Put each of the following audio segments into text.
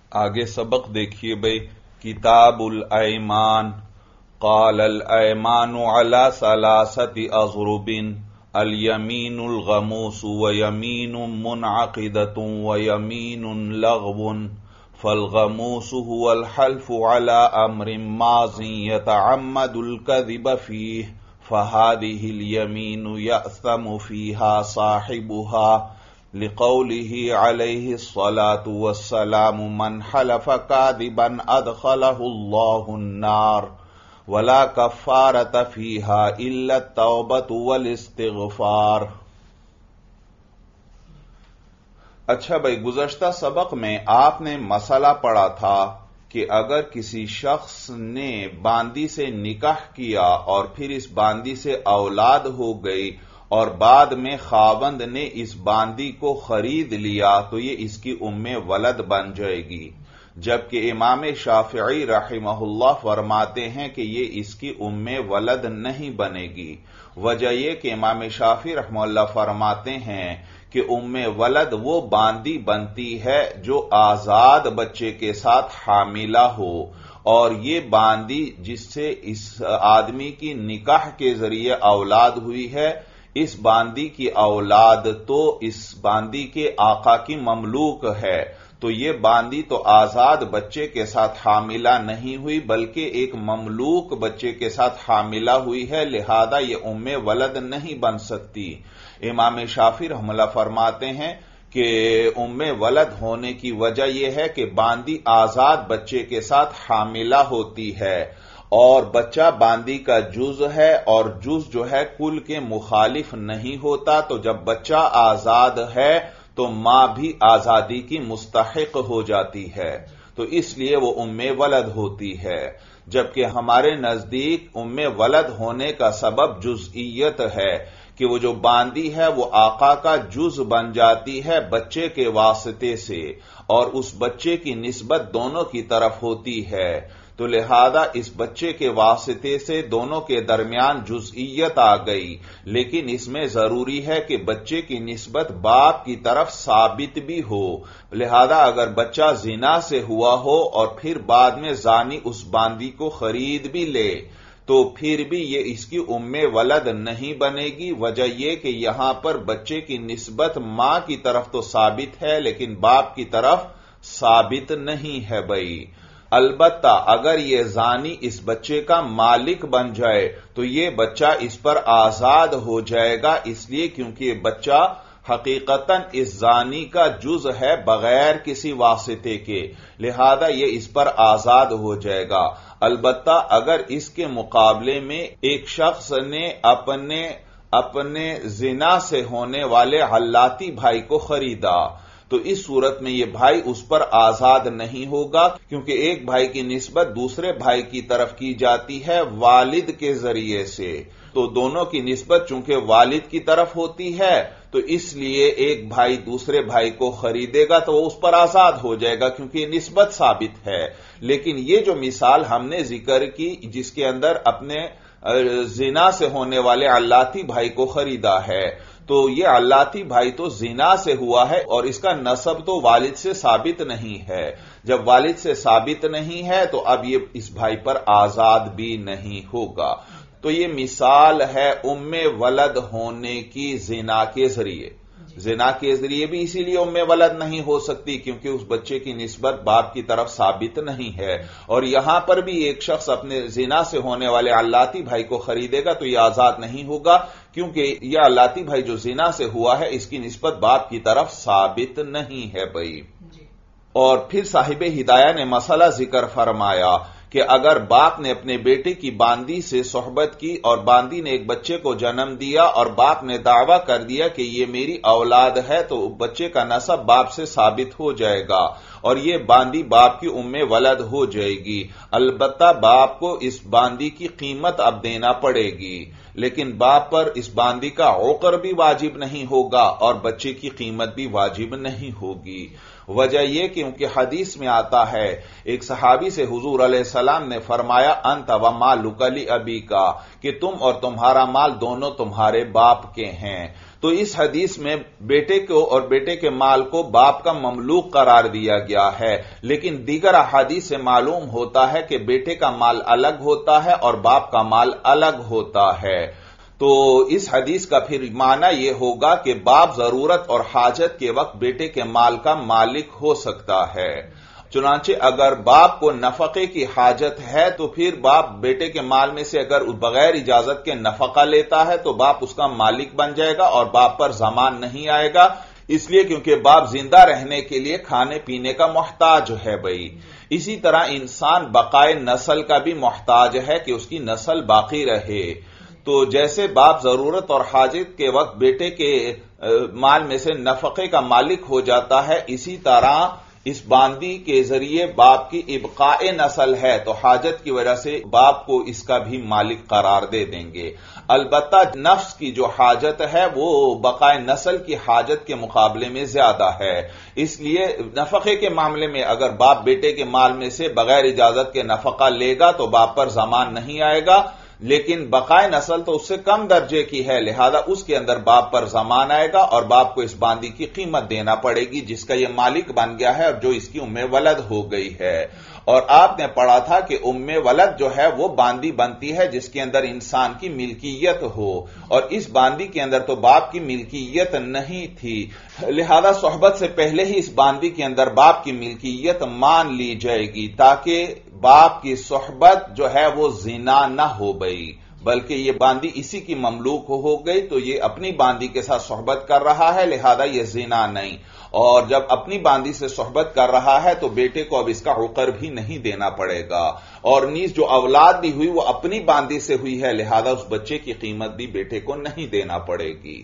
آگے سبق دیکھیے بھائی. کتاب الایمان. قال الایمان علی ثلاثۃ اضرب: الیمین الغموس ویمین منعقدۃ ویمین لغو. فالغموس هو الحلف على امر ماض يتعمد الكذب فيه، فهذه اليمين يأثم فيها صاحبها، لقوله عليه الصلاة والسلام: من حلف كاذبا أدخله الله النار، ولا كفارة فيها إلا التوبة والاستغفار. اچھا بھائی، گزشتہ سبق میں آپ نے مسئلہ پڑھا تھا کہ اگر کسی شخص نے باندی سے نکاح کیا اور پھر اس باندی سے اولاد ہو گئی اور بعد میں خاوند نے اس باندی کو خرید لیا تو یہ اس کی ام ولد بن جائے گی، جبکہ امام شافعی رحمہ اللہ فرماتے ہیں کہ یہ اس کی ام ولد نہیں بنے گی. وجہ یہ کہ امام شافعی رحمہ اللہ فرماتے ہیں کہ ام ولد وہ باندی بنتی ہے جو آزاد بچے کے ساتھ حاملہ ہو، اور یہ باندی جس سے اس آدمی کی نکاح کے ذریعے اولاد ہوئی ہے، اس باندی کی اولاد تو اس باندی کے آقا کی مملوک ہے، تو یہ باندی تو آزاد بچے کے ساتھ حاملہ نہیں ہوئی بلکہ ایک مملوک بچے کے ساتھ حاملہ ہوئی ہے، لہذا یہ ام ولد نہیں بن سکتی. امام شافعی رحمہ اللہ فرماتے ہیں کہ ام ولد ہونے کی وجہ یہ ہے کہ باندی آزاد بچے کے ساتھ حاملہ ہوتی ہے اور بچہ باندی کا جز ہے، اور جز جو ہے کل کے مخالف نہیں ہوتا، تو جب بچہ آزاد ہے تو ماں بھی آزادی کی مستحق ہو جاتی ہے، تو اس لیے وہ ام ولد ہوتی ہے. جبکہ ہمارے نزدیک ام ولد ہونے کا سبب جزئیت ہے کہ وہ جو باندی ہے وہ آقا کا جز بن جاتی ہے بچے کے واسطے سے، اور اس بچے کی نسبت دونوں کی طرف ہوتی ہے، تو لہذا اس بچے کے واسطے سے دونوں کے درمیان جزئیت آ گئی. لیکن اس میں ضروری ہے کہ بچے کی نسبت باپ کی طرف ثابت بھی ہو، لہذا اگر بچہ زنا سے ہوا ہو اور پھر بعد میں زانی اس باندی کو خرید بھی لے تو پھر بھی یہ اس کی ام ولد نہیں بنے گی. وجہ یہ کہ یہاں پر بچے کی نسبت ماں کی طرف تو ثابت ہے لیکن باپ کی طرف ثابت نہیں ہے بھائی. البتہ اگر یہ زانی اس بچے کا مالک بن جائے تو یہ بچہ اس پر آزاد ہو جائے گا، اس لیے کیونکہ یہ بچہ حقیقتاً اس زانی کا جز ہے بغیر کسی واسطے کے، لہذا یہ اس پر آزاد ہو جائے گا. البتہ اگر اس کے مقابلے میں ایک شخص نے اپنے زنا سے ہونے والے حلاتی بھائی کو خریدا تو اس صورت میں یہ بھائی اس پر آزاد نہیں ہوگا، کیونکہ ایک بھائی کی نسبت دوسرے بھائی کی طرف کی جاتی ہے والد کے ذریعے سے، تو دونوں کی نسبت چونکہ والد کی طرف ہوتی ہے تو اس لیے ایک بھائی دوسرے بھائی کو خریدے گا تو وہ اس پر آزاد ہو جائے گا کیونکہ یہ نسبت ثابت ہے. لیکن یہ جو مثال ہم نے ذکر کی جس کے اندر اپنے زنا سے ہونے والے علاتی بھائی کو خریدا ہے، تو یہ علاتی بھائی تو زنا سے ہوا ہے اور اس کا نسب تو والد سے ثابت نہیں ہے. جب والد سے ثابت نہیں ہے تو اب یہ اس بھائی پر آزاد بھی نہیں ہوگا. تو یہ مثال ہے ام ولد ہونے کی زنا کے ذریعے. زنا کے ذریعے بھی اسی لیے ام ولد نہیں ہو سکتی کیونکہ اس بچے کی نسبت باپ کی طرف ثابت نہیں ہے، اور یہاں پر بھی ایک شخص اپنے زنا سے ہونے والے علاتی بھائی کو خریدے گا تو یہ آزاد نہیں ہوگا کیونکہ یہ علاتی بھائی جو زنا سے ہوا ہے اس کی نسبت باپ کی طرف ثابت نہیں ہے بھائی. اور پھر صاحب ہدایہ نے مسئلہ ذکر فرمایا کہ اگر باپ نے اپنے بیٹے کی باندی سے صحبت کی اور باندی نے ایک بچے کو جنم دیا اور باپ نے دعویٰ کر دیا کہ یہ میری اولاد ہے تو بچے کا نسب باپ سے ثابت ہو جائے گا اور یہ باندی باپ کی ام ولد ہو جائے گی. البتہ باپ کو اس باندی کی قیمت اب دینا پڑے گی، لیکن باپ پر اس باندی کا عقر بھی واجب نہیں ہوگا اور بچے کی قیمت بھی واجب نہیں ہوگی. وجہ یہ کہ کیونکہ حدیث میں آتا ہے ایک صحابی سے حضور علیہ السلام نے فرمایا انت و مالک لابیک، کہ تم اور تمہارا مال دونوں تمہارے باپ کے ہیں. تو اس حدیث میں بیٹے کو اور بیٹے کے مال کو باپ کا مملوک قرار دیا گیا ہے، لیکن دیگر احادیث سے معلوم ہوتا ہے کہ بیٹے کا مال الگ ہوتا ہے اور باپ کا مال الگ ہوتا ہے۔ تو اس حدیث کا پھر معنی یہ ہوگا کہ باپ ضرورت اور حاجت کے وقت بیٹے کے مال کا مالک ہو سکتا ہے۔ چنانچہ اگر باپ کو نفقے کی حاجت ہے تو پھر باپ بیٹے کے مال میں سے اگر بغیر اجازت کے نفقہ لیتا ہے تو باپ اس کا مالک بن جائے گا اور باپ پر ضمان نہیں آئے گا، اس لیے کیونکہ باپ زندہ رہنے کے لیے کھانے پینے کا محتاج ہے بھائی۔ اسی طرح انسان بقائے نسل کا بھی محتاج ہے کہ اس کی نسل باقی رہے۔ تو جیسے باپ ضرورت اور حاجت کے وقت بیٹے کے مال میں سے نفقے کا مالک ہو جاتا ہے، اسی طرح اس باندی کے ذریعے باپ کی ابقاء نسل ہے تو حاجت کی وجہ سے باپ کو اس کا بھی مالک قرار دے دیں گے۔ البتہ نفس کی جو حاجت ہے وہ بقائے نسل کی حاجت کے مقابلے میں زیادہ ہے، اس لیے نفقے کے معاملے میں اگر باپ بیٹے کے مال میں سے بغیر اجازت کے نفقہ لے گا تو باپ پر ضمان نہیں آئے گا، لیکن بقائے نسل تو اس سے کم درجے کی ہے، لہذا اس کے اندر باپ پر ضمان آئے گا اور باپ کو اس باندی کی قیمت دینا پڑے گی جس کا یہ مالک بن گیا ہے اور جو اس کی ام ولد ہو گئی ہے۔ اور آپ نے پڑھا تھا کہ ام ولد جو ہے وہ باندی بنتی ہے جس کے اندر انسان کی ملکیت ہو، اور اس باندی کے اندر تو باپ کی ملکیت نہیں تھی، لہذا صحبت سے پہلے ہی اس باندی کے اندر باپ کی ملکیت مان لی جائے گی تاکہ باپ کی صحبت جو ہے وہ زنا نہ ہو گئی، بلکہ یہ باندی اسی کی مملوک ہو گئی تو یہ اپنی باندی کے ساتھ صحبت کر رہا ہے، لہذا یہ زنا نہیں، اور جب اپنی باندی سے صحبت کر رہا ہے تو بیٹے کو اب اس کا عقر بھی نہیں دینا پڑے گا، اور نیز جو اولاد بھی ہوئی وہ اپنی باندی سے ہوئی ہے، لہذا اس بچے کی قیمت بھی بیٹے کو نہیں دینا پڑے گی۔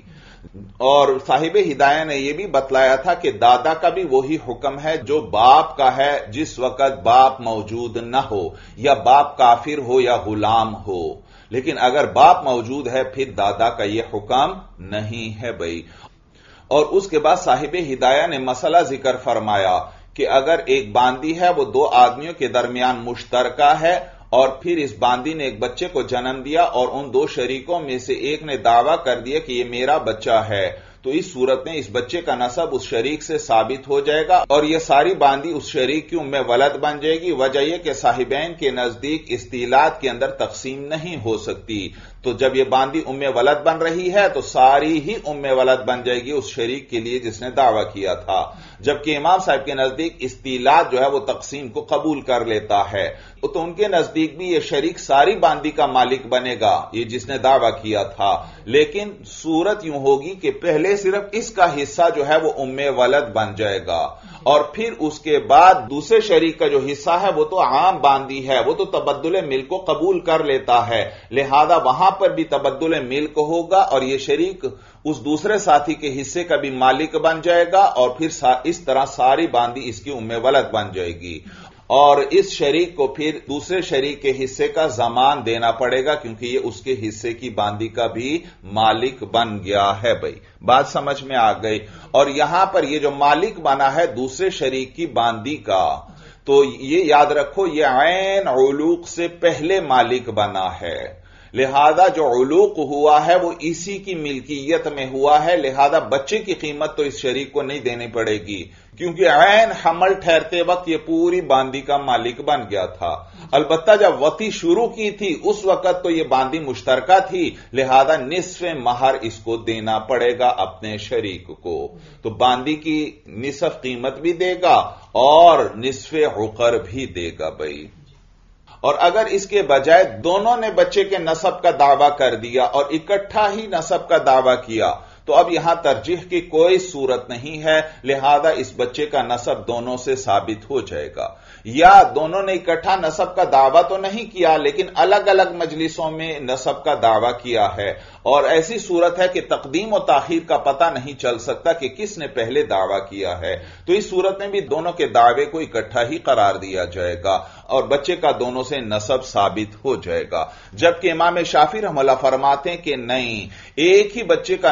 اور صاحب ہدایہ نے یہ بھی بتلایا تھا کہ دادا کا بھی وہی حکم ہے جو باپ کا ہے جس وقت باپ موجود نہ ہو، یا باپ کافر ہو یا غلام ہو، لیکن اگر باپ موجود ہے پھر دادا کا یہ حکم نہیں ہے بھائی۔ اور اس کے بعد صاحب ہدایہ نے مسئلہ ذکر فرمایا کہ اگر ایک باندی ہے وہ دو آدمیوں کے درمیان مشترکہ ہے اور پھر اس باندی نے ایک بچے کو جنم دیا اور ان دو شریکوں میں سے ایک نے دعویٰ کر دیا کہ یہ میرا بچہ ہے، تو اس صورت میں اس بچے کا نسب اس شریک سے ثابت ہو جائے گا اور یہ ساری باندی اس شریک کی ام ولد بن جائے گی۔ وجہ یہ کہ صاحبین کے نزدیک استیلات کے اندر تقسیم نہیں ہو سکتی، تو جب یہ باندی ام ولد بن رہی ہے تو ساری ہی ام ولد بن جائے گی اس شریک کے لیے جس نے دعویٰ کیا تھا، جبکہ امام صاحب کے نزدیک استیلات جو ہے وہ تقسیم کو قبول کر لیتا ہے، تو ان کے نزدیک بھی یہ شریک ساری باندی کا مالک بنے گا یہ جس نے دعویٰ کیا تھا، لیکن صورت یوں ہوگی کہ پہلے صرف اس کا حصہ جو ہے وہ ام ولد بن جائے گا، اور پھر اس کے بعد دوسرے شریک کا جو حصہ ہے وہ تو عام باندی ہے، وہ تو تبدل ملک کو قبول کر لیتا ہے، لہذا وہاں پر بھی تبدل ملک ہوگا اور یہ شریک اس دوسرے ساتھی کے حصے کا بھی مالک بن جائے گا، اور پھر اس طرح ساری باندی اس کی ام ولد بن جائے گی، اور اس شریک کو پھر دوسرے شریک کے حصے کا ضمان دینا پڑے گا کیونکہ یہ اس کے حصے کی باندی کا بھی مالک بن گیا ہے بھائی، بات سمجھ میں آ گئی۔ اور یہاں پر یہ جو مالک بنا ہے دوسرے شریک کی باندی کا، تو یہ یاد رکھو یہ عین علوق سے پہلے مالک بنا ہے، لہذا جو علوق ہوا ہے وہ اسی کی ملکیت میں ہوا ہے، لہذا بچے کی قیمت تو اس شریک کو نہیں دینی پڑے گی کیونکہ عین حمل ٹھہرتے وقت یہ پوری باندی کا مالک بن گیا تھا۔ البتہ جب وطی شروع کی تھی اس وقت تو یہ باندی مشترکہ تھی، لہذا نصف مہر اس کو دینا پڑے گا اپنے شریک کو، تو باندی کی نصف قیمت بھی دے گا اور نصف عقر بھی دے گا بھائی۔ اور اگر اس کے بجائے دونوں نے بچے کے نسب کا دعویٰ کر دیا اور اکٹھا ہی نسب کا دعویٰ کیا تو اب یہاں ترجیح کی کوئی صورت نہیں ہے، لہذا اس بچے کا نسب دونوں سے ثابت ہو جائے گا، یا دونوں نے اکٹھا نسب کا دعویٰ تو نہیں کیا لیکن الگ الگ مجلسوں میں نسب کا دعویٰ کیا ہے، اور ایسی صورت ہے کہ تقدیم و تاخیر کا پتہ نہیں چل سکتا کہ کس نے پہلے دعویٰ کیا ہے، تو اس صورت میں بھی دونوں کے دعوے کو اکٹھا ہی قرار دیا جائے گا اور بچے کا دونوں سے نسب ثابت ہو جائے گا، جبکہ امام شافعی رحمہ اللہ فرماتے ہیں کہ نہیں، ایک ہی بچے کا نسب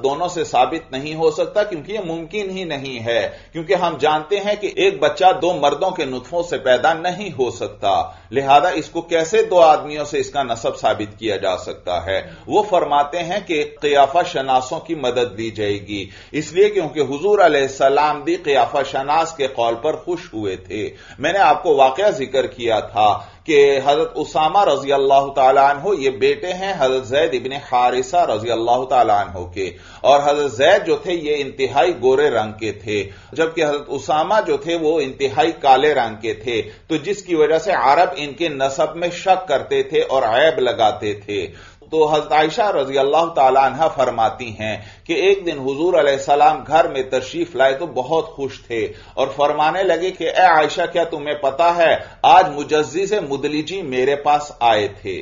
दोनों से साबित नहीं हो सकता, क्योंकि यह मुमकिन ही नहीं है, क्योंकि हम जानते हैं कि एक बच्चा दो मर्दों के नुत्फों से पैदा नहीं हो सकता, लिहाजा इसको कैसे दो आदमियों से इसका नसब साबित किया जा सकता है। वो फरमाते हैं कि क़ियाफ़ा शनासों की मदद ली जाएगी, इसलिए क्योंकि हुजूर अलैहिस्सलाम भी क़ियाफ़ा शनास के कौल पर खुश हुए थे। मैंने आपको वाक़या जिक्र किया था कि हजरत उसामा रजी अल्लाह तआला अन्हु ये बेटे हैं हजरत ज़ैद इब्ने हारिसा रजी अल्लाह तआला अन्हु के, और हजरत ज़ैद जो थे ये इंतहाई गोरे रंग के थे, जबकि हजरत उसामा जो थे वो इंतहाई काले रंग के थे, तो जिसकी वजह से अरब इनके नसब में शक करते थे और ऐब लगाते थे। तो हज़रत आयशा रज़ी अल्लाह तआला अन्हा फरमाती हैं कि एक दिन हुजूर अलैहिस्सलाम घर में तशरीफ लाए तो बहुत खुश थे और फरमाने लगे कि ए आयशा, क्या तुम्हें पता है आज मुजज़्ज़िज़ मुदलिजी मेरे पास आए थे।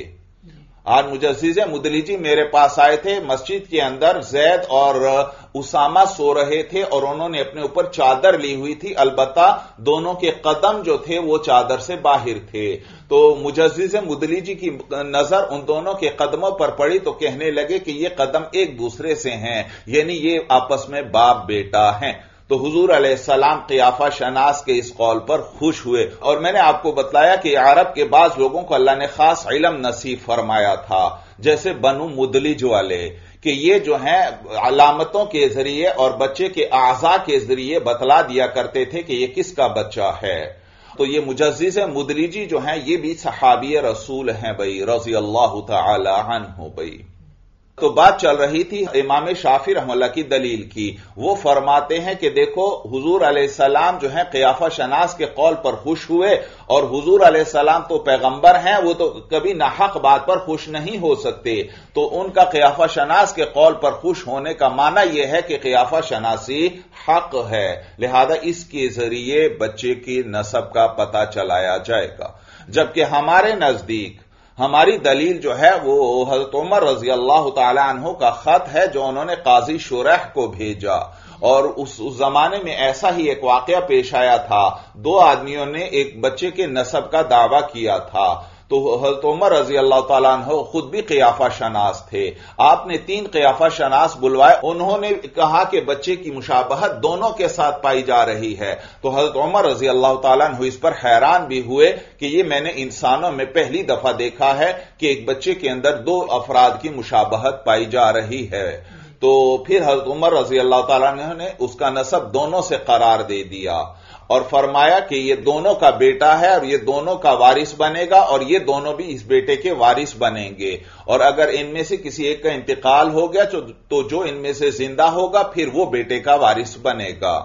आज मुजज़्ज़िज़ मुदलिजी मेरे पास आए थे। मस्जिद के अंदर ज़ैद और उसामा सो रहे थे और उन्होंने अपने ऊपर चादर ली हुई थी, अलबत्ता दोनों के कदम जो थे वो चादर से बाहर थे। तो मुजज़्ज़िज़ मुदलिजी की नजर उन दोनों के कदमों पर पड़ी तो कहने लगे कि ये कदम एक दूसरे से हैं, यानी ये आपस में बाप बेटा हैं। तो हुजूर अलैहिस्सलाम क़ियाफ़ा शनास के इस कौल पर खुश हुए, और मैंने आपको बतलाया कि अरब के बाज़ लोगों को अल्लाह ने खास इल्म नसीब फरमाया था, जैसे बनु मुदलिज वाले, कि ये जो हैं अलामतों के जरिए और बच्चे के आज़ा के जरिए बतला दिया करते थे कि ये किसका बच्चा है। तो ये मुजज़्ज़िज़ मुदलिजी जो हैं ये भी सहाबी रसूल हैं भाई, रज़ी अल्लाह तआला अन्हु भाई। तो बात चल रही थी इमाम शाफी रहमतुल्लाह की दलील की। वो फरमाते हैं कि देखो हुजूर अलैहिस्सलाम जो है क़ियाफ़ा शनास के कौल पर खुश हुए, और हुजूर अलैहिस्सलाम तो पैगंबर हैं, वो तो कभी नाहक बात पर खुश नहीं हो सकते, तो उनका क़ियाफ़ा शनास के कौल पर खुश होने का माना यह है कि क़ियाफ़ा शनासी हक है, लिहाजा इसके जरिए बच्चे की नसब का पता चलाया जाएगा। जबकि हमारे नजदीक हमारी दलील जो है वो हजरत उमर रजी अल्लाह तआला अन्हु का खत है जो उन्होंने काजी शुरैह को भेजा, और उस जमाने में ऐसा ही एक वाकया पेश आया था। दो आदमियों ने एक बच्चे के नसब का दावा किया था, तो हजरत उमर रजी अल्लाह तआला अन्हु खुद भी क़ियाफ़ा शनास थे। आपने 3 क़ियाफ़ा शनास बुलवाए, उन्होंने कहा कि बच्चे की मुशाबहत दोनों के साथ पाई जा रही है। तो हजरत उमर रजी अल्लाह तआला अन्हु इस पर हैरान भी हुए कि ये मैंने इंसानों में पहली दफा देखा है कि एक बच्चे के अंदर 2 अफराद की मुशाबहत पाई जा रही है। तो फिर हजरत उमर रजी अल्लाह तआला अन्हु ने उसका नसब दोनों से करार दे दिया और फरमाया कि ये दोनों का बेटा है और ये दोनों का वारिस बनेगा, और ये दोनों भी इस बेटे के वारिस बनेंगे, और अगर इनमें से किसी एक का इंतकाल हो गया तो जो इनमें से जिंदा होगा फिर वो बेटे का वारिस बनेगा।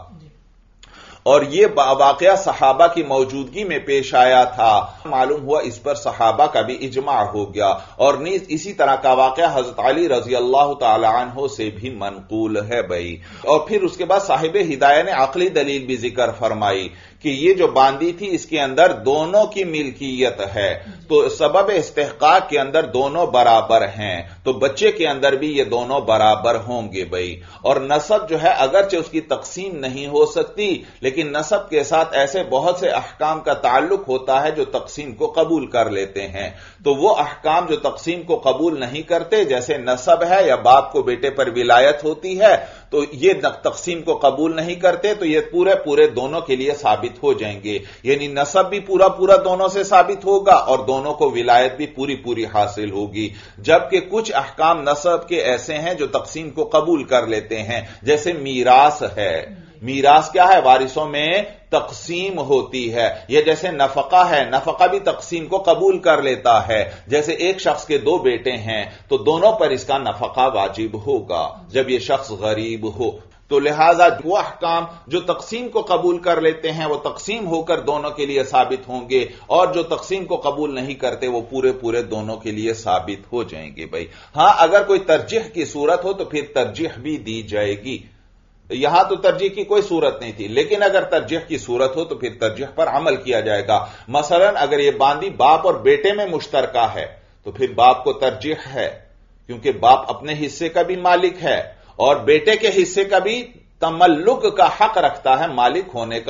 और ये वाकया सहाबा की मौजूदगी में पेश आया था। मालूम हुआ इस पर सहाबा का भी इजमा हो गया, और नीज इसी तरह का वाकया हजरत अली रजी अल्लाह तआला अन्हु से भी मनकूल है भाई। और फिर उसके बाद साहिब हिदाया ने अकली दलील भी जिक्र फरमाई कि ये जो बांदी थी इसके अंदर दोनों की मिल्कियत है, तो सबब इस्तेहकाक के अंदर दोनों बराबर हैं, तो बच्चे के अंदर भी ये दोनों बराबर होंगे भाई। और नसब जो है अगरचे उसकी तकसीम नहीं हो सकती, लेकिन नसब के साथ ऐसे बहुत से अहकाम का ताल्लुक होता है जो तकसीम को कबूल कर लेते हैं। तो वो अहकाम जो तकसीम को कबूल नहीं करते, जैसे नसब है या बाप को बेटे पर विलायत होती है, तो ये तकसीम को कबूल नहीं करते, तो ये पूरे पूरे दोनों के लिए साबित हो जाएंगे, यानी नसब भी पूरा पूरा दोनों से साबित होगा और दोनों को विलायत भी पूरी पूरी हासिल होगी। जबकि कुछ अहकाम नसब के ऐसे हैं जो तकसीम को कबूल कर लेते हैं, जैसे मीरास है। मीरास क्या है? वारिसों में तकसीम होती है। यह जैसे नफका है, नफका भी तकसीम को कबूल कर लेता है। जैसे एक शख्स के 2 बेटे हैं तो दोनों पर इसका नफका वाजिब होगा जब यह शख्स गरीब हो। तो लिहाजा वो अहकाम जो तकसीम को कबूल कर लेते हैं वो तकसीम होकर दोनों के लिए साबित होंगे, और जो तकसीम को कबूल नहीं करते वो पूरे पूरे दोनों के लिए साबित हो जाएंगे भाई। हां, अगर कोई तरजीह की सूरत हो तो फिर तरजीह भी दी जाएगी। यहां तो तरजीह की कोई सूरत नहीं थी, लेकिन अगर तरजीह की सूरत हो तो फिर तरजीह पर अमल किया जाएगा। मसलन अगर यह बांदी बाप और बेटे में मुश्तरका है तो फिर बाप को तरजीह है, क्योंकि बाप अपने हिस्से का भी मालिक है और बेटे के हिस्से का भी तमल्लुक का हक रखता है, मालिक होने का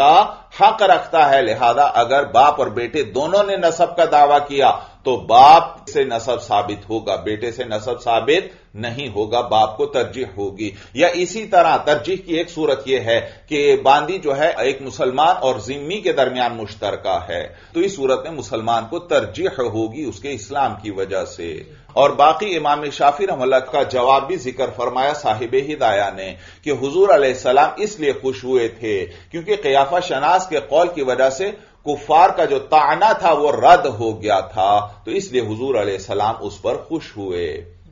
حق رکھتا ہے، لہذا اگر باپ اور بیٹے دونوں نے نسب کا دعویٰ کیا تو باپ سے نسب ثابت ہوگا، بیٹے سے نسب ثابت نہیں ہوگا، باپ کو ترجیح ہوگی۔ یا اسی طرح ترجیح کی ایک صورت یہ ہے کہ باندی جو ہے ایک مسلمان اور ذمی کے درمیان مشترکہ ہے، تو اس صورت میں مسلمان کو ترجیح ہوگی اس کے اسلام کی وجہ سے۔ اور باقی امام شافعی رحمہ اللہ کا جواب بھی ذکر فرمایا صاحب ہدایہ نے کہ حضور علیہ السلام اس لیے خوش ہوئے تھے کیونکہ قیافہ شناس کے قول کی وجہ سے کفار کا جو طعنہ تھا وہ رد ہو گیا تھا، تو اس لیے حضور علیہ السلام اس پر خوش ہوئے۔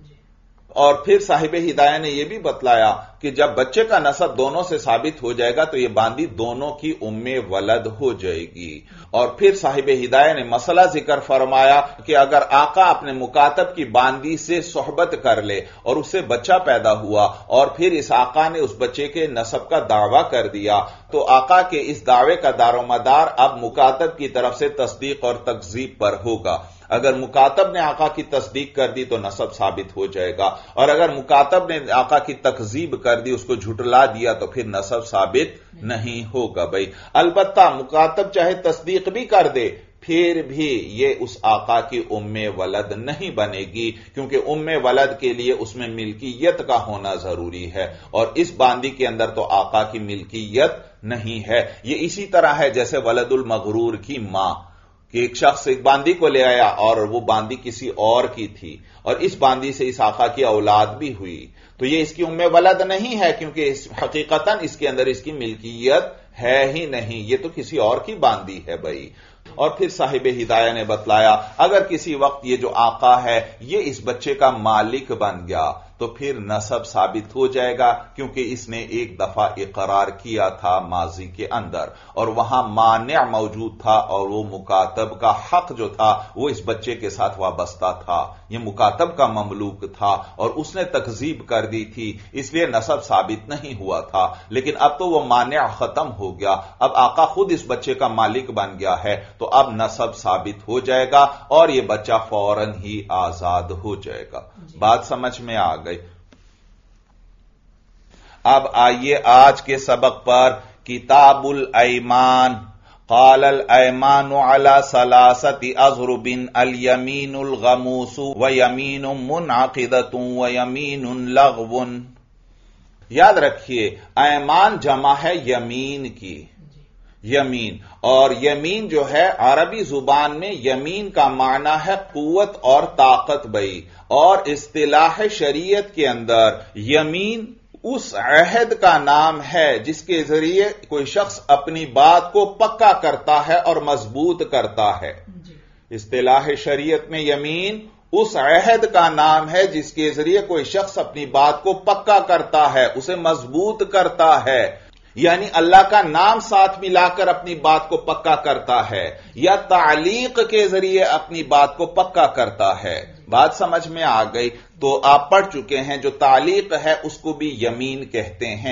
اور پھر صاحب ہدایہ نے یہ بھی بتلایا کہ جب بچے کا نسب دونوں سے ثابت ہو جائے گا تو یہ باندی دونوں کی ام ولد ہو جائے گی۔ اور پھر صاحب ہدایہ نے مسئلہ ذکر فرمایا کہ اگر آقا اپنے مکاتب کی باندی سے صحبت کر لے اور اس سے بچہ پیدا ہوا اور پھر اس آقا نے اس بچے کے نسب کا دعویٰ کر دیا تو آقا کے اس دعوے کا دار و مدار اب مکاتب کی طرف سے تصدیق اور تکذیب پر ہوگا۔ اگر مکاتب نے آقا کی تصدیق کر دی تو نسب ثابت ہو جائے گا، اور اگر مکاتب نے آقا کی تکذیب کر دی، اس کو جھٹلا دیا، تو پھر نسب ثابت نہیں ہوگا بھائی۔ البتہ مکاتب چاہے تصدیق بھی کر دے پھر بھی یہ اس آقا کی ام ولد نہیں بنے گی، کیونکہ ام ولد کے لیے اس میں ملکیت کا ہونا ضروری ہے، اور اس باندی کے اندر تو آقا کی ملکیت نہیں ہے۔ یہ اسی طرح ہے جیسے ولد المغرور کی ماں، کہ ایک شخص ایک باندی کو لے آیا اور وہ باندی کسی اور کی تھی، اور اس باندی سے اس آقا کی اولاد بھی ہوئی، تو یہ اس کی ام ولد نہیں ہے، کیونکہ حقیقتاً اس کے اندر اس کی ملکیت ہے ہی نہیں، یہ تو کسی اور کی باندی ہے بھائی۔ اور پھر صاحب ہدایہ نے بتلایا اگر کسی وقت یہ جو آقا ہے یہ اس بچے کا مالک بن گیا تو پھر نسب ثابت ہو جائے گا، کیونکہ اس نے ایک دفعہ اقرار کیا تھا ماضی کے اندر، اور وہاں مانع موجود تھا، اور وہ مکاتب کا حق جو تھا وہ اس بچے کے ساتھ وابستہ تھا، یہ مکاتب کا مملوک تھا، اور اس نے تکذیب کر دی تھی، اس لیے نسب ثابت نہیں ہوا تھا۔ لیکن اب تو وہ مانع ختم ہو گیا، اب آقا خود اس بچے کا مالک بن گیا ہے، تو اب نسب ثابت ہو جائے گا اور یہ بچہ فوراً ہی آزاد ہو جائے گا۔ بات سمجھ میں آ گئی؟ اب آئیے آج کے سبق پر، کتاب الایمان۔ قال الایمان علی ثلاثۃ اضرب، الیمین الغموس ویمین منعقدۃ ویمین لغو۔ یاد رکھیے ایمان جمع ہے یمین کی، یمین، اور یمین جو ہے عربی زبان میں یمین کا معنی ہے قوت اور طاقت بھائی، اور اصطلاح شریعت کے اندر یمین اس عہد کا نام ہے جس کے ذریعے کوئی شخص اپنی بات کو پکا کرتا ہے اور مضبوط کرتا ہے۔ اصطلاح شریعت میں یمین اس عہد کا نام ہے جس کے ذریعے کوئی شخص اپنی بات کو پکا کرتا ہے، اسے مضبوط کرتا ہے، یعنی اللہ کا نام ساتھ ملا کر اپنی بات کو پکا کرتا ہے، یا تعلیق کے ذریعے اپنی بات کو پکا کرتا ہے۔ بات سمجھ میں آ گئی؟ تو آپ پڑھ چکے ہیں جو تعلیق ہے اس کو بھی یمین کہتے ہیں۔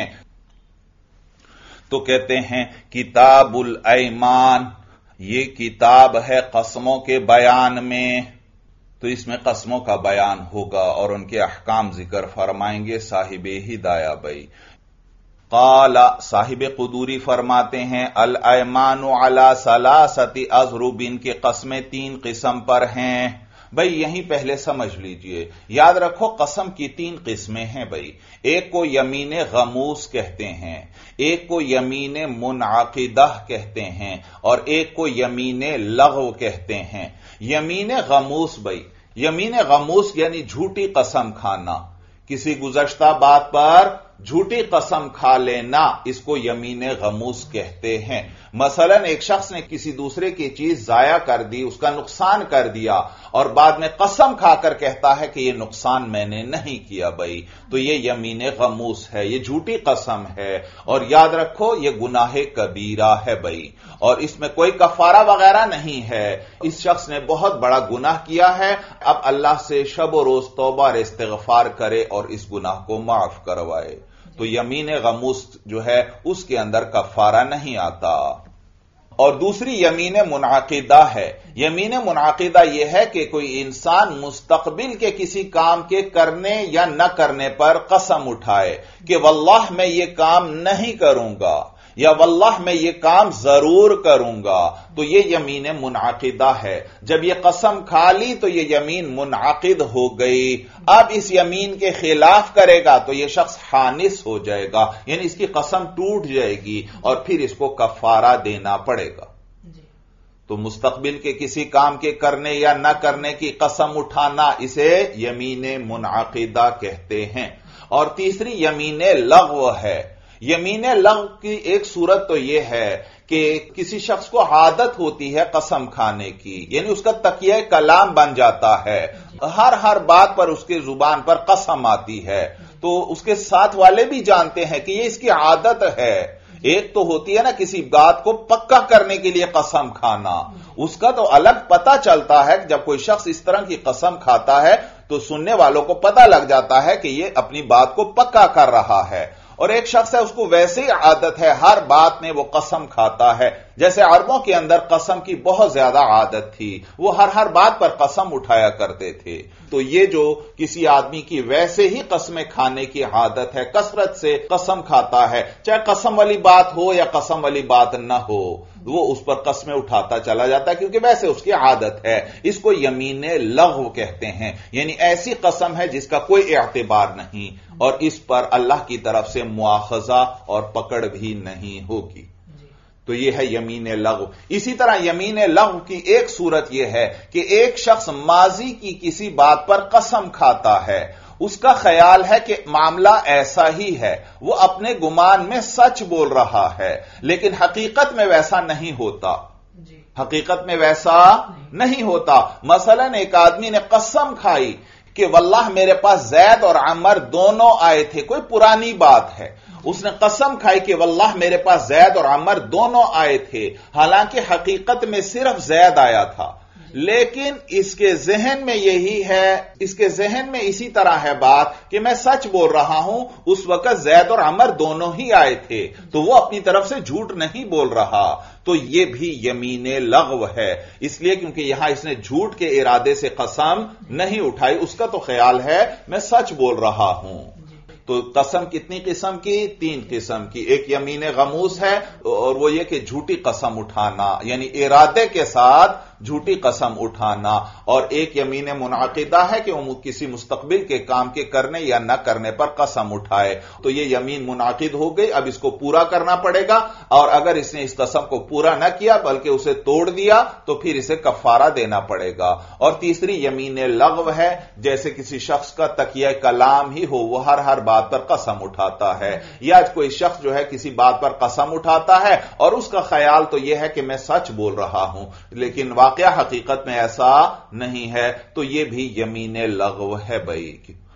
تو کہتے ہیں کتاب الایمان، یہ کتاب ہے قسموں کے بیان میں، تو اس میں قسموں کا بیان ہوگا اور ان کے احکام ذکر فرمائیں گے صاحب ہدایہ بھائی۔ قال، صاحب قدوری فرماتے ہیں الایمان علی ثلاثۃ اضرب، کے قسمیں 3 قسم پر ہیں۔ بھئی یہیں پہلے سمجھ لیجئے، یاد رکھو قسم کی 3 قسمیں ہیں بھئی، ایک کو یمین غموس کہتے ہیں، ایک کو یمین منعقدہ کہتے ہیں، اور ایک کو یمین لغو کہتے ہیں۔ یمین غموس بھئی، یمین غموس یعنی جھوٹی قسم کھانا، کسی گزشتہ بات پر جھوٹی قسم کھا لینا، اس کو یمین غموس کہتے ہیں۔ مثلا ایک شخص نے کسی دوسرے کی چیز ضائع کر دی، اس کا نقصان کر دیا، اور بعد میں قسم کھا کر کہتا ہے کہ یہ نقصان میں نے نہیں کیا بھائی، تو یہ یمین غموس ہے، یہ جھوٹی قسم ہے، اور یاد رکھو یہ گناہ کبیرہ ہے بھائی، اور اس میں کوئی کفارہ وغیرہ نہیں ہے۔ اس شخص نے بہت بڑا گناہ کیا ہے، اب اللہ سے شب و روز توبہ اور استغفار کرے اور اس گناہ کو معاف کروائے، تو یمین غموس جو ہے اس کے اندر کفارہ نہیں آتا۔ اور دوسری یمین منعقدہ ہے۔ یمین منعقدہ یہ ہے کہ کوئی انسان مستقبل کے کسی کام کے کرنے یا نہ کرنے پر قسم اٹھائے کہ واللہ میں یہ کام نہیں کروں گا، یا واللہ میں یہ کام ضرور کروں گا، تو یہ یمین منعقدہ ہے۔ جب یہ قسم کھا لی تو یہ یمین منعقد ہو گئی۔ اب اس یمین کے خلاف کرے گا تو یہ شخص حانث ہو جائے گا، یعنی اس کی قسم ٹوٹ جائے گی اور پھر اس کو کفارہ دینا پڑے گا۔ تو مستقبل کے کسی کام کے کرنے یا نہ کرنے کی قسم اٹھانا اسے یمین منعقدہ کہتے ہیں۔ اور تیسری یمین لغو ہے۔ یمین لغو کی ایک صورت تو یہ ہے کہ کسی شخص کو عادت ہوتی ہے قسم کھانے کی، یعنی اس کا تکیہ کلام بن جاتا ہے، ہر بات پر اس کے زبان پر قسم آتی ہے، تو اس کے ساتھ والے بھی جانتے ہیں کہ یہ اس کی عادت ہے۔ ایک تو ہوتی ہے نا کسی بات کو پکا کرنے کے لیے قسم کھانا، اس کا تو الگ پتہ چلتا ہے کہ جب کوئی شخص اس طرح کی قسم کھاتا ہے تو سننے والوں کو پتہ لگ جاتا ہے کہ یہ اپنی بات کو پکا کر رہا ہے۔ اور ایک شخص ہے اس کو ویسے ہی عادت ہے، ہر بات میں وہ قسم کھاتا ہے، جیسے عربوں کے اندر قسم کی بہت زیادہ عادت تھی، وہ ہر بات پر قسم اٹھایا کرتے تھے۔ تو یہ جو کسی آدمی کی ویسے ہی قسمیں کھانے کی عادت ہے، کثرت سے قسم کھاتا ہے، چاہے قسم والی بات ہو یا قسم والی بات نہ ہو، وہ اس پر قسمیں اٹھاتا چلا جاتا ہے کیونکہ ویسے اس کی عادت ہے۔ اس کو یمین لغو کہتے ہیں، یعنی ایسی قسم ہے جس کا کوئی اعتبار نہیں اور اس پر اللہ کی طرف سے مواخذہ اور پکڑ بھی نہیں ہوگی۔ تو یہ ہے یمین لغو۔ اسی طرح یمین لغو کی ایک صورت یہ ہے کہ ایک شخص ماضی کی کسی بات پر قسم کھاتا ہے، اس کا خیال ہے کہ معاملہ ایسا ہی ہے، وہ اپنے گمان میں سچ بول رہا ہے، لیکن حقیقت میں ویسا نہیں ہوتا، حقیقت میں ویسا نہیں ہوتا۔ مثلا ایک آدمی نے قسم کھائی کہ واللہ میرے پاس زید اور عمر دونوں آئے تھے، کوئی پرانی بات ہے، اس نے قسم کھائی کہ واللہ میرے پاس زید اور عمر دونوں آئے تھے، حالانکہ حقیقت میں صرف زید آیا تھا، لیکن اس کے ذہن میں یہی ہے، اس کے ذہن میں اسی طرح ہے بات کہ میں سچ بول رہا ہوں، اس وقت زید اور عمر دونوں ہی آئے تھے، تو وہ اپنی طرف سے جھوٹ نہیں بول رہا، تو یہ بھی یمین لغو ہے، اس لیے کیونکہ یہاں اس نے جھوٹ کے ارادے سے قسم نہیں اٹھائی، اس کا تو خیال ہے میں سچ بول رہا ہوں۔ تو قسم کتنی قسم کی؟ 3 قسم کی۔ ایک یمین غموس ہے اور وہ یہ کہ جھوٹی قسم اٹھانا، یعنی ارادے کے ساتھ جھوٹی قسم اٹھانا، اور ایک یمین منعقدہ ہے کہ وہ کسی مستقبل کے کام کے کرنے یا نہ کرنے پر قسم اٹھائے، تو یہ یمین منعقد ہو گئی، اب اس کو پورا کرنا پڑے گا، اور اگر اس نے اس قسم کو پورا نہ کیا بلکہ اسے توڑ دیا تو پھر اسے کفارہ دینا پڑے گا۔ اور تیسری یمین لغو ہے، جیسے کسی شخص کا تکیہ کلام ہی ہو، وہ ہر بات پر قسم اٹھاتا ہے، یا کوئی شخص جو ہے کسی بات پر قسم اٹھاتا ہے اور اس کا خیال تو یہ ہے کہ میں سچ بول رہا ہوں، لیکن واقعہ حقیقت میں ایسا نہیں ہے، تو یہ بھی یمین لغو ہے بھائی۔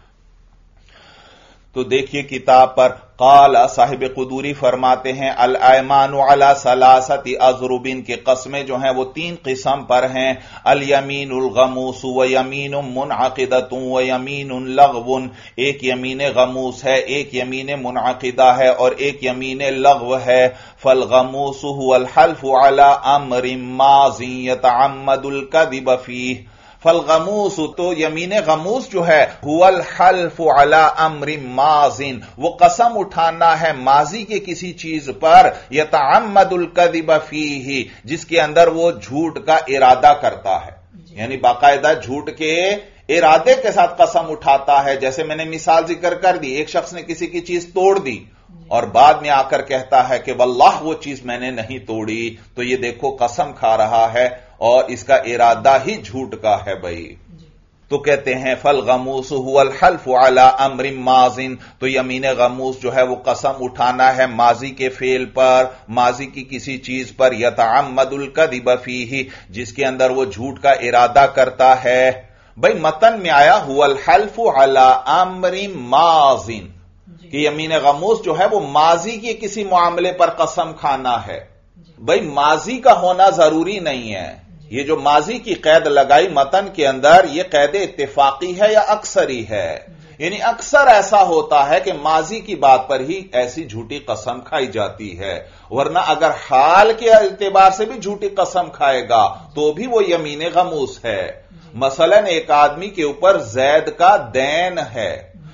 تو دیکھیے کتاب پر قال صاحب قدوری فرماتے ہیں الایمان علی ثلاثۃ اضرب کے قسمیں جو ہیں وہ 3 قسم پر ہیں، الیمین الغموس ویمین منعقدۃ ویمین لغو، ایک یمین غموس ہے، ایک یمین منعقدہ ہے اور ایک یمین لغو ہے۔ فالغموس هو الحلف علی امر ماض یتعمد الکذب فیہ، فالغموس تو یمین غموس جو ہے هو الحلف علی امر ماض، وہ قسم اٹھانا ہے ماضی کے کسی چیز پر، یتعمد الکذب فیہ، جس کے اندر وہ جھوٹ کا ارادہ کرتا ہے، یعنی باقاعدہ جھوٹ کے ارادے کے ساتھ قسم اٹھاتا ہے۔ جیسے میں نے مثال ذکر کر دی، ایک شخص نے کسی کی چیز توڑ دی اور بعد میں آ کر کہتا ہے کہ واللہ وہ چیز میں نے نہیں توڑی، تو یہ دیکھو قسم کھا رہا ہے اور اس کا ارادہ ہی جھوٹ کا ہے بھائی۔ تو کہتے ہیں فالغموس هو الحلف علی امر ماض، تو یمین غموس جو ہے وہ قسم اٹھانا ہے ماضی کے فعل پر، ماضی کی کسی چیز پر، یتعمد الکذب فیہ، جس کے اندر وہ جھوٹ کا ارادہ کرتا ہے۔ بھائی متن میں آیا هو الحلف علی امر ماض، کہ یمین غموس جو ہے وہ ماضی کے کسی معاملے پر قسم کھانا ہے۔ بھائی ماضی کا ہونا ضروری نہیں ہے، یہ جو ماضی کی قید لگائی متن کے اندر، یہ قید اتفاقی ہے یا اکثری ہے، یعنی اکثر ایسا ہوتا ہے کہ ماضی کی بات پر ہی ایسی جھوٹی قسم کھائی جاتی ہے، ورنہ اگر حال کے اعتبار سے بھی جھوٹی قسم کھائے گا تو بھی وہ یمین غموس ہے۔ مثلا ایک آدمی کے اوپر زید کا دین ہے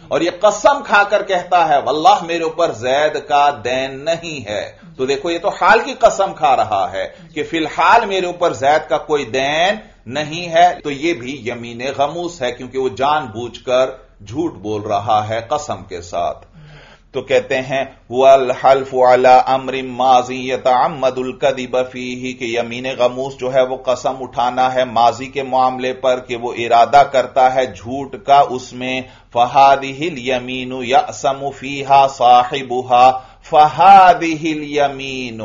اور یہ قسم کھا کر کہتا ہے واللہ میرے اوپر زید کا دین نہیں ہے، تو دیکھو یہ تو حال کی قسم کھا رہا ہے کہ فی الحال میرے اوپر زید کا کوئی دین نہیں ہے، تو یہ بھی یمین غموس ہے کیونکہ وہ جان بوجھ کر جھوٹ بول رہا ہے قسم کے ساتھ۔ تو کہتے ہیں والحلف علی امر ماضی یتعمد الکذب فیہ، کہ یمین غموس جو ہے وہ قسم اٹھانا ہے ماضی کے معاملے پر کہ وہ ارادہ کرتا ہے جھوٹ کا اس میں، فہذہ الیمین یأثم فیہا صاحبہا، فہذہ الیمین،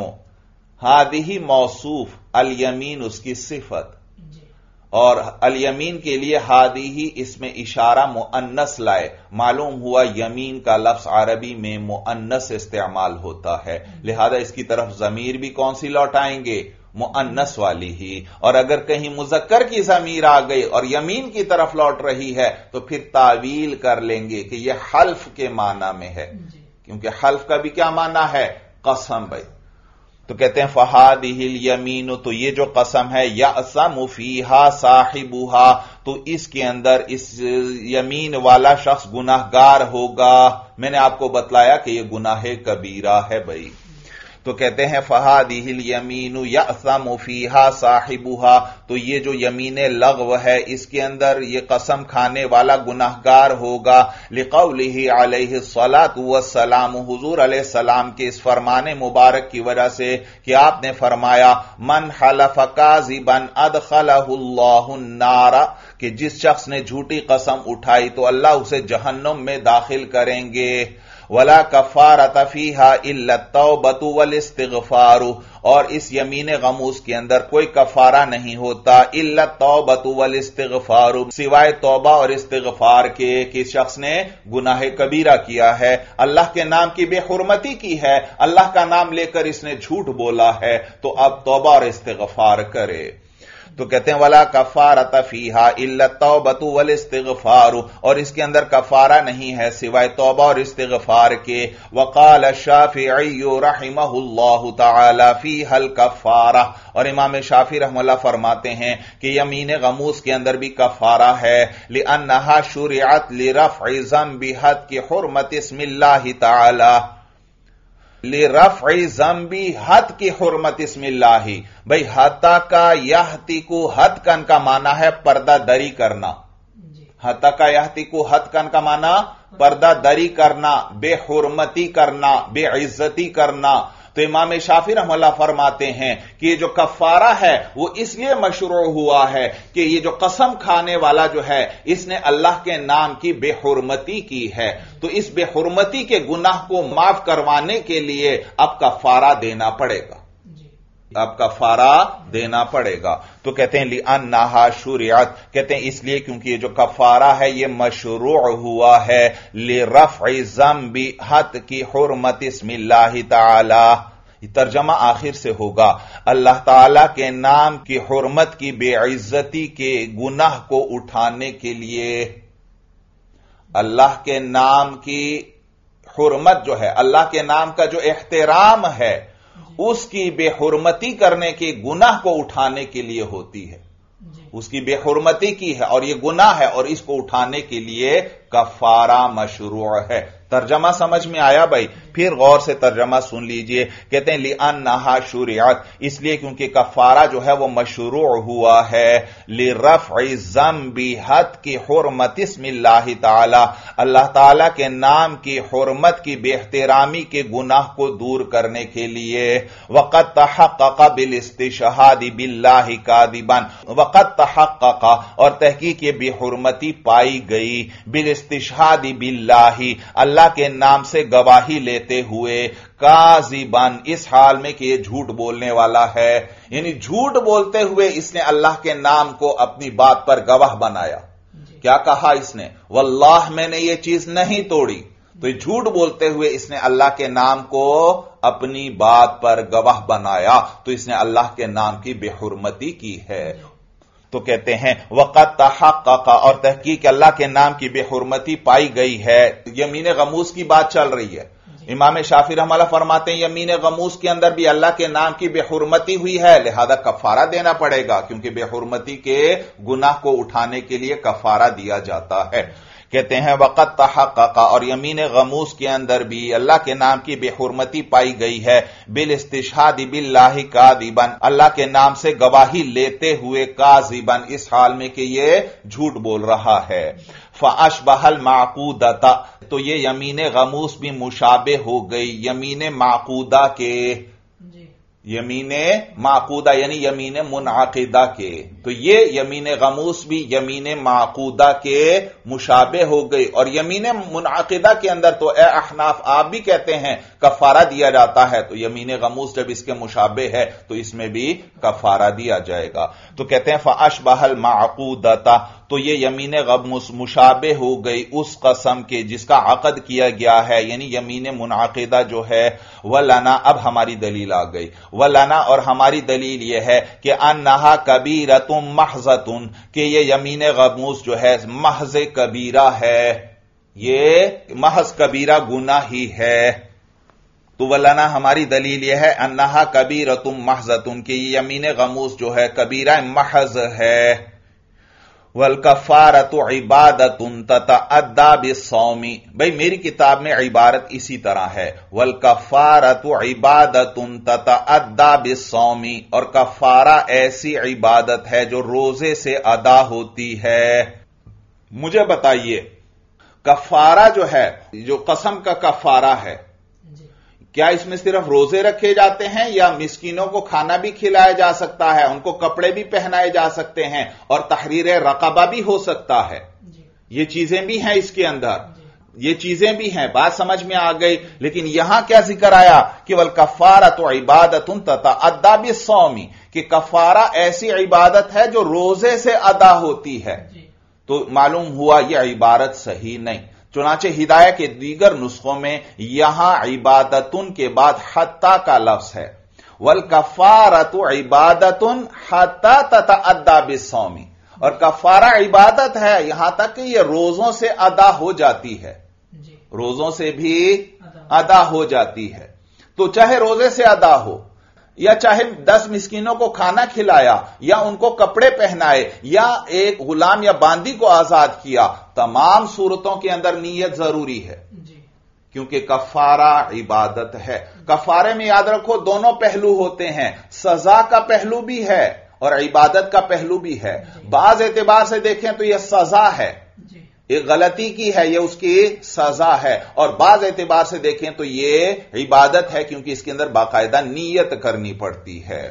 ہذہ موصوف، الیمین اس کی صفت، اور الیمین کے لیے ہادی اس میں اشارہ مؤنث لائے، معلوم ہوا یمین کا لفظ عربی میں مؤنث استعمال ہوتا ہے، لہذا اس کی طرف ضمیر بھی کون سی لوٹائیں گے؟ مؤنث والی ہی، اور اگر کہیں مذکر کی ضمیر آ گئی اور یمین کی طرف لوٹ رہی ہے تو پھر تعویل کر لیں گے کہ یہ حلف کے معنی میں ہے، کیونکہ حلف کا بھی کیا معنی ہے؟ قسم بھائی۔ تو کہتے ہیں فہذہ الیمین، تو یہ جو قسم ہے یأثم فیہا صاحبہا، تو اس کے اندر اس یمین والا شخص گناہگار ہوگا۔ میں نے آپ کو بتلایا کہ یہ گناہ کبیرہ ہے بھائی۔ تو کہتے ہیں فہذہ الیمین یأثم فیہا صاحبہا، تو یہ جو یمین لغو ہے اس کے اندر یہ قسم کھانے والا گناہگار ہوگا، لقولہ علیہ الصلاۃ والسلام، حضور علیہ السلام کے اس فرمان مبارک کی وجہ سے کہ آپ نے فرمایا من حلف کاذبا ادخلہ اللہ النار، کہ جس شخص نے جھوٹی قسم اٹھائی تو اللہ اسے جہنم میں داخل کریں گے، ولا کفارۃ فیہا الا التوبۃ والاستغفار، اور اس یمین غموس کے اندر کوئی کفارہ نہیں ہوتا الا التوبۃ والاستغفار، سوائے توبہ اور استغفار کے کہ شخص نے گناہ کبیرہ کیا ہے، اللہ کے نام کی بے حرمتی کی ہے، اللہ کا نام لے کر اس نے جھوٹ بولا ہے، تو اب توبہ اور استغفار کرے۔ تو کہتے ہیں ولا کفارۃ فیہا الا التوبۃ والاستغفار، اور اس کے اندر کفارہ نہیں ہے سوائے توبہ اور استغفار کے۔ وقال الشافعی رحمہ اللہ تعالی فیہا الکفارہ، اور امام شافعی رحمہ اللہ فرماتے ہیں کہ یمین غموس کے اندر بھی کفارہ ہے، لانہا شرعت لرفع ذنب حتک حرمت اسم اللہ تعالی، لرفع ذنب حد کی حرمت اسم اللہ، بھئی ہتک یہتک، ہتکن کا معنی ہے پردہ دری کرنا، ہتک یہتک ہتکن کا معنی پردہ دری کرنا، بے حرمتی کرنا، بے عزتی کرنا۔ تو امام شافعی رحمہ اللہ فرماتے ہیں کہ یہ جو کفارہ ہے وہ اس لیے مشروع ہوا ہے کہ یہ جو قسم کھانے والا جو ہے اس نے اللہ کے نام کی بے حرمتی کی ہے، تو اس بے حرمتی کے گناہ کو معاف کروانے کے لیے اب کفارہ دینا پڑے گا، اب کفارہ دینا پڑے گا۔ تو کہتے ہیں لأنہا شرعت، کہتے ہیں اس لیے کیونکہ یہ جو کفارہ ہے یہ مشروع ہوا ہے لرفع ذنب حتک حرمت اسم اللہ تعالی، ترجمہ آخر سے ہوگا اللہ تعالی کے نام کی حرمت کی بے عزتی کے گناہ کو اٹھانے کے لیے، اللہ کے نام کی حرمت جو ہے، اللہ کے نام کا جو احترام ہے اس کی بے حرمتی کرنے کے گناہ کو اٹھانے کے لیے ہوتی ہے، اس کی بے حرمتی کی ہے اور یہ گناہ ہے، اور اس کو اٹھانے کے لیے کفارہ مشروع ہے۔ ترجمہ سمجھ میں آیا بھائی؟ پھر غور سے ترجمہ سن لیجئے، کہتے ہیں لأنہا شرعت، اس لیے کیونکہ کفارہ جو ہے وہ مشروع ہوا ہے لرفع ذنب حتک حرمت اسم اللہ تعالی، اللہ تعالی کے نام کی حرمت کی بے احترامی کے گناہ کو دور کرنے کے لیے، وقد تحقق بالاستشہاد باللہ کاذبا، وقد تحقق، اور تحقیق یہ بے حرمتی پائی گئی بالاستشہاد باللہ، اللہ کے نام سے گواہی لیتے ہوئے، کاذباً، اس حال میں کہ یہ جھوٹ بولنے والا ہے، یعنی جھوٹ بولتے ہوئے اس نے اللہ کے نام کو اپنی بات پر گواہ بنایا۔ کیا کہا اس نے؟ واللہ میں نے یہ چیز نہیں توڑی، تو یہ جھوٹ بولتے ہوئے اس نے اللہ کے نام کو اپنی بات پر گواہ بنایا، تو اس نے اللہ کے نام کی بے حرمتی کی ہے۔ تو کہتے ہیں وقد تحقق، اور تحقیق اللہ کے نام کی بے حرمتی پائی گئی ہے، یمین غموس کی بات چل رہی ہے۔ امام شافعی رحمہ اللہ فرماتے ہیں یمین غموس کے اندر بھی اللہ کے نام کی بے حرمتی ہوئی ہے، لہذا کفارہ دینا پڑے گا، کیونکہ بے حرمتی کے گناہ کو اٹھانے کے لیے کفارہ دیا جاتا ہے۔ کہتے ہیں وقت تحقق، اور یمین غموس کے اندر بھی اللہ کے نام کی بے حرمتی پائی گئی ہے، بالاستشہاد باللہ کاذبا، اللہ کے نام سے گواہی لیتے ہوئے کاذبا، اس حال میں کہ یہ جھوٹ بول رہا ہے۔ فاشبہ المعقودۃ، تو یہ یمین غموس بھی مشابہ ہو گئی یمین معقودہ کے، یمین معقودہ یعنی یمین منعقدہ کے، تو یہ یمین غموس بھی یمین معقودہ کے مشابہ ہو گئی۔ اور یمین منعقدہ کے اندر تو اے احناف آپ بھی کہتے ہیں کفارہ دیا جاتا ہے، تو یمین غموس جب اس کے مشابہ ہے تو اس میں بھی کفارہ دیا جائے گا۔ تو کہتے ہیں فاشبہ المعقودۃ، تو یہ یمین غموس مشابہ ہو گئی اس قسم کے جس کا عقد کیا گیا ہے، یعنی یمین منعقدہ جو ہے۔ وَلَنَا، اب ہماری دلیل آ گئی، وَلَنَا، اور ہماری دلیل یہ ہے کہ انہا کبیرۃ محضۃ، کہ یہ یمین غموس جو ہے محض کبیرہ ہے، یہ محض کبیرہ گناہ ہی ہے۔ تو وَلَنَا، ہماری دلیل یہ ہے انہا کبیرۃ محضۃ، کہ یہ یمین غموس جو ہے کبیرہ محض ہے۔ وَالْكَفَّارَةُ عِبَادَةٌ تَتَعَدَّى بِالصَّوْمِ، بھئی میری کتاب میں عبارت اسی طرح ہے، وَالْكَفَّارَةُ عِبَادَةٌ تَتَعَدَّى بِالصَّوْمِ، اور کفارہ ایسی عبادت ہے جو روزے سے ادا ہوتی ہے۔ مجھے بتائیے کفارہ جو ہے، جو قسم کا کفارہ ہے، کیا اس میں صرف روزے رکھے جاتے ہیں یا مسکینوں کو کھانا بھی کھلایا جا سکتا ہے، ان کو کپڑے بھی پہنائے جا سکتے ہیں، اور تحریر رقبہ بھی ہو سکتا ہے؟ یہ چیزیں بھی ہیں اس کے اندر، یہ چیزیں بھی ہیں، بات سمجھ میں آ گئی۔ لیکن یہاں کیا ذکر آیا کہ وَالْكَفَّارَةُ عِبَادَةٌ تَتَعَدَّى بِالصَّوْمِ، کہ کفارہ ایسی عبادت ہے جو روزے سے ادا ہوتی ہے۔ تو معلوم ہوا یہ عبارت صحیح نہیں، چنانچہ ہدایہ کے دیگر نسخوں میں یہاں عبادتن کے بعد حتی کا لفظ ہے، وَالْكَفَّارَةُ عِبَادَةٌ حَتَّى تَتَعَدَّى بِالصَّوْمِ، اور کفارہ عبادت ہے یہاں تک کہ یہ روزوں سے ادا ہو جاتی ہے، روزوں سے بھی ادا ہو جاتی ہے۔ تو چاہے روزے سے ادا ہو، یا چاہے 10 مسکینوں کو کھانا کھلایا، یا ان کو کپڑے پہنائے، یا ایک غلام یا باندی کو آزاد کیا، تمام صورتوں کے اندر نیت ضروری ہے، کیونکہ کفارہ عبادت ہے۔ کفارے میں یاد رکھو دونوں پہلو ہوتے ہیں، سزا کا پہلو بھی ہے اور عبادت کا پہلو بھی ہے۔ بعض اعتبار سے دیکھیں تو یہ سزا ہے، ایک غلطی کی ہے، یہ اس کی سزا ہے، اور بعض اعتبار سے دیکھیں تو یہ عبادت ہے کیونکہ اس کے اندر باقاعدہ نیت کرنی پڑتی ہے۔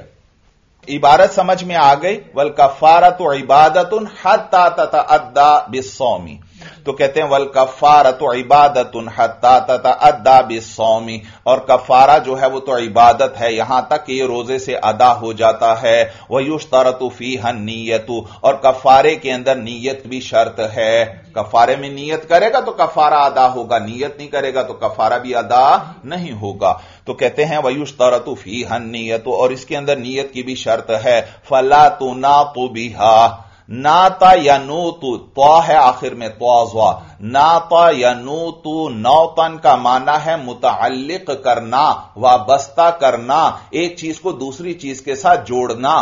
عبارت سمجھ میں آ گئی، وَالْكَفَّارَةُ عِبَادَةٌ حَتَّى تَتَعَدَّى بِالصَّوْمِ، تو کہتے ہیں وَالْكَفَّارَةُ عِبَادَةٌ حَتَّى تَتَعَدَّى بِالصَّوْمِ، اور کفارہ جو ہے وہ تو عبادت ہے یہاں تک کہ یہ روزے سے ادا ہو جاتا ہے۔ وَيُشْتَرَطُ فِيهَا النِّيَّةُ، اور کفارے کے اندر نیت بھی شرط ہے، کفارے میں نیت کرے گا تو کفارہ ادا ہوگا، نیت نہیں کرے گا تو کفارہ بھی ادا نہیں ہوگا۔ تو کہتے ہیں وَيُشْتَرَطُ فِيهَا النِّيَّةُ، اور اس کے اندر نیت کی بھی شرط ہے۔ فَلَا تُنَاطُ بِهَا، ناتا یا نوتو، تو ہے آخر میں توازوا، ناتا یا نوتو، نوتن کا معنی ہے متعلق کرنا، وابستہ کرنا، ایک چیز کو دوسری چیز کے ساتھ جوڑنا۔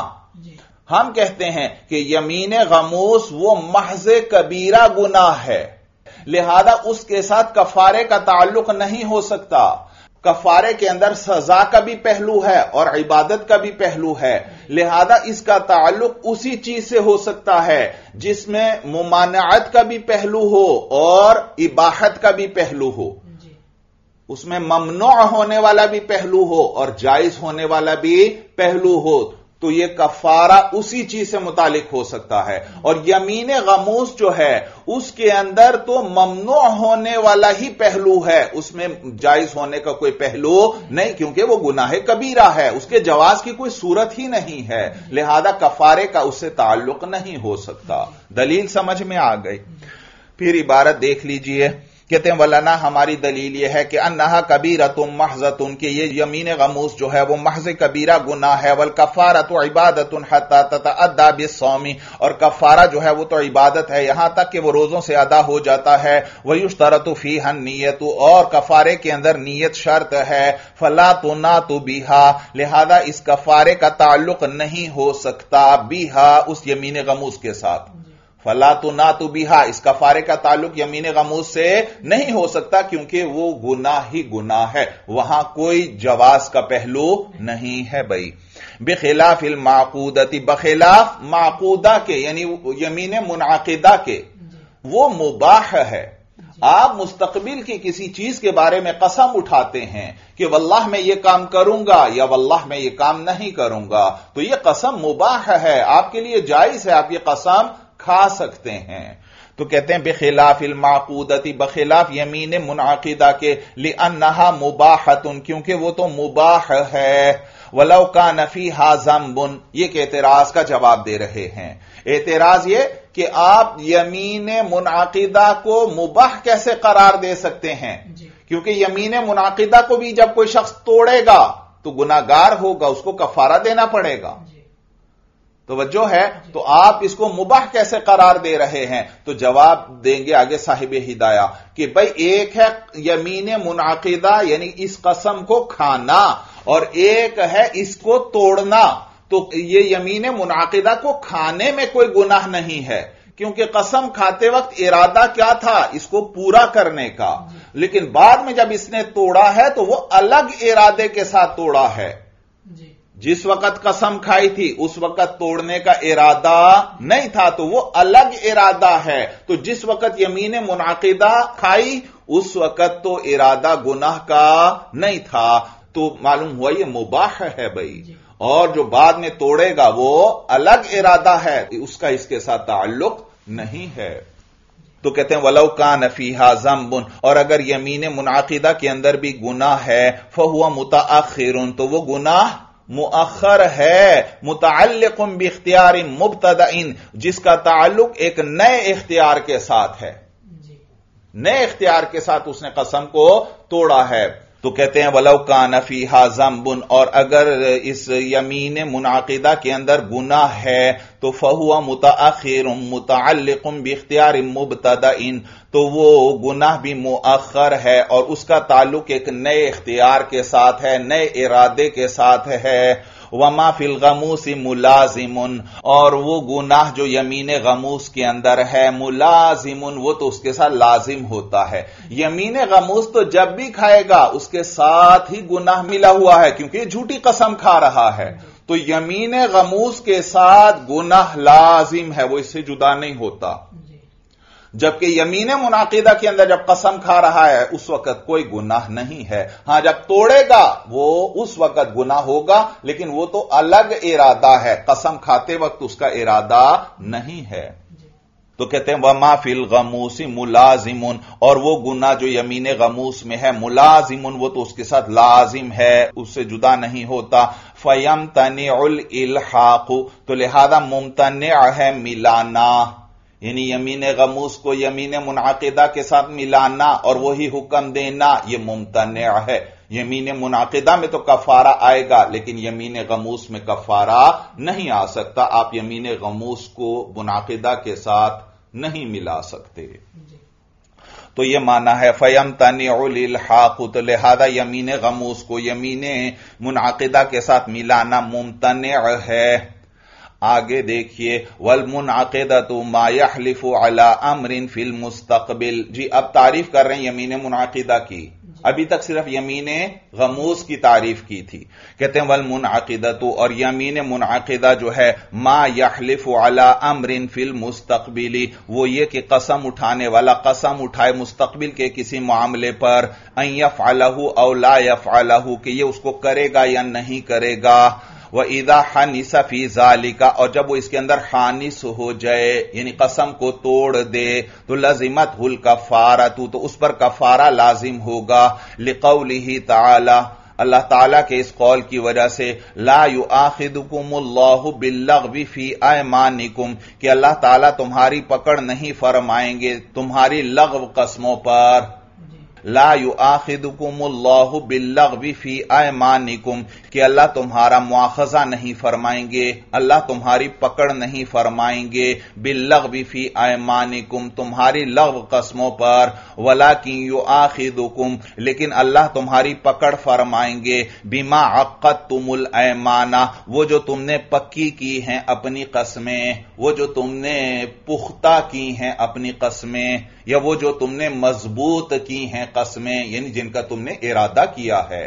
ہم کہتے ہیں کہ یمین غموس وہ محض کبیرہ گناہ ہے، لہذا اس کے ساتھ کفارے کا تعلق نہیں ہو سکتا۔ کفارے کے اندر سزا کا بھی پہلو ہے اور عبادت کا بھی پہلو ہے، لہذا اس کا تعلق اسی چیز سے ہو سکتا ہے جس میں ممانعت کا بھی پہلو ہو اور اباحت کا بھی پہلو ہو، اس میں ممنوع ہونے والا بھی پہلو ہو اور جائز ہونے والا بھی پہلو ہو، تو یہ کفارہ اسی چیز سے متعلق ہو سکتا ہے۔ اور یمین غموس جو ہے اس کے اندر تو ممنوع ہونے والا ہی پہلو ہے، اس میں جائز ہونے کا کوئی پہلو نہیں، کیونکہ وہ گناہ کبیرہ ہے، اس کے جواز کی کوئی صورت ہی نہیں ہے، لہذا کفارے کا اس سے تعلق نہیں ہو سکتا۔ دلیل سمجھ میں آ گئی؟ پھر عبارت دیکھ لیجئے، کہتے ہیں وَلَنَا، ہماری دلیل یہ ہے کہ انہا کبیرۃ محضۃ، کہ یہ یمین غموس جو ہے وہ محض کبیرہ گناہ ہے، وَالْكَفَّارَةُ عِبَادَةٌ حَتَّى تَتَعَدَّى بِالصَّوْمِ، اور کفارہ جو ہے وہ تو عبادت ہے یہاں تک کہ وہ روزوں سے ادا ہو جاتا ہے۔ وَيُشْتَرَطُ فِيهَا النِّيَّةُ، اور کفارے کے اندر نیت شرط ہے۔ فَلَا تُنَاطُ بِهَا، لہذا اس کفارے کا تعلق نہیں ہو سکتا بِهَا، اس یمین غموس کے ساتھ۔ فلا تنات بہا، اس کفارے کا تعلق یمین غموس سے نہیں ہو سکتا کیونکہ وہ گناہ ہی گناہ ہے، وہاں کوئی جواز کا پہلو نہیں ہے بھائی۔ بخلاف المعقودتی، بخلاف معقودہ کے یعنی یمین منعقدہ کے، وہ مباح ہے۔ آپ مستقبل کی کسی چیز کے بارے میں قسم اٹھاتے ہیں کہ واللہ میں یہ کام کروں گا یا واللہ میں یہ کام نہیں کروں گا، تو یہ قسم مباح ہے، آپ کے لیے جائز ہے، آپ یہ قسم کھا سکتے ہیں۔ تو کہتے ہیں بخلاف المعقودتی، بخلاف یمین منعقدہ کے، لأنہا مباحۃ، کیونکہ وہ تو مباح ہے۔ ولو کان فیہا ذنب، یہ کہ اعتراض کا جواب دے رہے ہیں۔ اعتراض یہ کہ آپ یمین منعقدہ کو مباح کیسے قرار دے سکتے ہیں؟ کیونکہ یمین منعقدہ کو بھی جب کوئی شخص توڑے گا تو گناہگار ہوگا، اس کو کفارہ دینا پڑے گا۔ توجہ ہے؟ تو آپ اس کو مباح کیسے قرار دے رہے ہیں؟ تو جواب دیں گے آگے صاحب ہدایہ کہ بھئی ایک ہے یمین منعقدہ یعنی اس قسم کو کھانا، اور ایک ہے اس کو توڑنا۔ تو یہ یمین منعقدہ کو کھانے میں کوئی گناہ نہیں ہے، کیونکہ قسم کھاتے وقت ارادہ کیا تھا؟ اس کو پورا کرنے کا، لیکن بعد میں جب اس نے توڑا ہے تو وہ الگ ارادے کے ساتھ توڑا ہے۔ جس وقت قسم کھائی تھی اس وقت توڑنے کا ارادہ نہیں تھا، تو وہ الگ ارادہ ہے۔ تو جس وقت یمین منعقدہ کھائی اس وقت تو ارادہ گناہ کا نہیں تھا، تو معلوم ہوا یہ مباح ہے بھائی، اور جو بعد میں توڑے گا وہ الگ ارادہ ہے، اس کا اس کے ساتھ تعلق نہیں ہے۔ تو کہتے ہیں وَلَوْ كَانَ فِيهَا ذَنْبٌ، اور اگر یمین منعقدہ کے اندر بھی گناہ ہے، فَهُوَ مُتَأَخِّرٌ، تو وہ گناہ مؤخر ہے، متعلق باختیار مبتدئ، جس کا تعلق ایک نئے اختیار کے ساتھ ہے، نئے اختیار کے ساتھ اس نے قسم کو توڑا ہے۔ تو کہتے ہیں وَلَوْ كَانَ فِيهَا ذَنْبٌ، اور اگر اس یمین منعقدہ کے اندر گناہ ہے تو فَهُوَ مُتَأَخِّرٌ مُتَعَلِّقٌ بِاخْتِيَارٍ مُبْتَدَئٍ، تو وہ گناہ بھی مؤخر ہے اور اس کا تعلق ایک نئے اختیار کے ساتھ ہے، نئے ارادے کے ساتھ ہے۔ وَمَا فِي الْغَمُوسِ مُلَازِمٌ، اور وہ گناہ جو یمین غموس کے اندر ہے ملازم، وہ تو اس کے ساتھ لازم ہوتا ہے۔ یمین غموس تو جب بھی کھائے گا اس کے ساتھ ہی گناہ ملا ہوا ہے، کیونکہ یہ جھوٹی قسم کھا رہا ہے، تو یمین غموس کے ساتھ گناہ لازم ہے، وہ اس سے جدا نہیں ہوتا۔ جبکہ یمین منعقدہ کے اندر جب قسم کھا رہا ہے اس وقت کوئی گناہ نہیں ہے، ہاں جب توڑے گا وہ اس وقت گناہ ہوگا، لیکن وہ تو الگ ارادہ ہے، قسم کھاتے وقت اس کا ارادہ نہیں ہے۔ تو کہتے ہیں وَمَا فِي الْغَمُوسِ مُلَازِمٌ، اور وہ گناہ جو یمین غموس میں ہے ملازم، وہ تو اس کے ساتھ لازم ہے، اس سے جدا نہیں ہوتا۔ فَيَمْتَنِعُ الْإِلْحَاقُ، تو لہذا ممتنع ہے ملانا، یعنی یمین غموس کو یمین منعقدہ کے ساتھ ملانا اور وہی حکم دینا، یہ ممتنع ہے۔ یمین منعقدہ میں تو کفارہ آئے گا، لیکن یمین غموس میں کفارہ نہیں آ سکتا، آپ یمین غموس کو منعقدہ کے ساتھ نہیں ملا سکتے۔ تو یہ معنی ہے فَيَمْتَنِعُ الْإِلْحَاقُ، تو لہذا یمین غموس کو یمین منعقدہ کے ساتھ ملانا ممتنع ہے۔ آگے دیکھیے وَالْمُنْعَقِدَةُ مَا يَحْلِفُ عَلَىٰ أَمْرٍ فِي الْمُسْتَقْبِلِ، جی اب تعریف کر رہے ہیں یمین منعقدہ کی، ابھی تک صرف یمین غموس کی تعریف کی تھی۔ کہتے ہیں وَالْمُنْعَقِدَةُ، اور یمین منعقدہ جو ہے مَا يَحْلِفُ عَلَىٰ أَمْرٍ فِي الْمُسْتَقْبِلِ، وہ یہ کہ قسم اٹھانے والا قسم اٹھائے مستقبل کے کسی معاملے پر، أَن يَفْعَلَهُ أَوْ لَا يَفْعَلَهُ، کہ یہ اس کو کرے گا یا نہیں کرے گا۔ وَإِذَا حَنِسَ فِي ذَلِكَ، اور جب وہ اس کے اندر حانس ہو جائے یعنی قسم کو توڑ دے تو لَزِمَتْهُ الْكَفَّارَةُ، تو اس پر کفارہ لازم ہوگا، لِقَوْلِهِ تَعَالَى، اللہ تعالیٰ کے اس قول کی وجہ سے، لَا يُؤَاخِذُكُمُ اللَّهُ بِاللَّغْوِ فِي أَيْمَانِكُمْ، کہ اللہ تعالیٰ تمہاری پکڑ نہیں فرمائیں گے تمہاری لغو قسموں پر۔ لا یؤاخذکم اللہ باللغو فی ایمانکم کہ اللہ تمہارا مواخذہ نہیں فرمائیں گے، اللہ تمہاری پکڑ نہیں فرمائیں گے، باللغو فی ایمانکم تمہاری لغو قسموں پر، ولکن یؤاخذکم لیکن اللہ تمہاری پکڑ فرمائیں گے، بما عقدتم الایمان وہ جو تم نے پکی کی ہیں اپنی قسمیں، وہ جو تم نے پختہ کی ہیں اپنی قسمیں، یا وہ جو تم نے مضبوط کی ہیں قسمیں، یعنی جن کا تم نے ارادہ کیا ہے۔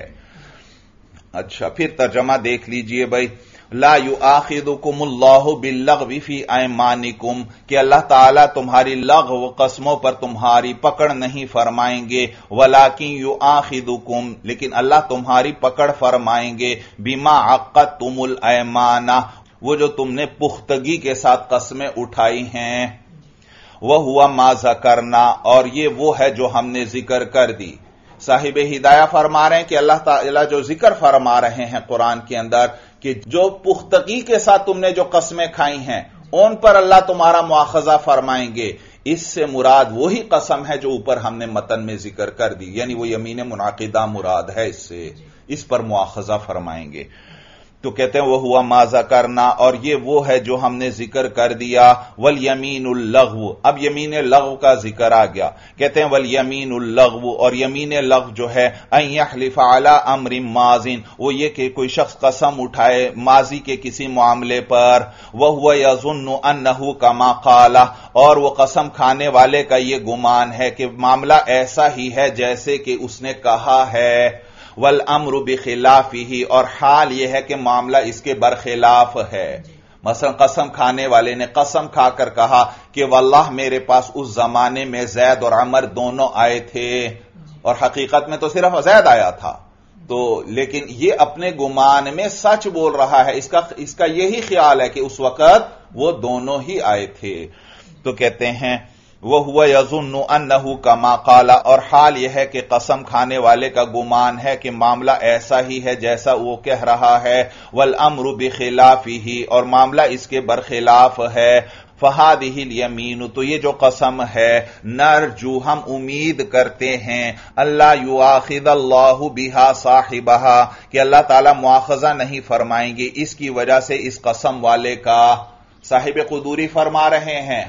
اچھا پھر ترجمہ دیکھ لیجئے بھائی، لا یؤاخذکم اللہ باللغو فی ایمانکم کہ اللہ تعالیٰ تمہاری لغو قسموں پر تمہاری پکڑ نہیں فرمائیں گے، ولکن یؤاخذکم لیکن اللہ تمہاری پکڑ فرمائیں گے، بما عقدتم الایمان وہ جو تم نے پختگی کے ساتھ قسمیں اٹھائی ہیں، وَهُوَ مَا ذَكَرْنَا اور یہ وہ ہے جو ہم نے ذکر کر دی۔ صاحب ہدایہ فرما رہے ہیں کہ اللہ تعالیٰ جو ذکر فرما رہے ہیں قرآن کے اندر کہ جو پختگی کے ساتھ تم نے جو قسمیں کھائی ہیں ان پر اللہ تمہارا مواخذہ فرمائیں گے، اس سے مراد وہی قسم ہے جو اوپر ہم نے متن میں ذکر کر دی، یعنی وہ یمین منعقدہ مراد ہے، اس پر مواخذہ فرمائیں گے۔ تو کہتے ہیں وہ ہوا ما ذکرنا اور یہ وہ ہے جو ہم نے ذکر کر دیا، والیمین اللغو اب یمین لغو کا ذکر آ گیا، کہتے ہیں والیمین اللغو اور یمین لغو جو ہے ان یحلف علی امر ماض وہ یہ کہ کوئی شخص قسم اٹھائے ماضی کے کسی معاملے پر، وہو یظن انہ کما قال اور وہ قسم کھانے والے کا یہ گمان ہے کہ معاملہ ایسا ہی ہے جیسے کہ اس نے کہا ہے، والامر بخلافہ اور حال یہ ہے کہ معاملہ اس کے برخلاف ہے۔ مثلا قسم کھانے والے نے قسم کھا کر کہا کہ واللہ میرے پاس اس زمانے میں زید اور عمر دونوں آئے تھے، اور حقیقت میں تو صرف زید آیا تھا، تو لیکن یہ اپنے گمان میں سچ بول رہا ہے، اس کا یہی خیال ہے کہ اس وقت وہ دونوں ہی آئے تھے۔ تو کہتے ہیں وَهُوَ يَظُنُّ أَنَّهُ كَمَا قَالَ اور حال یہ ہے کہ قسم کھانے والے کا گمان ہے کہ معاملہ ایسا ہی ہے جیسا وہ کہہ رہا ہے، وَالْأَمْرُ بِخِلَافِهِ اور معاملہ اس کے برخلاف ہے، فَهَذِهِ الْيَمِينُ تو یہ جو قسم ہے، نرجو ہم امید کرتے ہیں، اللہ یؤاخذ اللہ بها صاحبها کہ اللہ تعالیٰ مواخذہ نہیں فرمائیں گے اس کی وجہ سے اس قسم والے کا۔ صاحب قدوری فرما رہے ہیں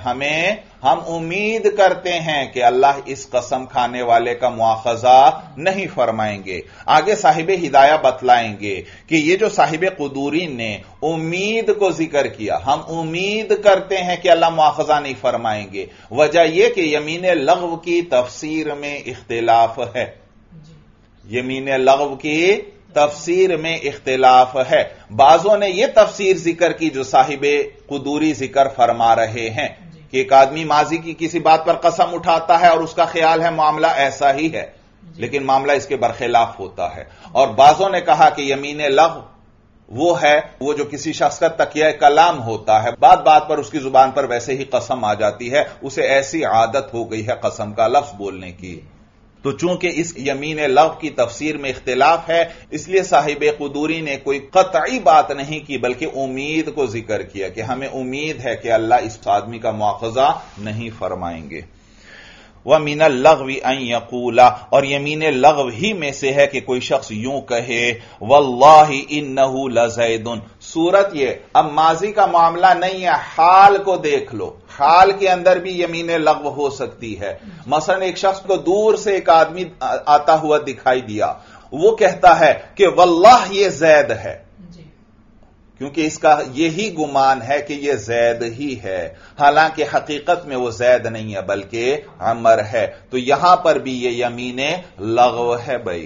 ہم امید کرتے ہیں کہ اللہ اس قسم کھانے والے کا مواخذہ نہیں فرمائیں گے۔ آگے صاحب ہدایہ بتلائیں گے کہ یہ جو صاحب قدوری نے امید کو ذکر کیا، ہم امید کرتے ہیں کہ اللہ مواخذہ نہیں فرمائیں گے، وجہ یہ کہ یمین لغو کی تفسیر میں اختلاف ہے، یمین لغو کی تفسیر میں اختلاف ہے۔ بعضوں نے یہ تفسیر ذکر کی جو صاحب قدوری ذکر فرما رہے ہیں کہ ایک آدمی ماضی کی کسی بات پر قسم اٹھاتا ہے اور اس کا خیال ہے معاملہ ایسا ہی ہے، لیکن معاملہ اس کے برخلاف ہوتا ہے۔ اور بعضوں نے کہا کہ یمین لغو وہ ہے وہ جو کسی شخص کا تکیہ کلام ہوتا ہے، بات بات پر اس کی زبان پر ویسے ہی قسم آ جاتی ہے، اسے ایسی عادت ہو گئی ہے قسم کا لفظ بولنے کی۔ تو چونکہ اس یمین لغو کی تفسیر میں اختلاف ہے، اس لیے صاحب قدوری نے کوئی قطعی بات نہیں کی بلکہ امید کو ذکر کیا کہ ہمیں امید ہے کہ اللہ اس آدمی کا مواخذہ نہیں فرمائیں گے۔ وَمِنَ اللَّغْوِ أَن يَقُولَ اور یمین لغو ہی میں سے ہے کہ کوئی شخص یوں کہے وَاللَّهِ إِنَّهُ لَزَيْدٌ صورت یہ اب ماضی کا معاملہ نہیں ہے، حال کو دیکھ لو، حال کے اندر بھی یمین لغو ہو سکتی ہے۔ مثلا ایک شخص کو دور سے ایک آدمی آتا ہوا دکھائی دیا، وہ کہتا ہے کہ واللہ یہ زید ہے، کیونکہ اس کا یہی گمان ہے کہ یہ زید ہی ہے، حالانکہ حقیقت میں وہ زید نہیں ہے بلکہ عمر ہے، تو یہاں پر بھی یہ یمین لغو ہے بھائی۔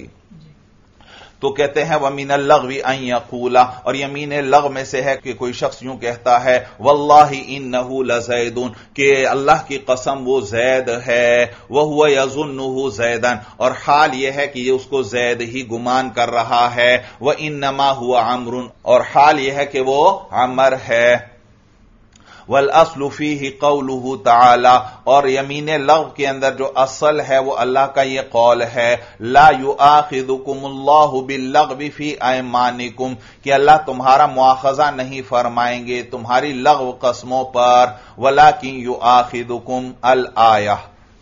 تو کہتے ہیں وَمِنَ اللَّغْوِ أَن يَقُولَ اور یمین لغو میں سے ہے کہ کوئی شخص یوں کہتا ہے وَاللَّهِ إِنَّهُ لَزَيْدٌ کہ اللہ کی قسم وہ زید ہے، وَهُوَ يَظُنُّهُ زَيْدًا اور حال یہ ہے کہ یہ اس کو زید ہی گمان کر رہا ہے، وَإِنَّمَا هُوَ عَمْرٌ اور حال یہ ہے کہ وہ عمر ہے۔ وَالْأَصْلُ فِيهِ قَوْلُهُ تَعَالَى اور یمین لغو کے اندر جو اصل ہے وہ اللہ کا یہ قول ہے لَا يُؤَاخِذُكُمُ اللَّهُ بِاللَّغْوِ فِي أَيْمَانِكُمْ کہ اللہ تمہارا مواخذہ نہیں فرمائیں گے تمہاری لغو قسموں پر، وَلَكِنْ يُؤَاخِذُكُمْ الْآیَةِ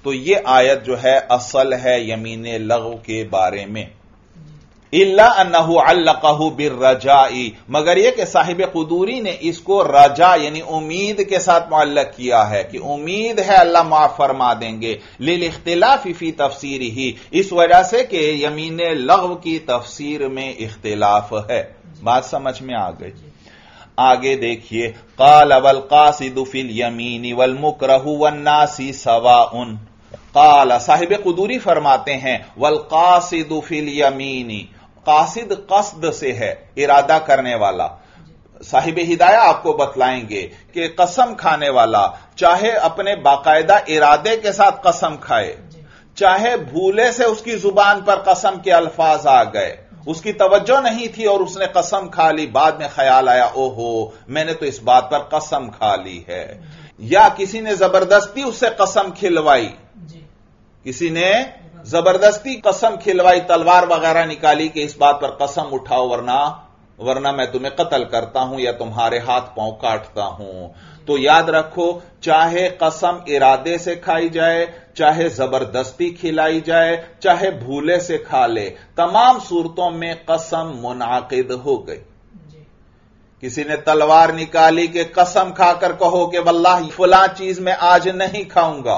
تو یہ آیت جو ہے اصل ہے یمین لغو کے بارے میں. الا انہ علقہ بالرجاء، مگر یہ کہ صاحب قدوری نے اس کو رجا یعنی امید کے ساتھ معلق کیا ہے کہ امید ہے اللہ معاف فرما دیں گے. للاختلاف فی تفسیرہ، اس وجہ سے کہ یمین لغو کی تفسیر میں اختلاف ہے. بات سمجھ میں آ گئی؟ آگے دیکھیے، قال والقاصد فی الیمین والمکرہ والناسی سواء. قال صاحب قدوری فرماتے ہیں والقاصد فی الیمین، قاصد قصد سے ہے، ارادہ کرنے والا. صاحب ہدایہ آپ کو بتلائیں گے کہ قسم کھانے والا چاہے اپنے باقاعدہ ارادے کے ساتھ قسم کھائے، چاہے بھولے سے اس کی زبان پر قسم کے الفاظ آ گئے، اس کی توجہ نہیں تھی اور اس نے قسم کھا لی، بعد میں خیال آیا اوہو میں نے تو اس بات پر قسم کھا لی ہے. یا کسی نے زبردستی اس سے قسم کھلوائی، کسی نے زبردستی قسم کھلوائی، تلوار وغیرہ نکالی کہ اس بات پر قسم اٹھاؤ ورنہ میں تمہیں قتل کرتا ہوں یا تمہارے ہاتھ پاؤں کاٹتا ہوں. تو یاد رکھو، چاہے قسم ارادے سے کھائی جائے، چاہے زبردستی کھلائی جائے، چاہے بھولے سے کھا لے، تمام صورتوں میں قسم منعقد ہو گئی. کسی نے تلوار نکالی کہ قسم کھا کر کہو کہ واللہ فلاں چیز میں آج نہیں کھاؤں گا،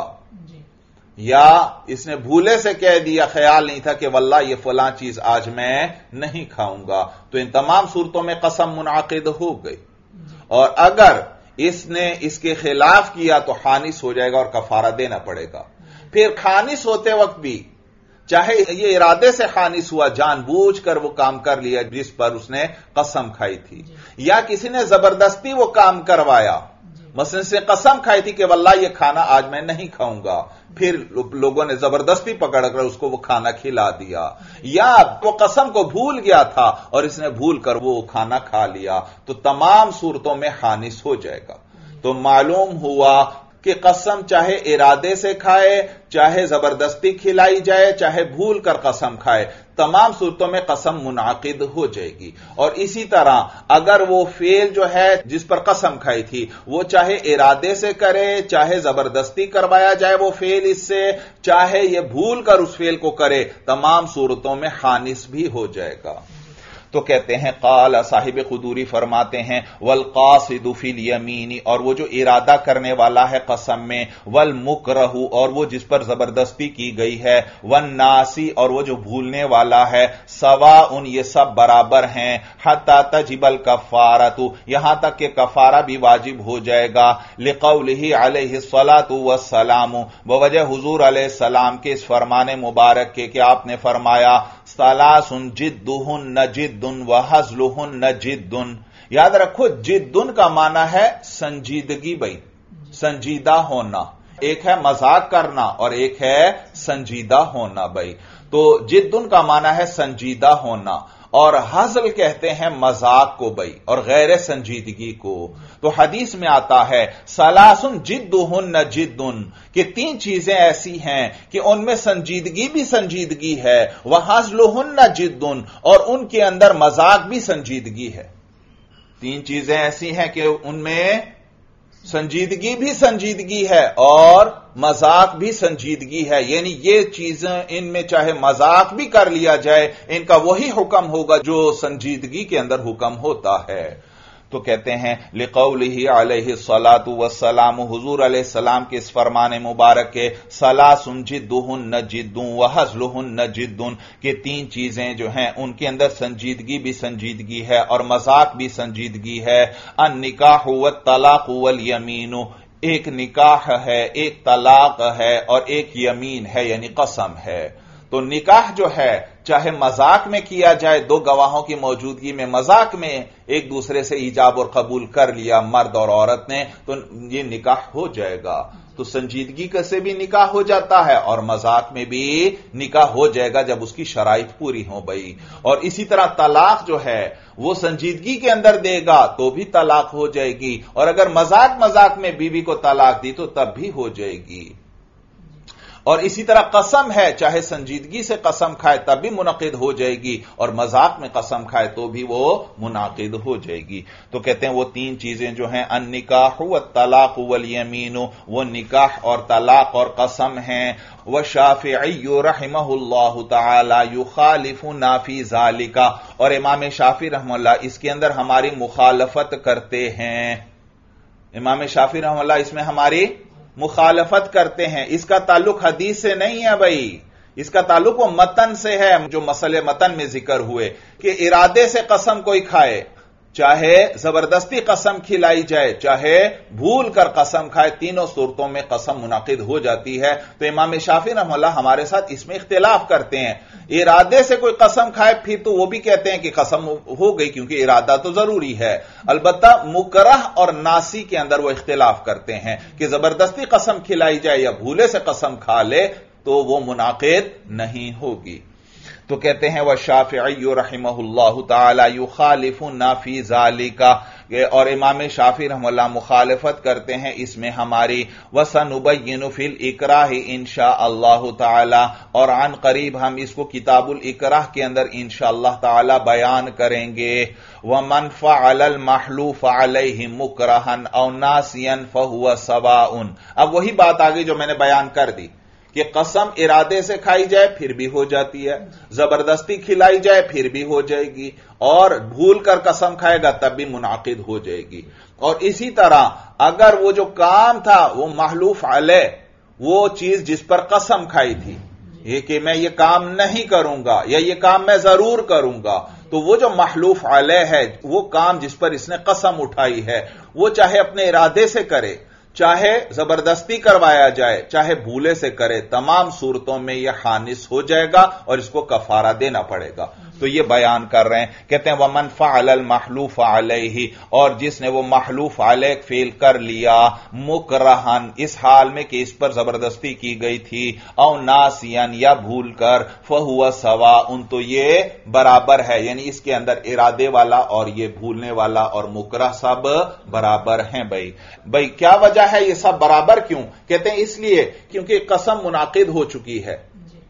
یا اس نے بھولے سے کہہ دیا، خیال نہیں تھا کہ واللہ یہ فلاں چیز آج میں نہیں کھاؤں گا، تو ان تمام صورتوں میں قسم منعقد ہو گئی. اور اگر اس نے اس کے خلاف کیا تو خانس ہو جائے گا اور کفارہ دینا پڑے گا. پھر خانس ہوتے وقت بھی چاہے یہ ارادے سے خانس ہوا، جان بوجھ کر وہ کام کر لیا جس پر اس نے قسم کھائی تھی، یا کسی نے زبردستی وہ کام کروایا، مثلا سے قسم کھائی تھی کہ واللہ یہ کھانا آج میں نہیں کھاؤں گا، پھر لوگوں نے زبردستی پکڑ کر اس کو وہ کھانا کھلا دیا، یا وہ قسم کو بھول گیا تھا اور اس نے بھول کر وہ کھانا کھا لیا، تو تمام صورتوں میں خانس ہو جائے گا. تو معلوم ہوا کہ قسم چاہے ارادے سے کھائے، چاہے زبردستی کھلائی جائے، چاہے بھول کر قسم کھائے، تمام صورتوں میں قسم منعقد ہو جائے گی. اور اسی طرح اگر وہ فعل جو ہے جس پر قسم کھائی تھی وہ چاہے ارادے سے کرے، چاہے زبردستی کروایا جائے وہ فعل اس سے، چاہے یہ بھول کر اس فعل کو کرے، تمام صورتوں میں خانس بھی ہو جائے گا. تو کہتے ہیں قال صاحب قدوری فرماتے ہیں والقاصد فی الیمین، اور وہ جو ارادہ کرنے والا ہے قسم میں، والمکرہ اور وہ جس پر زبردستی کی گئی ہے، والناسی اور وہ جو بھولنے والا ہے، سواء یہ سب برابر ہیں، حتی تجب الکفارۃ یہاں تک کہ کفارہ بھی واجب ہو جائے گا، لقولہ علیہ الصلاۃ والسلام بوجہ حضور علیہ السلام کے اس فرمان مبارک کے کہ آپ نے فرمایا ثلاث جدہن جد وہزلہن جد. یاد رکھو جدن کا معنی ہے سنجیدگی، بھائی سنجیدہ ہونا، ایک ہے مذاق کرنا اور ایک ہے سنجیدہ ہونا. بھائی تو جدن کا معنی ہے سنجیدہ ہونا، اور ہزل کہتے ہیں مذاق کو بھائی، اور غیر سنجیدگی کو. تو حدیث میں آتا ہے ثلاثن جدہن جدن، کہ تین چیزیں ایسی ہیں کہ ان میں سنجیدگی بھی سنجیدگی ہے، وہزلہن جدن اور ان کے اندر مذاق بھی سنجیدگی ہے. تین چیزیں ایسی ہیں کہ ان میں سنجیدگی بھی سنجیدگی ہے اور مذاق بھی سنجیدگی ہے، یعنی یہ چیزیں ان میں چاہے مذاق بھی کر لیا جائے ان کا وہی حکم ہوگا جو سنجیدگی کے اندر حکم ہوتا ہے. تو کہتے ہیں لقولہ علیہ الصلاۃ والسلام حضور علیہ السلام کے اس فرمان مبارک کے ثلاث جدہن جد وہزلہن جد، کہ تین چیزیں جو ہیں ان کے اندر سنجیدگی بھی سنجیدگی ہے اور مذاق بھی سنجیدگی ہے. النکاح والطلاق والیمین، ایک نکاح ہے، ایک طلاق ہے اور ایک یمین ہے یعنی قسم ہے. تو نکاح جو ہے چاہے مذاق میں کیا جائے، دو گواہوں کی موجودگی میں مذاق میں ایک دوسرے سے ایجاب اور قبول کر لیا مرد اور عورت نے، تو یہ نکاح ہو جائے گا. تو سنجیدگی سے بھی نکاح ہو جاتا ہے اور مذاق میں بھی نکاح ہو جائے گا جب اس کی شرائط پوری ہو بھائی. اور اسی طرح طلاق جو ہے وہ سنجیدگی کے اندر دے گا تو بھی طلاق ہو جائے گی، اور اگر مذاق میں بیوی کو طلاق دی تو تب بھی ہو جائے گی. اور اسی طرح قسم ہے، چاہے سنجیدگی سے قسم کھائے تب بھی منعقد ہو جائے گی، اور مذاق میں قسم کھائے تو بھی وہ منعقد ہو جائے گی۔ تو کہتے ہیں وہ تین چیزیں جو ہیں النکاح والطلاق والیمین، وہ نکاح اور طلاق اور قسم ہیں۔ والشافعی رحمہ اللہ تعالی یخالفنا فی ذالک، اور امام شافعی رحمہ اللہ اس کے اندر ہماری مخالفت کرتے ہیں۔ امام شافعی رحمہ اللہ اس میں ہماری مخالفت کرتے ہیں۔ اس کا تعلق حدیث سے نہیں ہے بھائی، اس کا تعلق وہ متن سے ہے، جو مسئلے متن میں ذکر ہوئے کہ ارادے سے قسم کوئی کھائے، چاہے زبردستی قسم کھلائی جائے، چاہے بھول کر قسم کھائے، تینوں صورتوں میں قسم منعقد ہو جاتی ہے۔ تو امام شافعی رحمہ اللہ ہمارے ساتھ اس میں اختلاف کرتے ہیں۔ ارادے سے کوئی قسم کھائے پھر تو وہ بھی کہتے ہیں کہ قسم ہو گئی، کیونکہ ارادہ تو ضروری ہے۔ البتہ مکرہ اور ناسی کے اندر وہ اختلاف کرتے ہیں کہ زبردستی قسم کھلائی جائے یا بھولے سے قسم کھا لے تو وہ منعقد نہیں ہوگی۔ تو کہتے ہیں والشافعی رحمہ اللہ تعالی یخالفنا فی ذالک، اور امام شافعی رحمہ اللہ مخالفت کرتے ہیں اس میں ہماری۔ وسنبین فی الاکراہ انشاء اللہ تعالی، اور عن قریب ہم اس کو کتاب الاکراہ کے اندر انشاءاللہ تعالی بیان کریں گے۔ ومن فعل المحلوف علیہ مکرہا او ناسیا فہو سواء، اب وہی بات آگئی جو میں نے بیان کر دی کہ قسم ارادے سے کھائی جائے پھر بھی ہو جاتی ہے، زبردستی کھلائی جائے پھر بھی ہو جائے گی، اور بھول کر قسم کھائے گا تب بھی منعقد ہو جائے گی۔ اور اسی طرح اگر وہ جو کام تھا وہ محلوف علیہ، وہ چیز جس پر قسم کھائی تھی، یہ کہ میں یہ کام نہیں کروں گا یا یہ کام میں ضرور کروں گا، تو وہ جو محلوف علیہ ہے، وہ کام جس پر اس نے قسم اٹھائی ہے، وہ چاہے اپنے ارادے سے کرے، چاہے زبردستی کروایا جائے، چاہے بھولے سے کرے، تمام صورتوں میں یہ خانس ہو جائے گا اور اس کو کفارہ دینا پڑے گا۔ تو یہ بیان کر رہے ہیں، کہتے ہیں ومن فعل المحلوف علیہ، اور جس نے وہ محلوف علیہ فعل کر لیا مکرہن، اس حال میں کہ اس پر زبردستی کی گئی تھی، او ناسیا یا بھول کر، فہو سواء، تو یہ برابر ہے، یعنی اس کے اندر ارادے والا اور یہ بھولنے والا اور مکرہ سب برابر ہیں۔ بھائی کیا وجہ ہے یہ سب برابر کیوں؟ کہتے ہیں اس لیے کیونکہ قسم منعقد ہو چکی ہے،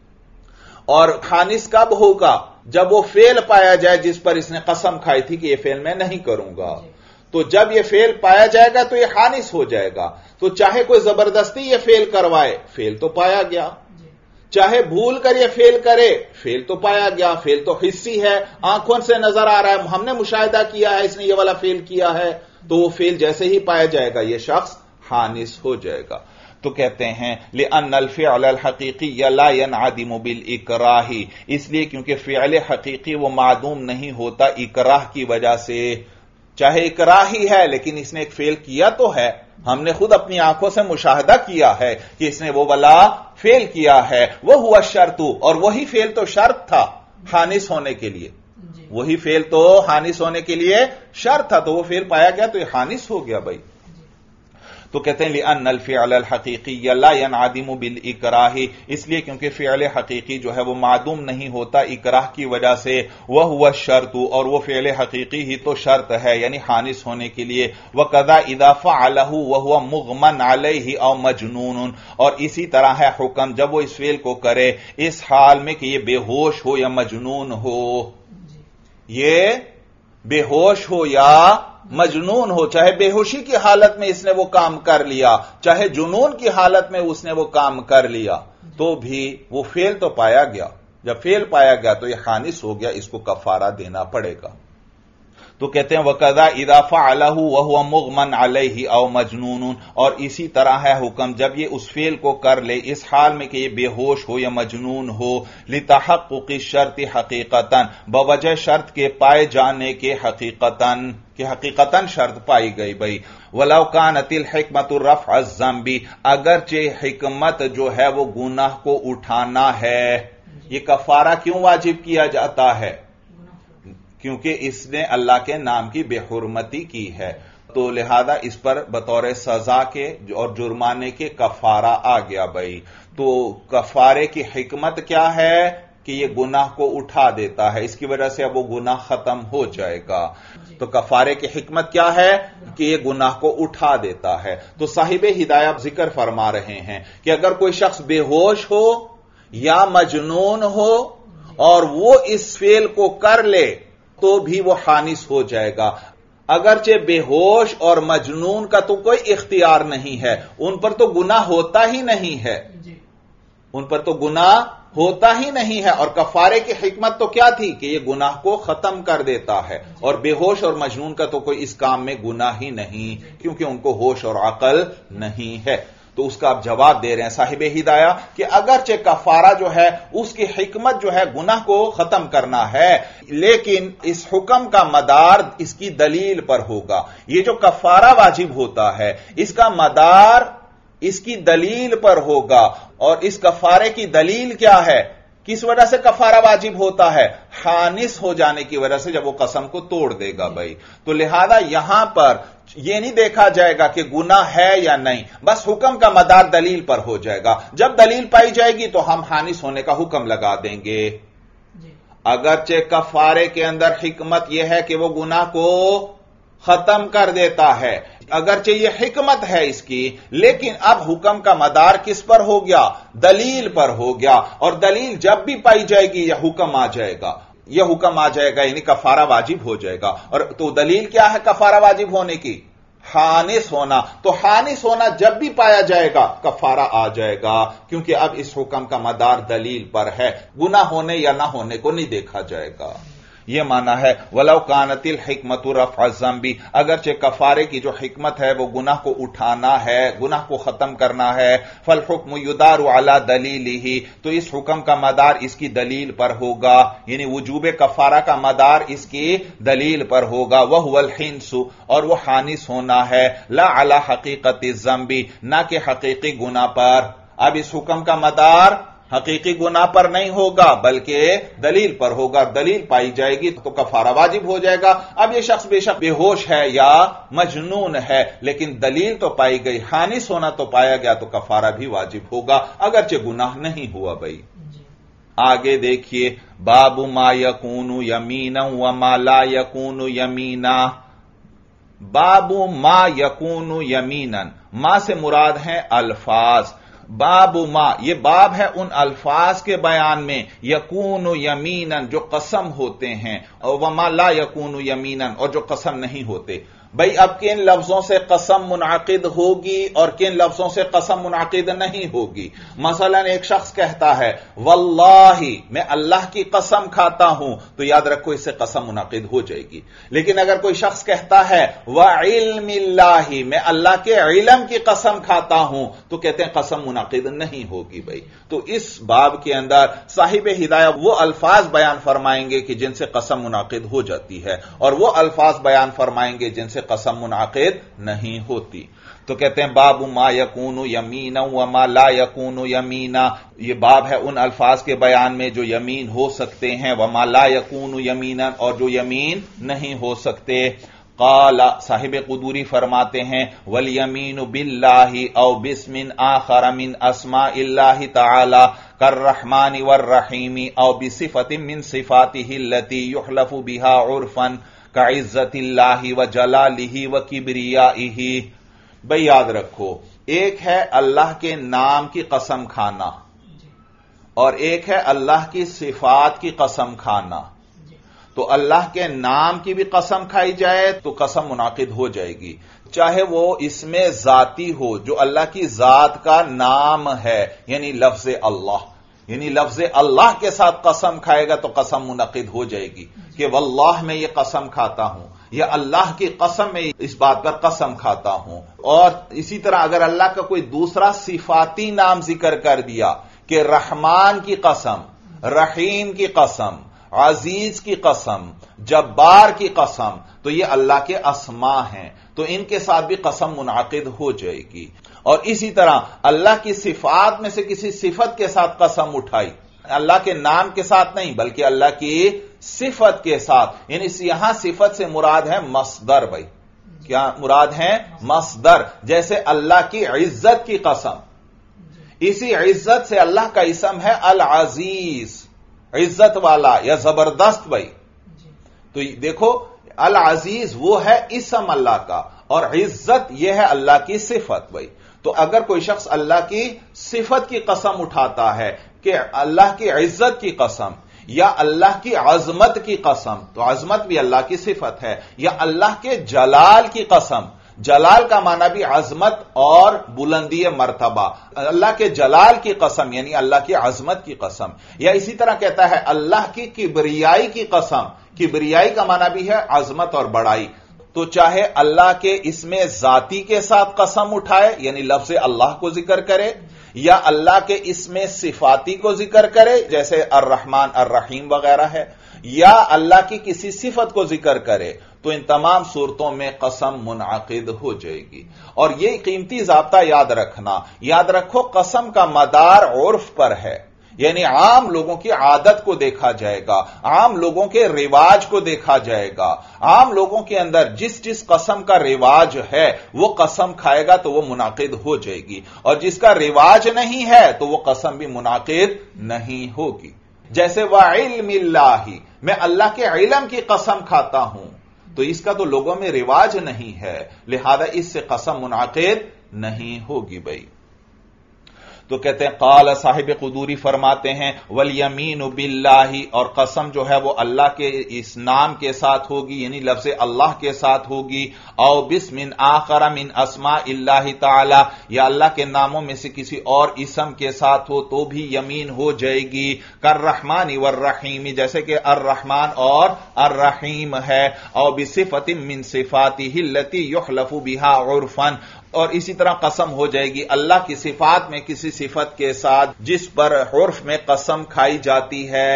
اور خانس کب ہوگا؟ جب وہ فعل پایا جائے جس پر اس نے قسم کھائی تھی کہ یہ فعل میں نہیں کروں گا، تو جب یہ فعل پایا جائے گا تو یہ خانس ہو جائے گا۔ تو چاہے کوئی زبردستی یہ فعل کروائے، فعل تو پایا گیا، چاہے بھول کر یہ فعل کرے، فعل تو پایا گیا، فعل تو حسی ہے، آنکھوں سے نظر آ رہا ہے، ہم نے مشاہدہ کیا ہے اس نے یہ والا فعل کیا ہے، تو وہ فعل جیسے ہی پایا جائے گا یہ شخص خانس ہو جائے گا۔ تو کہتے ہیں لأن الفعل الحقیقی لا ينعدم بالاکراہ، اس لیے کیونکہ فعل حقیقی وہ معدوم نہیں ہوتا اکراہ کی وجہ سے، چاہے اکراہ ہی ہے لیکن اس نے ایک فعل کیا تو ہے، ہم نے خود اپنی آنکھوں سے مشاہدہ کیا ہے کہ اس نے وہ والا فعل کیا ہے، وہ ہوا شرط، اور وہی فعل تو شرط تھا خانس ہونے کے لیے، وہی فعل تو خانس ہونے کے لیے شرط تھا، تو وہ فعل پایا گیا تو یہ خانس ہو گیا بھائی۔ تو کہتے ہیں لأن الفعل الحقیقی لا ينعدم بالاکراہ، اس لیے کیونکہ فعل حقیقی جو ہے وہ معدوم نہیں ہوتا اکراہ کی وجہ سے، وہو الشرط، اور وہ فعل حقیقی ہی تو شرط ہے یعنی خانس ہونے کے لیے، وَقَذَا إِذَا فَعَلَهُ وَهُوَ مُغْمًا عَلَيْهِ أَوْ مَجْنُونٌ، اور اسی طرح ہے حکم جب وہ اس فعل کو کرے اس حال میں کہ یہ بے ہوش ہو یا مجنون ہو، یہ بے ہوش ہو یا مجنون ہو، چاہے بے ہوشی کی حالت میں اس نے وہ کام کر لیا، چاہے جنون کی حالت میں اس نے وہ کام کر لیا، تو بھی وہ فعل تو پایا گیا، جب فعل پایا گیا تو یہ خانس ہو گیا، اس کو کفارہ دینا پڑے گا۔ تو کہتے ہیں وَقَذَا إِذَا فَعَلَهُ وَهُوَ مُغْمًا عَلَيْهِ أَوْ مَجْنُونٌ، اور اسی طرح ہے حکم جب یہ اس فعل کو کر لے اس حال میں کہ یہ بے ہوش ہو یا مجنون ہو، لِتَحَقُّقِ الشَّرْطِ حَقِيقَةً، بوجہ شرط کے پائے جانے کے حقیقتاً، کہ حقیقتاً شرط پائی گئی بھئی۔ وَلَوْ كَانَتِ الْحِكْمَةُ رَفْعَ الذَّنْبِ، اگرچہ حکمت جو ہے وہ گناہ کو اٹھانا ہے، یہ کفارہ کیوں واجب کیا جاتا ہے؟ کیونکہ اس نے اللہ کے نام کی بے حرمتی کی ہے، تو لہذا اس پر بطور سزا کے اور جرمانے کے کفارہ آ گیا بھائی۔ تو کفارے کی حکمت کیا ہے کہ یہ گناہ کو اٹھا دیتا ہے، اس کی وجہ سے اب وہ گناہ ختم ہو جائے گا۔ تو کفارے کی حکمت کیا ہے کہ یہ گناہ کو اٹھا دیتا ہے۔ تو صاحب ہدایت ذکر فرما رہے ہیں کہ اگر کوئی شخص بے ہوش ہو یا مجنون ہو اور وہ اس فعل کو کر لے تو بھی وہ خانس ہو جائے گا۔ اگرچہ بے ہوش اور مجنون کا تو کوئی اختیار نہیں ہے، ان پر تو گناہ ہوتا ہی نہیں ہے، ان پر تو گناہ ہوتا ہی نہیں ہے، اور کفارے کی حکمت تو کیا تھی کہ یہ گناہ کو ختم کر دیتا ہے، اور بے ہوش اور مجنون کا تو کوئی اس کام میں گناہ ہی نہیں، کیونکہ ان کو ہوش اور عقل نہیں ہے۔ تو اس کا آپ جواب دے رہے ہیں صاحب ہدایہ کہ اگرچہ کفارہ جو ہے اس کی حکمت جو ہے گناہ کو ختم کرنا ہے، لیکن اس حکم کا مدار اس کی دلیل پر ہوگا۔ یہ جو کفارہ واجب ہوتا ہے اس کا مدار اس کی دلیل پر ہوگا، اور اس کفارے کی دلیل کیا ہے؟ کس وجہ سے کفارہ واجب ہوتا ہے؟ خانس ہو جانے کی وجہ سے، جب وہ قسم کو توڑ دے گا بھائی۔ تو لہذا یہاں پر یہ نہیں دیکھا جائے گا کہ گناہ ہے یا نہیں، بس حکم کا مدار دلیل پر ہو جائے گا۔ جب دلیل پائی جائے گی تو ہم خانس ہونے کا حکم لگا دیں گے۔ اگرچہ کفارے کے اندر حکمت یہ ہے کہ وہ گناہ کو ختم کر دیتا ہے، اگرچہ یہ حکمت ہے اس کی، لیکن اب حکم کا مدار کس پر ہو گیا؟ دلیل پر ہو گیا، اور دلیل جب بھی پائی جائے گی یہ حکم آ جائے گا، یہ حکم آ جائے گا، یعنی کفارہ واجب ہو جائے گا۔ اور تو دلیل کیا ہے کفارہ واجب ہونے کی؟ خانس ہونا۔ تو خانس ہونا جب بھی پایا جائے گا کفارہ آ جائے گا، کیونکہ اب اس حکم کا مدار دلیل پر ہے، گناہ ہونے یا نہ ہونے کو نہیں دیکھا جائے گا۔ یہ معنی ہے وَلَوْ كَانَتِ الْحِكْمَةُ رَفْعَ الذَّنْبِ، اگرچہ کفارے کی جو حکمت ہے وہ گناہ کو اٹھانا ہے، گناہ کو ختم کرنا ہے، فَالْحُكْمُ يُدَارُ عَلَى دَلِيلِهِ، تو اس حکم کا مدار اس کی دلیل پر ہوگا، یعنی وجوب کفارہ کا مدار اس کی دلیل پر ہوگا۔ وَهُوَ الْحِنْسُ، اور وہ خانس ہونا ہے، لَا عَلَى حَقِيقَةِ الذَّنْبِ، نہ کہ حقیقی گناہ پر۔ اب اس حکم کا مدار حقیقی گناہ پر نہیں ہوگا بلکہ دلیل پر ہوگا، دلیل پائی جائے گی تو کفارہ واجب ہو جائے گا۔ اب یہ شخص بے شک بے ہوش ہے یا مجنون ہے، لیکن دلیل تو پائی گئی، خانس ہونا تو پایا گیا، تو کفارہ بھی واجب ہوگا اگرچہ گناہ نہیں ہوا بھائی۔ آگے دیکھیے باب ما یکون یمینا وما لا یکون یمینا۔ باب ما یکون یمینا، ما سے مراد ہیں الفاظ، باب ما یہ باب ہے ان الفاظ کے بیان میں، یکون یمینا جو قسم ہوتے ہیں، اور وما لا یکون یمینا اور جو قسم نہیں ہوتے۔ بھئی اب کن لفظوں سے قسم منعقد ہوگی اور کن لفظوں سے قسم منعقد نہیں ہوگی؟ مثلا ایک شخص کہتا ہے واللہ میں اللہ کی قسم کھاتا ہوں، تو یاد رکھو اس سے قسم منعقد ہو جائے گی۔ لیکن اگر کوئی شخص کہتا ہے وعلم اللہ میں اللہ کے علم کی قسم کھاتا ہوں، تو کہتے ہیں قسم منعقد نہیں ہوگی بھئی۔ تو اس باب کے اندر صاحب ہدایہ وہ الفاظ بیان فرمائیں گے کہ جن سے قسم منعقد ہو جاتی ہے، اور وہ الفاظ بیان فرمائیں گے جن سے قسم منعقد نہیں ہوتی۔ تو کہتے ہیں باب ما یکون یمینا وما لا یکون یمینا، یہ باب ہے ان الفاظ کے بیان میں جو یمین ہو سکتے ہیں، وما لا یکون یمینا اور جو یمین نہیں ہو سکتے۔ قال صاحب قدوری فرماتے ہیں والیمین باللہ او باسم آخر من اسماء اللہ تعالی کالرحمن والرحیم او بصفت من صفاته التي يحلف بها عرفا کعزت اللہ و جلالہ و کبریائہ۔ بھئی یاد رکھو، ایک ہے اللہ کے نام کی قسم کھانا اور ایک ہے اللہ کی صفات کی قسم کھانا۔ تو اللہ کے نام کی بھی قسم کھائی جائے تو قسم منعقد ہو جائے گی، چاہے وہ اس میں ذاتی ہو، جو اللہ کی ذات کا نام ہے، یعنی لفظ اللہ، یعنی لفظ اللہ کے ساتھ قسم کھائے گا تو قسم منعقد ہو جائے گی کہ واللہ میں یہ قسم کھاتا ہوں، یا اللہ کی قسم میں اس بات پر قسم کھاتا ہوں۔ اور اسی طرح اگر اللہ کا کوئی دوسرا صفاتی نام ذکر کر دیا کہ رحمان کی قسم، رحیم کی قسم، عزیز کی قسم، جبار کی قسم، تو یہ اللہ کے اسماء ہیں، تو ان کے ساتھ بھی قسم منعقد ہو جائے گی۔ اور اسی طرح اللہ کی صفات میں سے کسی صفت کے ساتھ قسم اٹھائی، اللہ کے نام کے ساتھ نہیں بلکہ اللہ کی صفت کے ساتھ، یعنی یہاں صفت سے مراد ہے مصدر۔ بھائی کیا مراد ہے؟ مصدر۔ جیسے اللہ کی عزت کی قسم، اسی عزت سے اللہ کا اسم ہے العزیز، عزت والا یا زبردست بھائی. تو دیکھو العزیز وہ ہے اسم اللہ کا اور عزت یہ ہے اللہ کی صفت بھائی. تو اگر کوئی شخص اللہ کی صفت کی قسم اٹھاتا ہے کہ اللہ کی عزت کی قسم یا اللہ کی عظمت کی قسم، تو عظمت بھی اللہ کی صفت ہے، یا اللہ کے جلال کی قسم، جلال کا معنی بھی عظمت اور بلندی مرتبہ، اللہ کے جلال کی قسم یعنی اللہ کی عظمت کی قسم، یا اسی طرح کہتا ہے اللہ کی کبریائی کی قسم، کبریائی کا معنی بھی ہے عظمت اور بڑائی. تو چاہے اللہ کے اسم ذاتی کے ساتھ قسم اٹھائے یعنی لفظ اللہ کو ذکر کرے، یا اللہ کے اسم صفاتی کو ذکر کرے جیسے الرحمن الرحیم وغیرہ ہے، یا اللہ کی کسی صفت کو ذکر کرے، تو ان تمام صورتوں میں قسم منعقد ہو جائے گی. اور یہ قیمتی ضابطہ یاد رکھنا، یاد رکھو قسم کا مدار عرف پر ہے، یعنی عام لوگوں کی عادت کو دیکھا جائے گا، عام لوگوں کے رواج کو دیکھا جائے گا. عام لوگوں کے اندر جس قسم کا رواج ہے وہ قسم کھائے گا تو وہ منعقد ہو جائے گی، اور جس کا رواج نہیں ہے تو وہ قسم بھی منعقد نہیں ہوگی. جیسے وَعِلْمِ اللَّهِ، میں اللہ کے علم کی قسم کھاتا ہوں، تو اس کا تو لوگوں میں رواج نہیں ہے، لہذا اس سے قسم منعقد نہیں ہوگی بھائی. تو کہتے ہیں قال صاحب قدوری فرماتے ہیں والیمین باللہ، اور قسم جو ہے وہ اللہ کے اس نام کے ساتھ ہوگی یعنی لفظ اللہ کے ساتھ ہوگی، او بسم آخر من اسماء اللہ تعالی، یا اللہ کے ناموں میں سے کسی اور اسم کے ساتھ ہو تو بھی یمین ہو جائے گی. کالرحمن والرحیم، جیسے کہ الرحمن اور الرحیم ہے، او بصفت من صفاته التي يحلف بها عرفا، اور اسی طرح قسم ہو جائے گی اللہ کی صفات میں کسی صفت کے ساتھ جس پر عرف میں قسم کھائی جاتی ہے.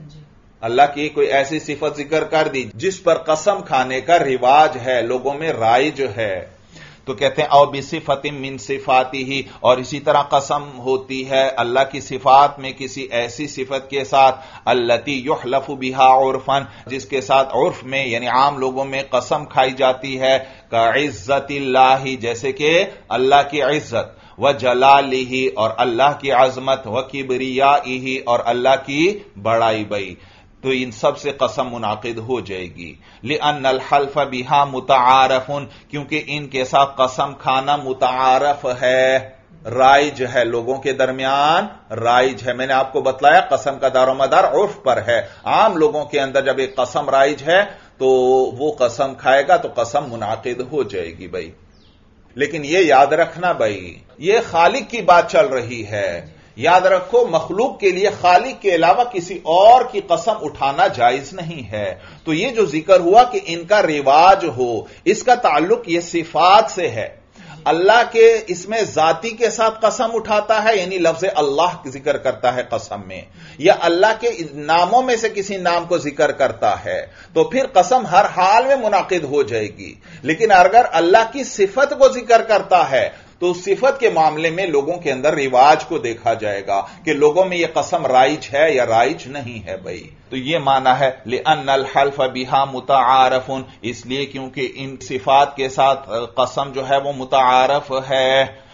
اللہ کی کوئی ایسی صفت ذکر کر دی جس پر قسم کھانے کا رواج ہے، لوگوں میں رائج ہے، تو کہتے ہیں او بصفت من صفاته، اور اسی طرح قسم ہوتی ہے اللہ کی صفات میں کسی ایسی صفت کے ساتھ التی یحلف بها عرفا، جس کے ساتھ عرف میں یعنی عام لوگوں میں قسم کھائی جاتی ہے، کعزت اللہ، جیسے کہ اللہ کی عزت، وجلالہ، اور اللہ کی عظمت، وکبریائہ، اور اللہ کی بڑائی بھائی. تو ان سب سے قسم منعقد ہو جائے گی. لأن الحلف بها متعارف، کیونکہ ان کے ساتھ قسم کھانا متعارف ہے، رائج ہے، لوگوں کے درمیان رائج ہے. میں نے آپ کو بتلایا قسم کا دار و مدار عرف پر ہے، عام لوگوں کے اندر جب ایک قسم رائج ہے تو وہ قسم کھائے گا تو قسم منعقد ہو جائے گی بھائی. لیکن یہ یاد رکھنا بھائی، یہ خالق کی بات چل رہی ہے، یاد رکھو مخلوق کے لیے خالق کے علاوہ کسی اور کی قسم اٹھانا جائز نہیں ہے. تو یہ جو ذکر ہوا کہ ان کا رواج ہو، اس کا تعلق یہ صفات سے ہے. اللہ کے اسم ذاتی کے ساتھ قسم اٹھاتا ہے یعنی لفظ اللہ ذکر کرتا ہے قسم میں، یا اللہ کے ناموں میں سے کسی نام کو ذکر کرتا ہے، تو پھر قسم ہر حال میں منعقد ہو جائے گی. لیکن اگر اللہ کی صفت کو ذکر کرتا ہے تو صفت کے معاملے میں لوگوں کے اندر رواج کو دیکھا جائے گا کہ لوگوں میں یہ قسم رائج ہے یا رائج نہیں ہے بھائی. تو یہ معنی ہے لأن الحلف بها متعارف، اس لیے کیونکہ ان صفات کے ساتھ قسم جو ہے وہ متعارف ہے.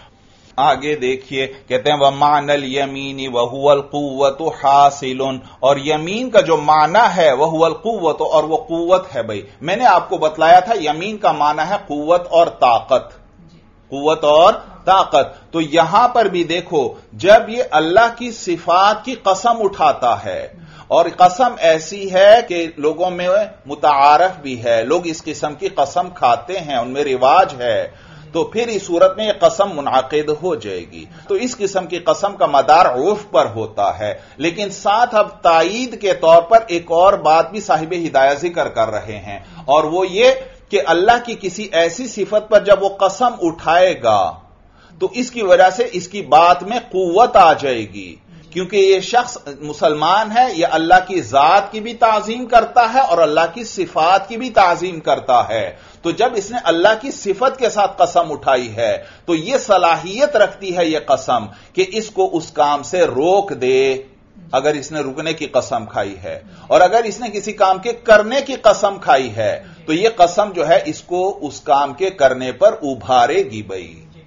آگے دیکھیے کہتے ہیں وَمَعْنَ الْيَمِينِ وَهُوَ الْقُوَّةُ حَاصِلٌ، اور یمین کا جو معنی ہے وَهُوَ الْقُوَّةُ، اور وہ قوت ہے بھائی. میں نے آپ کو بتلایا تھا یمین کا معنی ہے قوت اور طاقت، قوت اور طاقت. تو یہاں پر بھی دیکھو جب یہ اللہ کی صفات کی قسم اٹھاتا ہے اور قسم ایسی ہے کہ لوگوں میں متعارف بھی ہے، لوگ اس قسم کی قسم کھاتے ہیں، ان میں رواج ہے، تو پھر اس صورت میں یہ قسم منعقد ہو جائے گی. تو اس قسم کی قسم کا مدار عرف پر ہوتا ہے. لیکن ساتھ اب تائید کے طور پر ایک اور بات بھی صاحب ہدایہ ذکر کر رہے ہیں، اور وہ یہ کہ اللہ کی کسی ایسی صفت پر جب وہ قسم اٹھائے گا تو اس کی وجہ سے اس کی بات میں قوت آ جائے گی، کیونکہ یہ شخص مسلمان ہے، یہ اللہ کی ذات کی بھی تعظیم کرتا ہے اور اللہ کی صفات کی بھی تعظیم کرتا ہے. تو جب اس نے اللہ کی صفت کے ساتھ قسم اٹھائی ہے تو یہ صلاحیت رکھتی ہے یہ قسم کہ اس کو اس کام سے روک دے اگر اس نے رکنے کی قسم کھائی ہے، اور اگر اس نے کسی کام کے کرنے کی قسم کھائی ہے تو یہ قسم جو ہے اس کو اس کام کے کرنے پر ابھارے گی بھائی.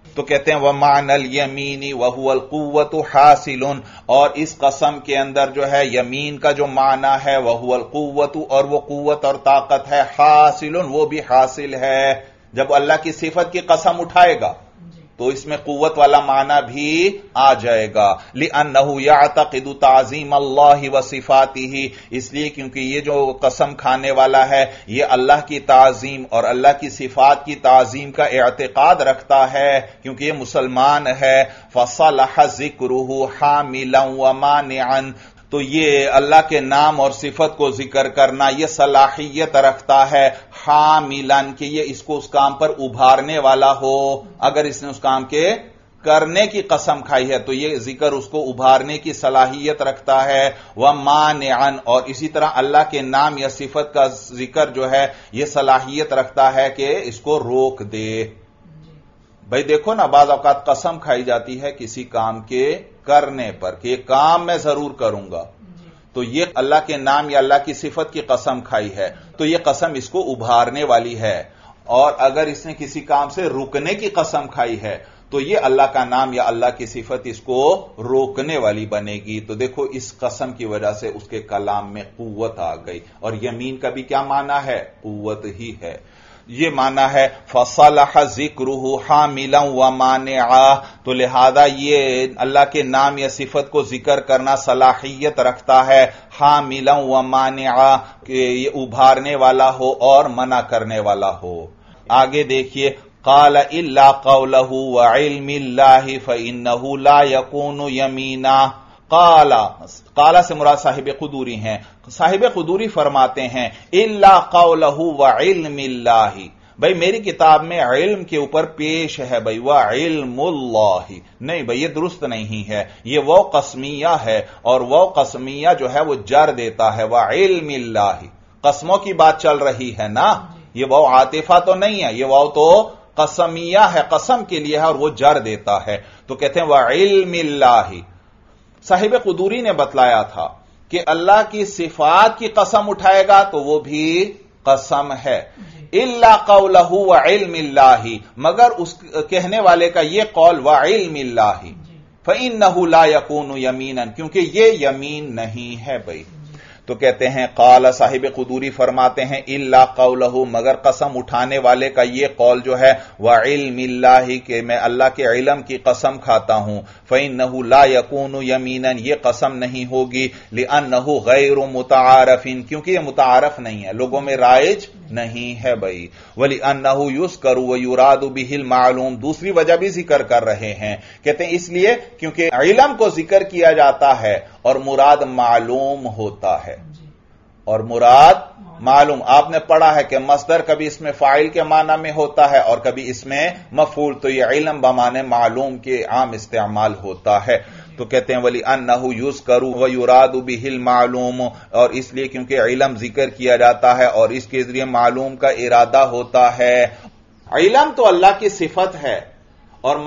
تو کہتے ہیں وَمَعْنَ الْيَمِينِ وَهُوَ الْقُوَّةُ حَاصِلٌ، اور اس قسم کے اندر جو ہے یمین کا جو معنی ہے وَهُوَ الْقُوَّةُ، اور وہ قوت اور طاقت ہے، حاصل وہ بھی حاصل ہے۔ جب اللہ کی صفت کی قسم اٹھائے گا تو اس میں قوت والا معنی بھی آ جائے گا، لِأَنَّهُ يَعْتَقِدُ تَعْظِيمَ اللَّهِ وَصِفَاتِهِ، اس لیے کیونکہ یہ جو قسم کھانے والا ہے یہ اللہ کی تعظیم اور اللہ کی صفات کی تعظیم کا اعتقاد رکھتا ہے، کیونکہ یہ مسلمان ہے۔ فَصَلَحَ ذِكْرُهُ حَامِلًا وَمَانِعًا، تو یہ اللہ کے نام اور صفت کو ذکر کرنا یہ صلاحیت رکھتا ہے حاملن، کہ یہ اس کو اس کام پر ابھارنے والا ہو۔ اگر اس نے اس کام کے کرنے کی قسم کھائی ہے تو یہ ذکر اس کو ابھارنے کی صلاحیت رکھتا ہے۔ وَمَانِعًا، اور اسی طرح اللہ کے نام یا صفت کا ذکر جو ہے یہ صلاحیت رکھتا ہے کہ اس کو روک دے۔ بھائی دیکھو نا، بعض اوقات قسم کھائی جاتی ہے کسی کام کے کرنے پر کہ یہ کام میں ضرور کروں گا، تو یہ اللہ کے نام یا اللہ کی صفت کی قسم کھائی ہے، تو یہ قسم اس کو ابھارنے والی ہے۔ اور اگر اس نے کسی کام سے رکنے کی قسم کھائی ہے تو یہ اللہ کا نام یا اللہ کی صفت اس کو روکنے والی بنے گی۔ تو دیکھو اس قسم کی وجہ سے اس کے کلام میں قوت آ گئی، اور یمین کا بھی کیا معنی ہے؟ قوت ہی ہے۔ یہ معنی ہے فصلح ذکرہ حاملا ومانعا، تو لہذا یہ اللہ کے نام یا صفت کو ذکر کرنا صلاحیت رکھتا ہے حاملا ومانعا، کہ یہ ابھارنے والا ہو اور منع کرنے والا ہو۔ آگے دیکھیے، قال الا قوله وعلم الله فانه لا يكون يمينا۔ قال سے مراد صاحب قدوری ہیں۔ صاحب قدوری فرماتے ہیں الا قوله وعلم الله، بھئی میری کتاب میں علم کے اوپر پیش ہے بھئی وعلم اللہ، نہیں بھئی یہ درست نہیں ہے، یہ وہ قسمیہ ہے، اور وہ قسمیہ جو ہے وہ جر دیتا ہے۔ وعلم اللہ، قسموں کی بات چل رہی ہے نا، یہ وہ عاطفہ تو نہیں ہے، یہ وہ تو قسمیہ ہے، قسم کے لیے ہے، اور وہ جر دیتا ہے۔ تو کہتے ہیں وعلم اللہ۔ صاحب قدوری نے بتلایا تھا کہ اللہ کی صفات کی قسم اٹھائے گا تو وہ بھی قسم ہے۔ الا قولہ وعلم اللہ، مگر اس کہنے والے کا یہ قول وعلم اللہ، فإنہ لا یکون یمینا، کیونکہ یہ یمین نہیں ہے بھئی۔ تو کہتے ہیں قال صاحب قدوری فرماتے ہیں الا قولہ، مگر قسم اٹھانے والے کا یہ قول جو ہے وعلم اللہ، کہ میں اللہ کے علم کی قسم کھاتا ہوں، فإنہ لا یکون یمینا، یہ قسم نہیں ہوگی، لأنہ غیر متعارف، کیونکہ یہ متعارف نہیں ہے، لوگوں میں رائج نہیں ہے بھئی۔ وَلِأَنَّهُ يُذْكَرُ وَيُرَادُ بِهِ الْمَعْلُومُ، دوسری وجہ بھی ذکر کر رہے ہیں، کہتے ہیں اس لیے کیونکہ علم کو ذکر کیا جاتا ہے اور مراد معلوم ہوتا ہے، اور مراد معلوم۔ آپ نے پڑھا ہے کہ مصدر کبھی اس میں فاعل کے معنی میں ہوتا ہے اور کبھی اس میں مفعول، تو یہ علم بمعنی معلوم کے عام استعمال ہوتا ہے۔ تو کہتے ہیں وَلِأَنَّهُ يُذْكَرُ وَيُرَادُ بِهِ الْمَعْلُومُ، اور اس لیے کیونکہ علم ذکر کیا جاتا ہے اور اس کے ذریعے معلوم کا ارادہ ہوتا ہے۔ علم تو اللہ کی صفت ہے، اور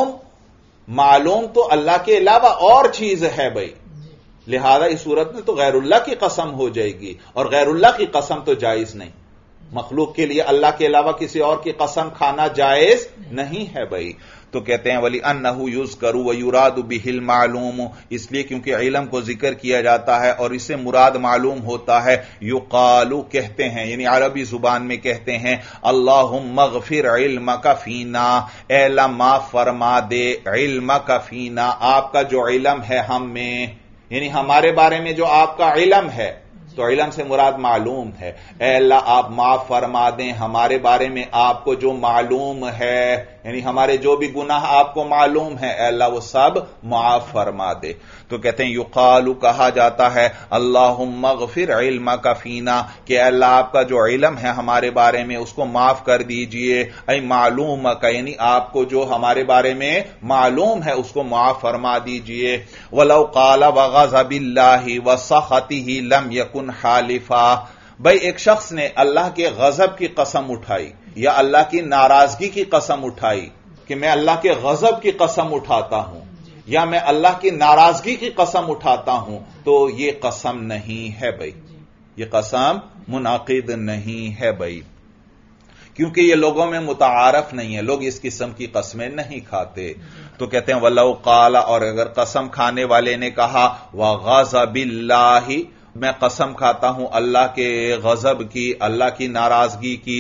معلوم تو اللہ کے علاوہ اور چیز ہے بھئی، لہذا اس صورت میں تو غیر اللہ کی قسم ہو جائے گی، اور غیر اللہ کی قسم تو جائز نہیں۔ مخلوق کے لیے اللہ کے علاوہ کسی اور کی قسم کھانا جائز نہیں ہے بھئی۔ تو کہتے ہیں وَلِأَنَّهُ يُذْكَرُ وَيُرَادُ بِهِ الْمَعْلُومُ، اس لیے کیونکہ علم کو ذکر کیا جاتا ہے اور اس سے مراد معلوم ہوتا ہے۔ یقال، کہتے ہیں یعنی عربی زبان میں کہتے ہیں اللہم اغفر علمک فینا، اے اللہ معاف فرما دے علمک فینا، آپ کا جو علم ہے ہم میں، یعنی ہمارے بارے میں جو آپ کا علم ہے، تو علم سے مراد معلوم ہے۔ اے اللہ آپ معاف فرما دیں ہمارے بارے میں آپ کو جو معلوم ہے، یعنی ہمارے جو بھی گناہ آپ کو معلوم ہے، اے اللہ وہ سب معاف فرما دے۔ تو کہتے ہیں یقال، کہا جاتا ہے اللہم اغفر علمک فینا، کہ اے اللہ آپ کا جو علم ہے ہمارے بارے میں اس کو معاف کر دیجئے، اے معلومک، یعنی آپ کو جو ہمارے بارے میں معلوم ہے اس کو معاف فرما دیجئے۔ ولو قال وغضب اللہ وسخطہ لم یکن حالفا، بھئی ایک شخص نے اللہ کے غضب کی قسم اٹھائی یا اللہ کی ناراضگی کی قسم اٹھائی کہ میں اللہ کے غضب کی قسم اٹھاتا ہوں یا میں اللہ کی ناراضگی کی قسم اٹھاتا ہوں، تو یہ قسم نہیں ہے بھئی، یہ قسم منعقد نہیں ہے بھئی، کیونکہ یہ لوگوں میں متعارف نہیں ہے، لوگ اس قسم کی قسمیں نہیں کھاتے. تو کہتے ہیں وَلَوْ قَالَ، اور اگر قسم کھانے والے نے کہا وَغَضَبِ اللَّهِ، میں قسم کھاتا ہوں اللہ کے غضب کی، اللہ کی ناراضگی کی،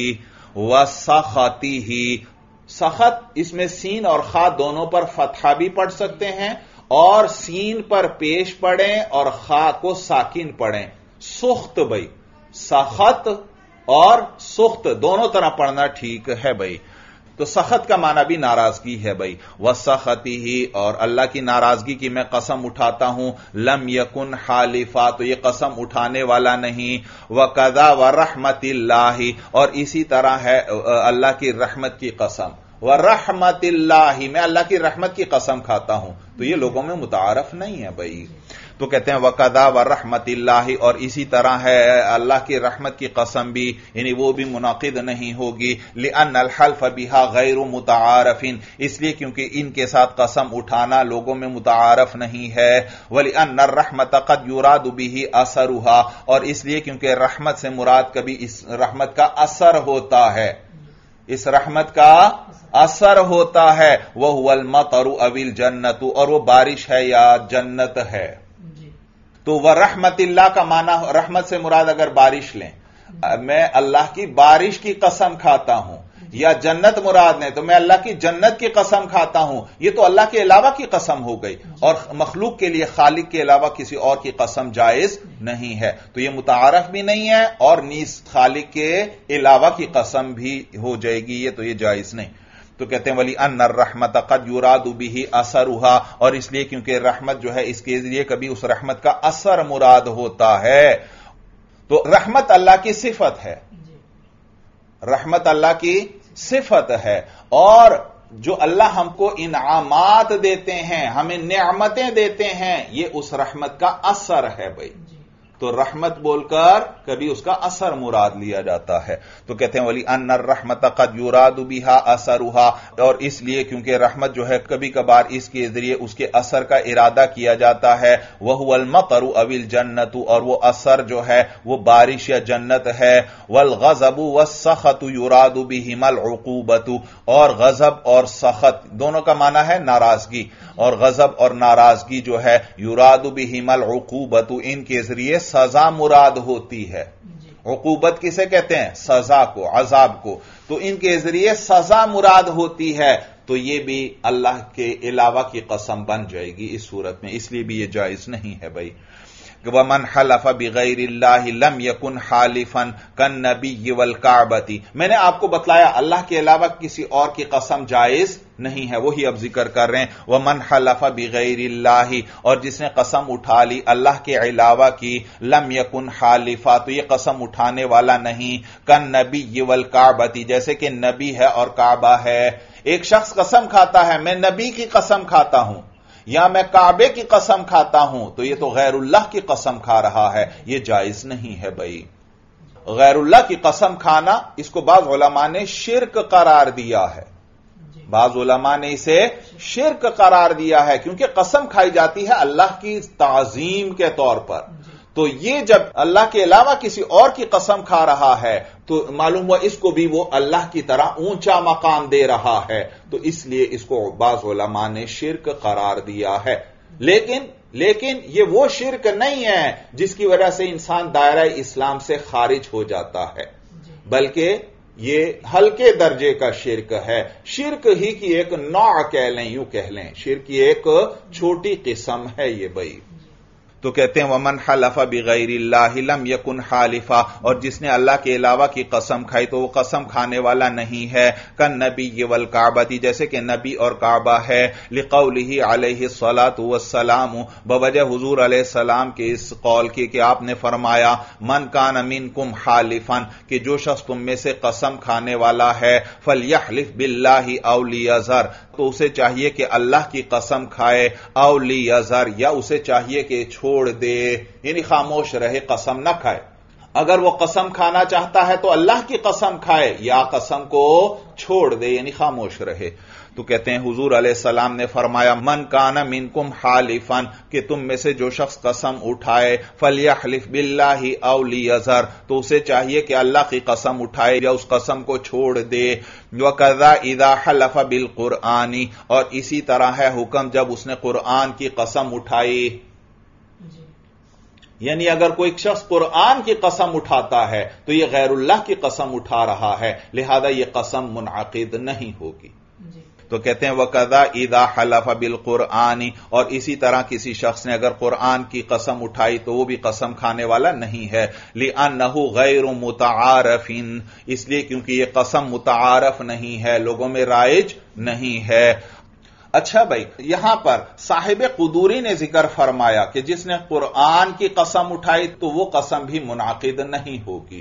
وَسَخَطِهِ، سخط اس میں سین اور خا دونوں پر فتحہ بھی پڑھ سکتے ہیں، اور سین پر پیش پڑھیں اور خا کو ساکن پڑھیں. سخط بھائی، سخط اور سخت دونوں طرح پڑھنا ٹھیک ہے بھائی. تو سخط کا معنی بھی ناراضگی ہے بھائی. وَسَخَطِهِ، اور اللہ کی ناراضگی کی میں قسم اٹھاتا ہوں. لم یکن حالفا، تو یہ قسم اٹھانے والا نہیں. وَقَذَا وَرَحْمَةِ اللَّهِ، اور اسی طرح ہے اللہ کی رحمت کی قسم. وَرَحْمَةِ اللَّهِ، میں اللہ کی رحمت کی قسم کھاتا ہوں. تو یہ لوگوں میں متعارف نہیں ہے بھائی. تو کہتے ہیں وَقَذَا وَرَحْمَةِ اللَّهِ، اور اسی طرح ہے اللہ کی رحمت کی قسم بھی، یعنی وہ بھی منعقد نہیں ہوگی. لِأَنَّ الْحَلْفَ بِهَا غَيْرُ مُتَعَارَفٍ، اس لیے کیونکہ ان کے ساتھ قسم اٹھانا لوگوں میں متعارف نہیں ہے. وَلِأَنَّ الرَّحْمَةَ قَدْ يُرَادُ بِهِ أَثَرُهَا، اور اس لیے کیونکہ رحمت سے مراد کبھی اس رحمت کا اثر ہوتا ہے، اس رحمت کا اثر ہوتا ہے. وَهُوَ الْمَطَرُ أَوِ الْجَنَّةُ، اور وہ بارش ہے یا جنت ہے. تو وَرَحْمَةِ اللَّهِ کا معنی، رحمت سے مراد اگر بارش لیں، میں اللہ کی بارش کی قسم کھاتا ہوں، یا جنت مراد نہیں تو میں اللہ کی جنت کی قسم کھاتا ہوں. یہ تو اللہ کے علاوہ کی قسم ہو گئی، اور مخلوق کے لیے خالق کے علاوہ کسی اور کی قسم جائز نہیں ہے. تو یہ متعارف بھی نہیں ہے، اور نیز خالق کے علاوہ کی قسم بھی ہو جائے گی، یہ تو یہ جائز نہیں. تو کہتے ہیں وَلِأَنَّ الرَّحْمَةَ قَدْ يُرَادُ بِهِ أَثَرُهَا، اور اس لیے کیونکہ رحمت جو ہے اس کے ذریعے کبھی اس رحمت کا اثر مراد ہوتا ہے. تو رحمت اللہ کی صفت ہے، رحمت اللہ کی صفت ہے، اور جو اللہ ہم کو انعامات دیتے ہیں، ہمیں نعمتیں دیتے ہیں، یہ اس رحمت کا اثر ہے بھائی. تو رحمت بول کر کبھی اس کا اثر مراد لیا جاتا ہے. تو کہتے ہیں وَلِأَنَّ الرَّحْمَةَ قَدْ يُرَادُ بِهَا أَثَرُهَا، اور اس لیے کیونکہ رحمت جو ہے کبھی کبھار اس کے ذریعے اس کے اثر کا ارادہ کیا جاتا ہے. وَهُوَ الْمَطَرُ أَوِ الْجَنَّةُ، اور وہ اثر جو ہے وہ بارش یا جنت ہے. وَالْغَضَبُ وَالسَّخَطُ يُرَادُ بِهِمَا الْعُقُوبَةُ، اور غضب اور سخط دونوں کا معنی ہے ناراضگی، اور غضب اور ناراضگی جو ہے يُرَادُ بِهِمَا الْعُقُوبَةُ، ان کے ذریعے سزا مراد ہوتی ہے. عقوبت کسے کہتے ہیں؟ سزا کو، عذاب کو. تو ان کے ذریعے سزا مراد ہوتی ہے. تو یہ بھی اللہ کے علاوہ کی قسم بن جائے گی اس صورت میں، اس لیے بھی یہ جائز نہیں ہے بھائی. وَمَنْ حَلَفَ بِغَيْرِ اللَّهِ لَمْ يَكُنْ حَالِفًا كَالنَّبِيِّ وَالْكَعْبَةِ. میں نے آپ کو بتلایا اللہ کے علاوہ کسی اور کی قسم جائز نہیں ہے، وہی اب ذکر کر رہے ہیں. وَمَنْ حَلَفَ بِغَيْرِ اللَّهِ، اور جس نے قسم اٹھا لی اللہ کے علاوہ کی، لَمْ يَكُنْ حَالِفًا، تو یہ قسم اٹھانے والا نہیں. كَالنَّبِيِّ وَالْكَعْبَةِ، جیسے کہ نبی ہے اور کعبہ ہے. ایک شخص قسم کھاتا ہے میں نبی کی قسم کھاتا ہوں، یا میں کعبے کی قسم کھاتا ہوں، تو یہ تو غیر اللہ کی قسم کھا رہا ہے، یہ جائز نہیں ہے بھائی. غیر اللہ کی قسم کھانا، اس کو بعض علماء نے شرک قرار دیا ہے، بعض علماء نے اسے شرک قرار دیا ہے، کیونکہ قسم کھائی جاتی ہے اللہ کی تعظیم کے طور پر. تو یہ جب اللہ کے علاوہ کسی اور کی قسم کھا رہا ہے تو معلوم ہوا اس کو بھی وہ اللہ کی طرح اونچا مقام دے رہا ہے، تو اس لیے اس کو بعض علماء نے شرک قرار دیا ہے. لیکن یہ وہ شرک نہیں ہے جس کی وجہ سے انسان دائرہ اسلام سے خارج ہو جاتا ہے، بلکہ یہ ہلکے درجے کا شرک ہے. شرک ہی کی ایک نوع کہہ لیں، یوں کہہ لیں، شرک کی ایک چھوٹی قسم ہے یہ بھائی. تو کہتے ہیں وَمَنْ حَلَفَ بِغَيْرِ اللَّهِ لَمْ يَكُنْ حَالِفًا، اور جس نے اللہ کے علاوہ کی قسم کھائی تو وہ قسم کھانے والا نہیں ہے. كَالنَّبِيِّ وَالْكَعْبَةِ، جیسے کہ نبی اور کعبہ ہے. لِقَوْلِهِ عَلَيْهِ الصَّلَاةُ وَالسَّلَامُ، بوجہ حضور علیہ السلام کے اس قول کی کہ آپ نے فرمایا مَنْ كَانَ مِنْكُمْ حَالِفًا، کہ جو شخص تم میں سے قسم کھانے والا ہے، فَلْيَحْلِفْ بِاللَّهِ أَوْ لِيَذَرْ، تو اسے چاہیے کہ اللہ کی قسم کھائے، او لیذر، یا اسے چاہیے کہ چھوڑ دے، یعنی خاموش رہے، قسم نہ کھائے. اگر وہ قسم کھانا چاہتا ہے تو اللہ کی قسم کھائے یا قسم کو چھوڑ دے، یعنی خاموش رہے۔ تو کہتے ہیں حضور علیہ السلام نے فرمایا من کان منکم حالفا، کہ تم میں سے جو شخص قسم اٹھائے فلیحلف باللہ او لیذر، تو اسے چاہیے کہ اللہ کی قسم اٹھائے یا اس قسم کو چھوڑ دے۔ وکذا اذا حلف بالقرآن، اور اسی طرح ہے حکم جب اس نے قرآن کی قسم اٹھائی، یعنی اگر کوئی شخص قرآن کی قسم اٹھاتا ہے تو یہ غیر اللہ کی قسم اٹھا رہا ہے، لہذا یہ قسم منعقد نہیں ہوگی۔ تو کہتے ہیں وَقَذَا إِذَا حَلَفَ بِالْقُرْآنِ، اور اسی طرح کسی شخص نے اگر قرآن کی قسم اٹھائی تو وہ بھی قسم کھانے والا نہیں ہے، لِأَنَّهُ غَيْرُ مُتَعَارَفٍ، اس لیے کیونکہ یہ قسم متعارف نہیں ہے، لوگوں میں رائج نہیں ہے۔ اچھا بھائی، یہاں پر صاحب قدوری نے ذکر فرمایا کہ جس نے قرآن کی قسم اٹھائی تو وہ قسم بھی منعقد نہیں ہوگی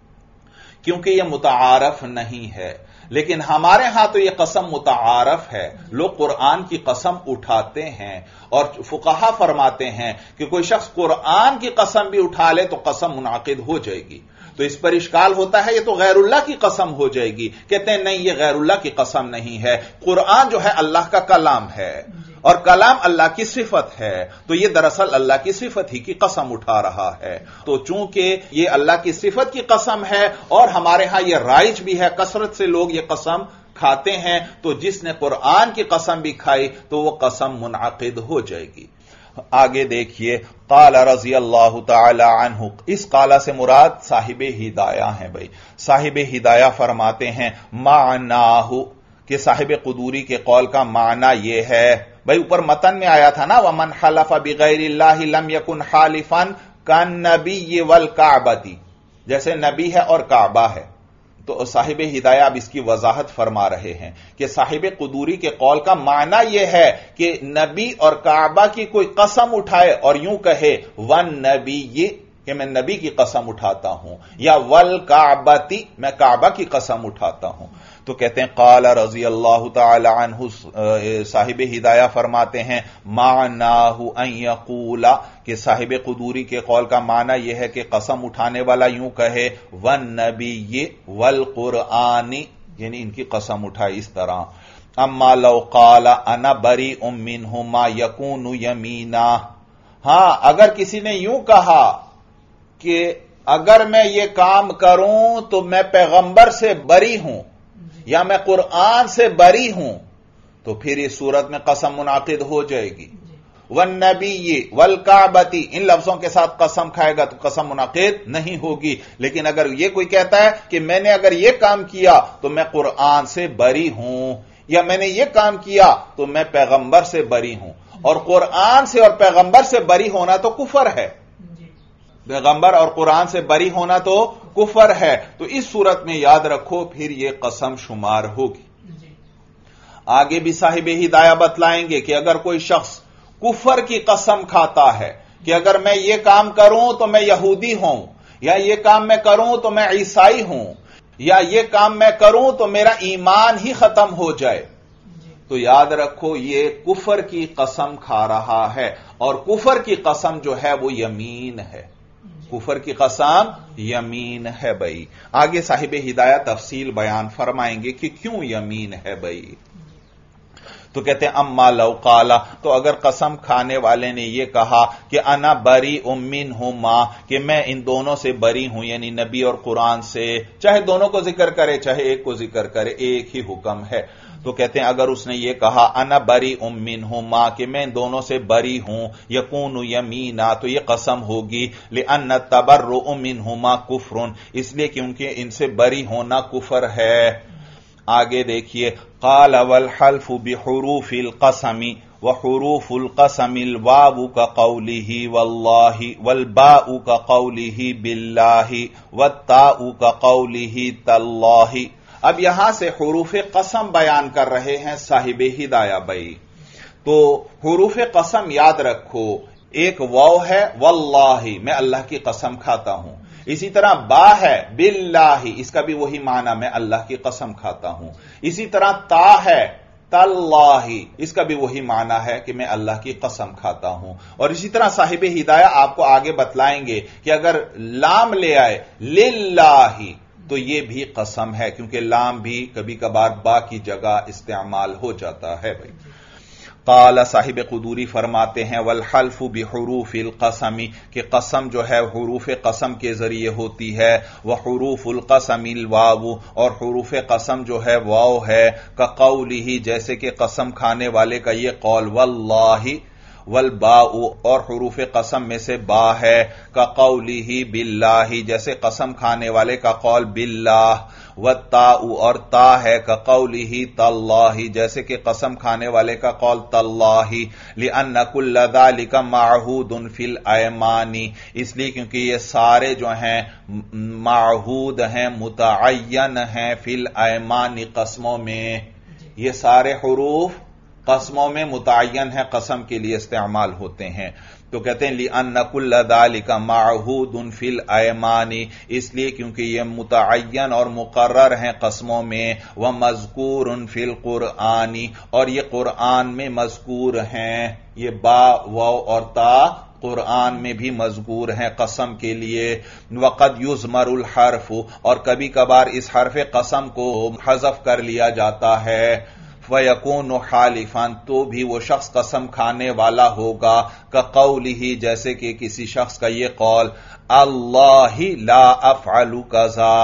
کیونکہ یہ متعارف نہیں ہے، لیکن ہمارے ہاں تو یہ قسم متعارف ہے، لوگ قرآن کی قسم اٹھاتے ہیں، اور فقہا فرماتے ہیں کہ کوئی شخص قرآن کی قسم بھی اٹھا لے تو قسم منعقد ہو جائے گی۔ تو اس پر اشکال ہوتا ہے یہ تو غیر اللہ کی قسم ہو جائے گی، کہتے ہیں نہیں، یہ غیر اللہ کی قسم نہیں ہے، قرآن جو ہے اللہ کا کلام ہے اور کلام اللہ کی صفت ہے، تو یہ دراصل اللہ کی صفت ہی کی قسم اٹھا رہا ہے۔ تو چونکہ یہ اللہ کی صفت کی قسم ہے اور ہمارے ہاں یہ رائج بھی ہے، کثرت سے لوگ یہ قسم کھاتے ہیں، تو جس نے قرآن کی قسم بھی کھائی تو وہ قسم منعقد ہو جائے گی۔ آگے دیکھیے، قال رضی اللہ تعالی عنہ، اس قال سے مراد صاحب ہدایہ ہیں بھائی۔ صاحب ہدایہ فرماتے ہیں معناہ، کہ صاحب قدوری کے قول کا معنی یہ ہے، بھائی اوپر متن میں آیا تھا نا ومن حلف بغیر اللہ لم یکن حالفا کالنبی والکعبۃ، جیسے نبی ہے اور کعبہ ہے۔ تو صاحب ہدایہ اب اس کی وضاحت فرما رہے ہیں کہ صاحب قدوری کے قول کا معنی یہ ہے کہ نبی اور کعبہ کی کوئی قسم اٹھائے اور یوں کہے والنبی، کہ میں نبی کی قسم اٹھاتا ہوں، یا والکعبۃ، میں کعبہ کی قسم اٹھاتا ہوں۔ تو کہتے ہیں قال رضی اللہ تعالی عنہ، صاحب ہدایہ فرماتے ہیں معناہ ان یقول، کہ صاحب قدوری کے قول کا معنی یہ ہے کہ قسم اٹھانے والا یوں کہے والنبی والقرآن، یعنی ان کی قسم اٹھائے اس طرح۔ اما لو قال انا بریء منہما یکون یمینا، ہاں اگر کسی نے یوں کہا کہ اگر میں یہ کام کروں تو میں پیغمبر سے بری ہوں یا میں قرآن سے بری ہوں، تو پھر اس صورت میں قسم منعقد ہو جائے گی۔ والنبی والکعبۃ، ان لفظوں کے ساتھ قسم کھائے گا تو قسم منعقد نہیں ہوگی۔ لیکن اگر یہ کوئی کہتا ہے کہ میں نے اگر یہ کام کیا تو میں قرآن سے بری ہوں، یا میں نے یہ کام کیا تو میں پیغمبر سے بری ہوں، اور قرآن سے اور پیغمبر سے بری ہونا تو کفر ہے، پیغمبر اور قرآن سے بری ہونا تو کفر ہے، تو اس صورت میں یاد رکھو پھر یہ قسم شمار ہوگی۔ آگے بھی صاحب ہدایہ بتلائیں گے کہ اگر کوئی شخص کفر کی قسم کھاتا ہے کہ اگر میں یہ کام کروں تو میں یہودی ہوں، یا یہ کام میں کروں تو میں عیسائی ہوں، یا یہ کام میں کروں تو میرا ایمان ہی ختم ہو جائے، تو یاد رکھو یہ کفر کی قسم کھا رہا ہے، اور کفر کی قسم جو ہے وہ یمین ہے، کفر کی قسم یمین ہے بھائی۔ آگے صاحب ہدایہ تفصیل بیان فرمائیں گے کہ کیوں یمین ہے بھائی۔ تو کہتے ہیں اما لو قال، تو اگر قسم کھانے والے نے یہ کہا کہ انا بریء منہما، کہ میں ان دونوں سے بری ہوں، یعنی نبی اور قرآن سے، چاہے دونوں کو ذکر کرے چاہے ایک کو ذکر کرے، ایک ہی حکم ہے، تو کہتے ہیں اگر اس نے یہ کہا انا بریء منہما، کہ میں ان دونوں سے بری ہوں، یکون یمینا، تو یہ قسم ہوگی، لأن التبرؤ منہما کفر، اس لیے کیونکہ ان سے بری ہونا کفر ہے۔ آگے دیکھیے، قال والحلف بحروف القسم وحروف القسم الواو كقوله والله والباء كقوله بالله والتاء كقوله تالله۔ اب یہاں سے حروف قسم بیان کر رہے ہیں صاحب ہدایہ بھائی۔ تو حروف قسم یاد رکھو، ایک واو ہے واللہ، میں اللہ کی قسم کھاتا ہوں، اسی طرح با ہے باللہ، اس کا بھی وہی معنی میں اللہ کی قسم کھاتا ہوں، اسی طرح تا ہے तल्लाही, इसका भी वही माना है कि मैं अल्लाह की कसम खाता हूं। और इसी तरह साहिब हिदाया आपको आगे बतलाएंगे कि अगर लाम ले आए लिल्लाही तो यह भी कसम है, क्योंकि लाम भी कभी कभार बा की जगह इस्तेमाल हो जाता है भाई। काला साहिब कुदूरी फरमाते हैं वल हल्फु बिहुरूफिल कसमी, कि कसम जो है हुरूफ कसम के जरिए होती है, वह हुरूफुल कसमिल वाव, और हुरूफ कसम जो है वाव है, का कौलिही, जैसे कि कसम खाने वाले का ये कौल, वल्लाही वल बाउ, और हुरूफ कसम में से बा है, का कौलिही बिल्लाही, जैसे कसम खाने वाले का कौल बिल्लाह, व ताउ, और ता है, का कौलिही तल्लाही, जैसे कि कसम खाने वाले का कौल तल्लाही, लिअन्न कुल्ल ज़ालिका मअहूदुन फिल अयमानी, इसलिए क्योंकि ये सारे जो हैं मअहूद हैं, मुतअय्यन हैं, फिल अयमानी, कसमों में, ये सारे हुरूफ कसमों में मुतअय्यन है, कसम के लिए इस्तेमाल होते हैं। तो कहते हैं लिअन्न कुल्ल ज़ालिका मअहूदुन फिल अयमानी, इसलिए क्योंकि ये मुतअय्यन और मुकर्रर हैं कसमों में, व मज़कूरुन फिल कुरआनी, और ये कुरआन में मज़कूर हैं, ये बा वाव और ता कुरआन में भी मज़कूर हैं कसम के लिए। वक़द युज़मरुल हर्फ, और कभी कभार इस हर्फ कसम को हज़फ कर लिया जाता है, फयकूनु हालिफान, तो भी वो शख्स कसम खाने वाला होगा, का कौलिही, जैसे कि किसी शख्स का ये कौल, अल्लाही ला अफ़अलु कज़ा,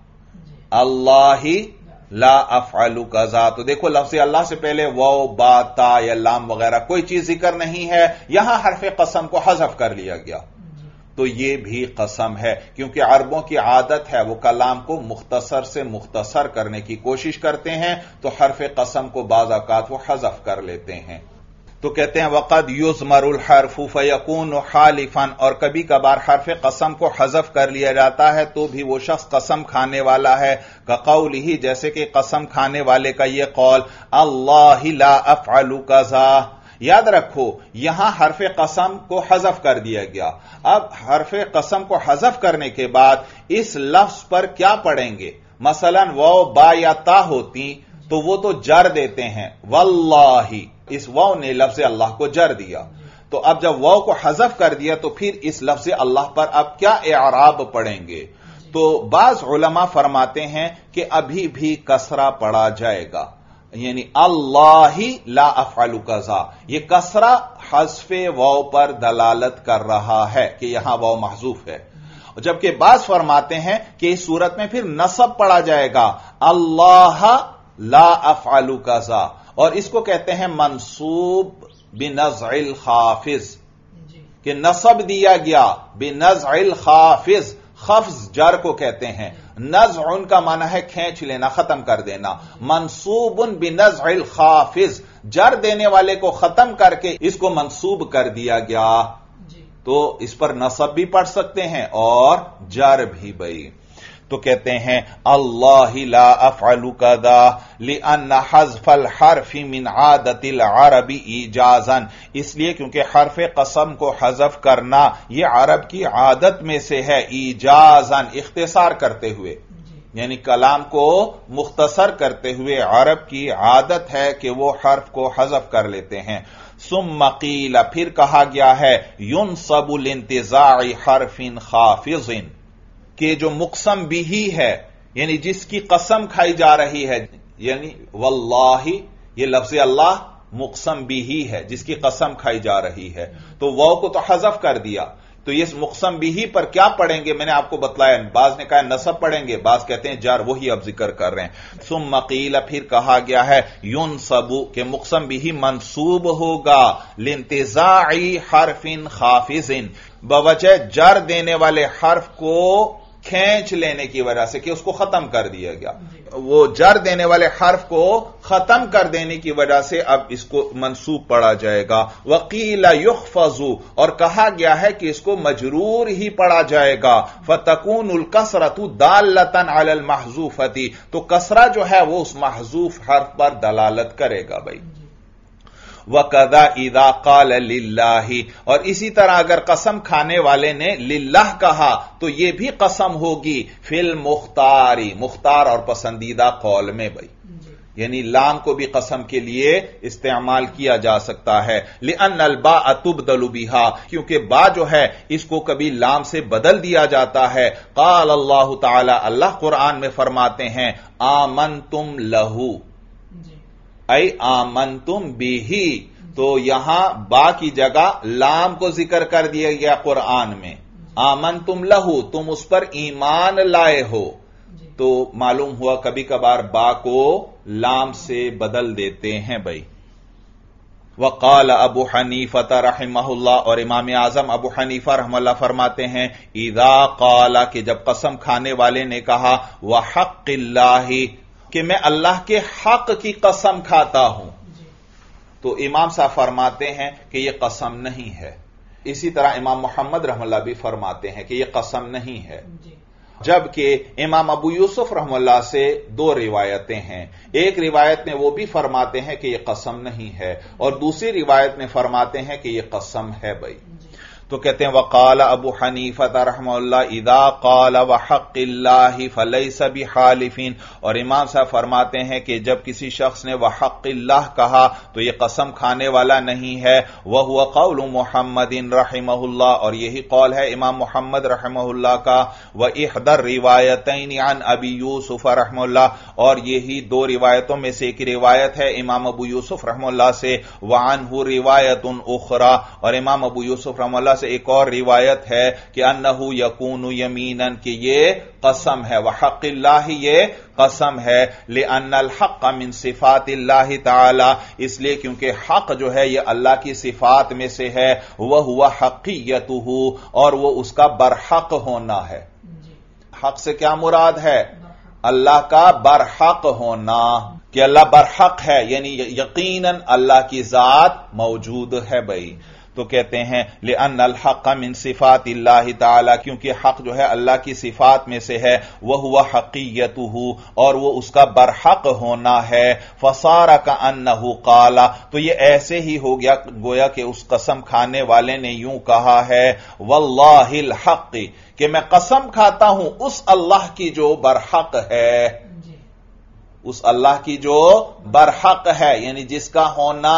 अल्लाही ला अफ़अलु कज़ा। तो देखो लफ्ज़ अल्लाह से पहले वाव बा ता या लाम वगैरह कोई चीज जिक्र नहीं है, यहां हर्फ कसम को हज़फ कर लिया गया, तो ये भी कसम है, क्योंकि अरबों की आदत है वो कलाम को मुख्तसर से मुख्तसर करने की कोशिश करते हैं, तो हर्फ कसम को बाज़ औक़ात वो हज़फ कर लेते हैं। तो कहते हैं वक़द युज़मरुल हर्फ़ु फ़यकूनु हालिफन, और कभी कभार हर्फ कसम को हज़फ कर लिया जाता है तो भी वो शख्स कसम खाने वाला है, का कौलिही, जैसे कि कसम खाने वाले का ये कौल, अल्लाही ला अफ़अलु कज़ा। याद रखो यहां हर्फ कसम को हज़फ कर दिया गया, अब हर्फ कसम को हज़फ करने के बाद इस लफ्ज पर क्या पढ़ेंगे, मसलन वाव बा या ता होती तो वो तो जर देते हैं, वल्लाही, इस वाव ने लफ्ज़ अल्लाह को जर दिया, तो अब जब वाव को हज़फ कर दिया तो फिर इस लफ्ज़ अल्लाह पर अब क्या एराब पढ़ेंगे। तो बाज़ उलमा फरमाते हैं कि अभी भी कसरा पढ़ा जाएगा, यानी अल्लाही ला अफ़अलु कज़ा, ये कसरा हज़्फ़े वाव पर दलालत कर रहा है कि यहां वाव महज़ूफ है, जबकि बाज़ फरमाते हैं कि इस सूरत में फिर नसब पढ़ा जाएगा, अल्लाह ला अफ़अलु कज़ा, और इसको कहते हैं मंसूब बिनज़्इल खाफिज, कि नसब दिया गया बिनज़्इल खाफिज, खफ्ज जर को कहते हैं, नज़ उनका माना है खींच लेना, खत्म कर देना, मंसूबुन बिनज़्इल खाफिज, जर देने वाले को खत्म करके इसको मंसूब कर दिया गया, तो इस पर नसब भी पढ़ सकते हैं और जर भी भाई। तो कहते हैं अल्लाही ला अफ़अलु कज़ा लिअन्न हज़्फ़ल हर्फ़ि मिन आदतिल अरबी इजाज़न, इसलिए क्योंकि हर्फ कसम को हज़फ करना यह अरब की आदत में से है, इजाज़न, इख्तिसार करते हुए, यानी कलाम को मुख्तसर करते हुए अरब की आदत है कि वो हर्फ को हज़फ कर लेते हैं। सुम्मा क़ील, फिर कहा गया है, युनसबु लिंतिज़ाइ हर्फ़िन खाफ़िज़िन, कि जो मुक़सम बिही है, यानी जिसकी कसम खाई जा रही है, यानी वल्लाही, ये लफ्ज़ अल्लाह मुक़सम बिही है, जिसकी कसम खाई जा रही है, तो वाव को तो हज़फ कर दिया, तो ये मुक़सम बिही पर क्या पढ़ेंगे, मैंने आपको बतलाया, बाज़ ने कहा नसब पढ़ेंगे, बाज़ कहते हैं जार, वही अब जिक्र कर रहे हैं। सुम्मा क़ील, फिर कहा गया है, युनसबु, के मुक़सम बिही मंसूब होगा, लिंतिज़ाइ हर्फ़िन खाफ़िज़िन, बवजह जर देने वाले हर्फ को खींच लेने की वजह से, कि उसको खत्म कर दिया गया, वो जर देने वाले हर्फ को खत्म कर देने की वजह से अब इसको मंसूब पढ़ा जाएगा। वकील युख्फज़ु, और कहा गया है कि इसको मजरूर ही पढ़ा जाएगा, फतकूनुल कसरतु दालतन अलल महजूफती, तो कसरा जो है वो उस महजूफ हर्फ पर दलालत करेगा भाई। वकदा इदा काल लिल्लाही, और इसी तरह अगर कसम खाने वाले ने लिल्लाह कहा तो यह भी कसम होगी फिल मुख्तारी, मुख्तार और पसंदीदा कौल में भाई, یعنی لام کو بھی قسم کے لیے استعمال کیا جا سکتا ہے. لأن الباء تبدل بها، کیونکہ با جو ہے اس کو کبھی لام سے بدل دیا جاتا ہے. قال اللہ تعالی، اللہ قرآن میں فرماتے ہیں آمنتم لہو اے آمنتم بھی، تو یہاں با کی جگہ لام کو ذکر کر دیا گیا قرآن میں. آمنتم لہو، تم اس پر ایمان لائے ہو. تو معلوم ہوا کبھی کبھار با کو لام سے بدل دیتے ہیں بھائی. وقال ابو حنیفہ رحمہ اللہ، اور امام اعظم ابو حنیفہ رحمہ اللہ فرماتے ہیں اذا قال، کہ جب قسم کھانے والے نے کہا وحق اللہ، کہ میں اللہ کے حق کی قسم کھاتا ہوں، تو امام صاحب فرماتے ہیں کہ یہ قسم نہیں ہے. اسی طرح امام محمد رحمہ اللہ بھی فرماتے ہیں کہ یہ قسم نہیں ہے. جبکہ امام ابو یوسف رحمہ اللہ سے دو روایتیں ہیں. ایک روایت میں وہ بھی فرماتے ہیں کہ یہ قسم نہیں ہے، اور دوسری روایت میں فرماتے ہیں کہ یہ قسم ہے بھائی. تو کہتے ہیں وقال ابو حنیفہ رحمہ اللہ اذا قال وحق اللہ فلیس بحالفین، اور امام صاحب فرماتے ہیں کہ جب کسی شخص نے وحق اللہ کہا تو یہ قسم کھانے والا نہیں ہے. وہو قول محمد رحمہ اللہ، اور یہی قول ہے امام محمد رحمہ اللہ کا. واحدى الروایتین عن ابی یوسف رحمہ اللہ، اور یہی دو روایتوں میں سے ایک روایت ہے امام ابو یوسف رحمہ اللہ سے. وعنہ روایت اخرى، اور امام ابو یوسف رحمہ اللہ سے ایک اور روایت ہے کہ انہو یکون یمینا، کہ یہ قسم ہے. وحق اللہ، یہ قسم ہے. لأن الحق من صفات اللہ تعالی، اس لیے کیونکہ حق جو ہے یہ اللہ کی صفات میں سے ہے. وہو حقیتہ، اور وہ اس کا برحق ہونا ہے. حق سے کیا مراد ہے؟ اللہ کا برحق ہونا، کہ اللہ برحق ہے، یعنی یقیناً اللہ کی ذات موجود ہے بھائی. تو کہتے ہیں لأن الحق من صفات اللہ تعالی، کیونکہ حق جو ہے اللہ کی صفات میں سے ہے. وہو حقیتہ، اور وہ اس کا برحق ہونا ہے. فصار کأنہ قال، تو یہ ایسے ہی ہو گیا گویا کہ اس قسم کھانے والے نے یوں کہا ہے واللہ الحق، کہ میں قسم کھاتا ہوں اس اللہ کی جو برحق ہے، اس اللہ کی جو برحق ہے، یعنی جس کا ہونا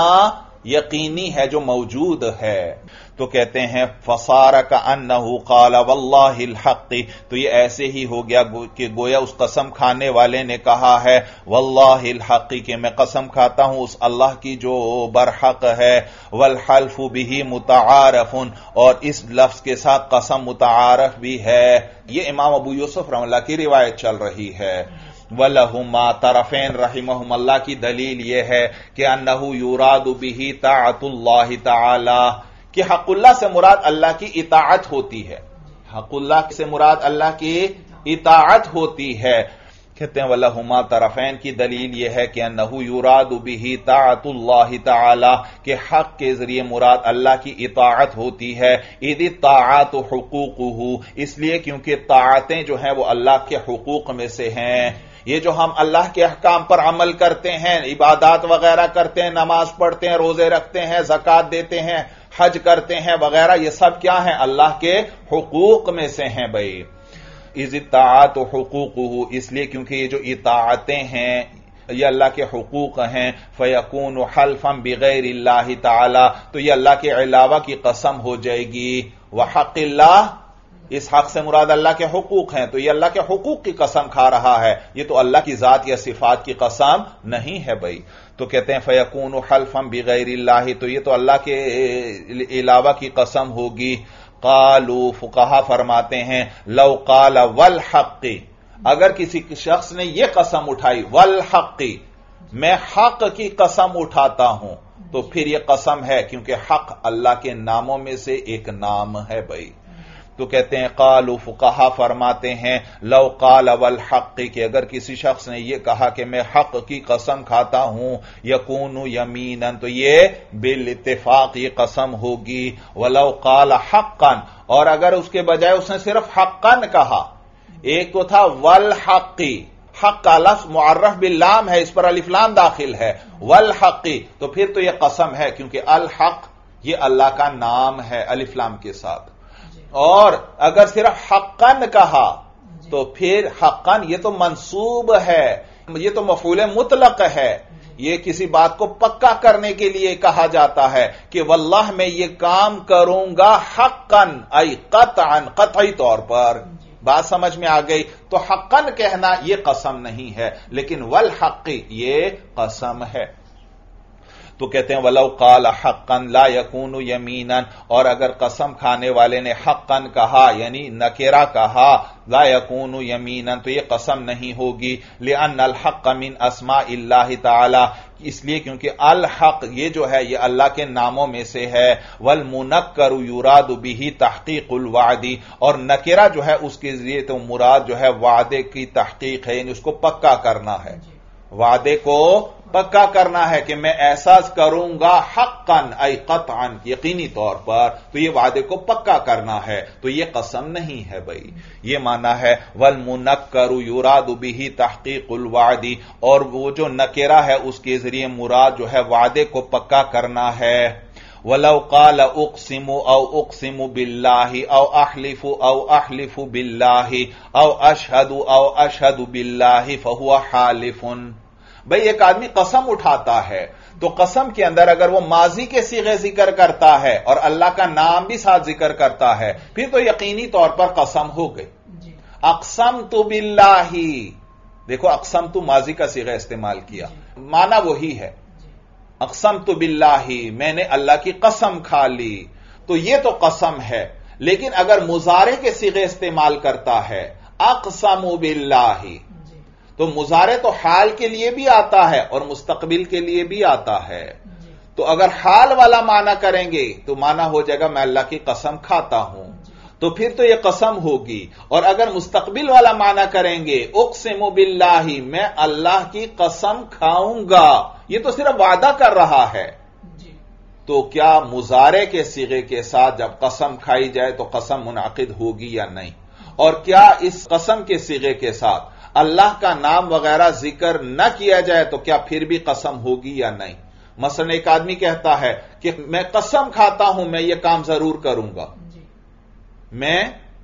یقینی ہے، جو موجود ہے. تو کہتے ہیں فصار کأنہ قال واللہ الحق، تو یہ ایسے ہی ہو گیا کہ گویا اس قسم کھانے والے نے کہا ہے واللہ الحق، کہ میں قسم کھاتا ہوں اس اللہ کی جو برحق ہے. والحلف به متعارف، اور اس لفظ کے ساتھ قسم متعارف بھی ہے. یہ امام ابو یوسف رحمہ اللہ کی روایت چل رہی ہے. وَلَهُمَا طرفین رحمہم اللہ کی دلیل یہ ہے کہ انہو یراد به طاعت اللہ تعالی، کہ حق اللہ سے مراد اللہ کی اطاعت ہوتی ہے. حق اللہ سے مراد اللہ کی اطاعت ہوتی ہے. کہتے ہیں وَلَهُمَا طرفین کی دلیل یہ ہے کہ انہو یراد به طاعت اللہ تعالی، کہ حق کے ذریعے مراد اللہ کی اطاعت ہوتی ہے. اذ الطاعات حقوقہ، اس لیے کیونکہ طاعتیں جو ہیں وہ اللہ کے حقوق میں سے ہیں. یہ جو ہم اللہ کے احکام پر عمل کرتے ہیں، عبادات وغیرہ کرتے ہیں، نماز پڑھتے ہیں، روزے رکھتے ہیں، زکوٰۃ دیتے ہیں، حج کرتے ہیں وغیرہ، یہ سب کیا ہیں؟ اللہ کے حقوق میں سے ہیں بھائی. اذ الطاعات حقوقہ، اس لیے کیونکہ یہ جو اطاعتیں ہیں یہ اللہ کے حقوق ہیں. فیکون حلفا بغیر اللہ تعالی، تو یہ اللہ کے علاوہ کی قسم ہو جائے گی. وحق اللہ، اس حق سے مراد اللہ کے حقوق ہیں، تو یہ اللہ کے حقوق کی قسم کھا رہا ہے، یہ تو اللہ کی ذات یا صفات کی قسم نہیں ہے بھائی. تو کہتے ہیں فیکون حلفا بغیر اللہ، تو یہ تو اللہ کے علاوہ کی قسم ہوگی. قالوا، فقہا فرماتے ہیں لو قال والحق، اگر کسی شخص نے یہ قسم اٹھائی والحق، میں حق کی قسم اٹھاتا ہوں، تو پھر یہ قسم ہے، کیونکہ حق اللہ کے ناموں میں سے ایک نام ہے بھائی. تو کہتے ہیں قالوا، فقہا فرماتے ہیں لو قال والحق، کہ اگر کسی شخص نے یہ کہا کہ میں حق کی قسم کھاتا ہوں، یکون یمینا، تو یہ بالاتفاق یہ قسم ہوگی. ولو قال حقا، اور اگر اس کے بجائے اس نے صرف حقا کہا، ایک تو تھا والحق، حق کا لفظ معرف باللام ہے، اس پر الف لام داخل ہے، والحق، تو پھر تو یہ قسم ہے، کیونکہ الحق یہ اللہ کا نام ہے الف لام کے ساتھ. اور اگر صرف حقاً کہا تو پھر حقاً یہ تو منصوب ہے، یہ تو مفعول مطلق ہے، یہ کسی بات کو پکا کرنے کے لیے کہا جاتا ہے کہ واللہ میں یہ کام کروں گا حقاً ای قطعاً، قطعی طور پر. بات سمجھ میں آ گئی؟ تو حقاً کہنا یہ قسم نہیں ہے، لیکن والحق یہ قسم ہے. تو کہتے ہیں وَلَوْ قَالَ حَقًّا لَا يَكُونُ يَمِينًا، اور اگر قسم کھانے والے نے حقاً کہا یعنی نکرہ کہا، لا يَكُونُ يَمِينًا تو یہ قسم نہیں ہوگی. لِأَنَّ الْحَقَّ مِنْ أَسْمَاءِ اللَّهِ تَعَالَى، اس لیے کیونکہ الحق یہ جو ہے یہ اللہ کے ناموں میں سے ہے. وَالْمُنَكَّرُ يُرَادُ بِهِ تَحْقِيقُ الْوَعْدِ، اور نکرہ جو ہے اس کے ذریعے تو مراد جو ہے وعدے کی تحقیق ہے، یعنی اس کو پکا کرنا ہے، وعدے کو پکا کرنا ہے کہ میں ایسا کروں گا حقاً ای قطعاً، یقینی طور پر. تو یہ وعدے کو پکا کرنا ہے، تو یہ قسم نہیں ہے بھائی. یہ معنی ہے والمنکر یراد بہ تحقیق الوعد، اور وہ جو نکرہ ہے اس کے ذریعے مراد جو ہے وعدے کو پکا کرنا ہے. وَلَوْ قَالَ اُقْسِمُ او اقسم بِاللَّهِ او احلف او احلف بِاللَّهِ او اشہد او اشہد بِاللَّهِ فَهُوَ حَالِفٌ. بھئی ایک آدمی قسم اٹھاتا ہے تو قسم کے اندر اگر وہ ماضی کے صیغے ذکر کرتا ہے اور اللہ کا نام بھی ساتھ ذکر کرتا ہے پھر تو یقینی طور پر قسم ہو گئی. اقسمت باللہ، دیکھو اقسمت ماضی کا صیغہ استعمال کیا، معنی وہی ہے. اقسمت باللہ، میں نے اللہ کی قسم کھا لی، تو یہ تو قسم ہے. لیکن اگر مضارع کے صیغے استعمال کرتا ہے اقسم باللہ، تو مضارع تو حال کے لیے بھی آتا ہے اور مستقبل کے لیے بھی آتا ہے. تو اگر حال والا معنی کریں گے تو معنی ہو جائے گا میں اللہ کی قسم کھاتا ہوں، تو پھر تو یہ قسم ہوگی. اور اگر مستقبل والا معنی کریں گے اقسم باللہ، میں اللہ کی قسم کھاؤں گا، یہ تو صرف وعدہ کر رہا ہے. تو کیا مضارع کے صیغے کے ساتھ جب قسم کھائی جائے تو قسم منعقد ہوگی یا نہیں؟ اور کیا اس قسم کے صیغے کے ساتھ اللہ کا نام وغیرہ ذکر نہ کیا جائے تو کیا پھر بھی قسم ہوگی یا نہیں؟ مثلا ایک آدمی کہتا ہے کہ میں قسم کھاتا ہوں میں یہ کام ضرور کروں گا، میں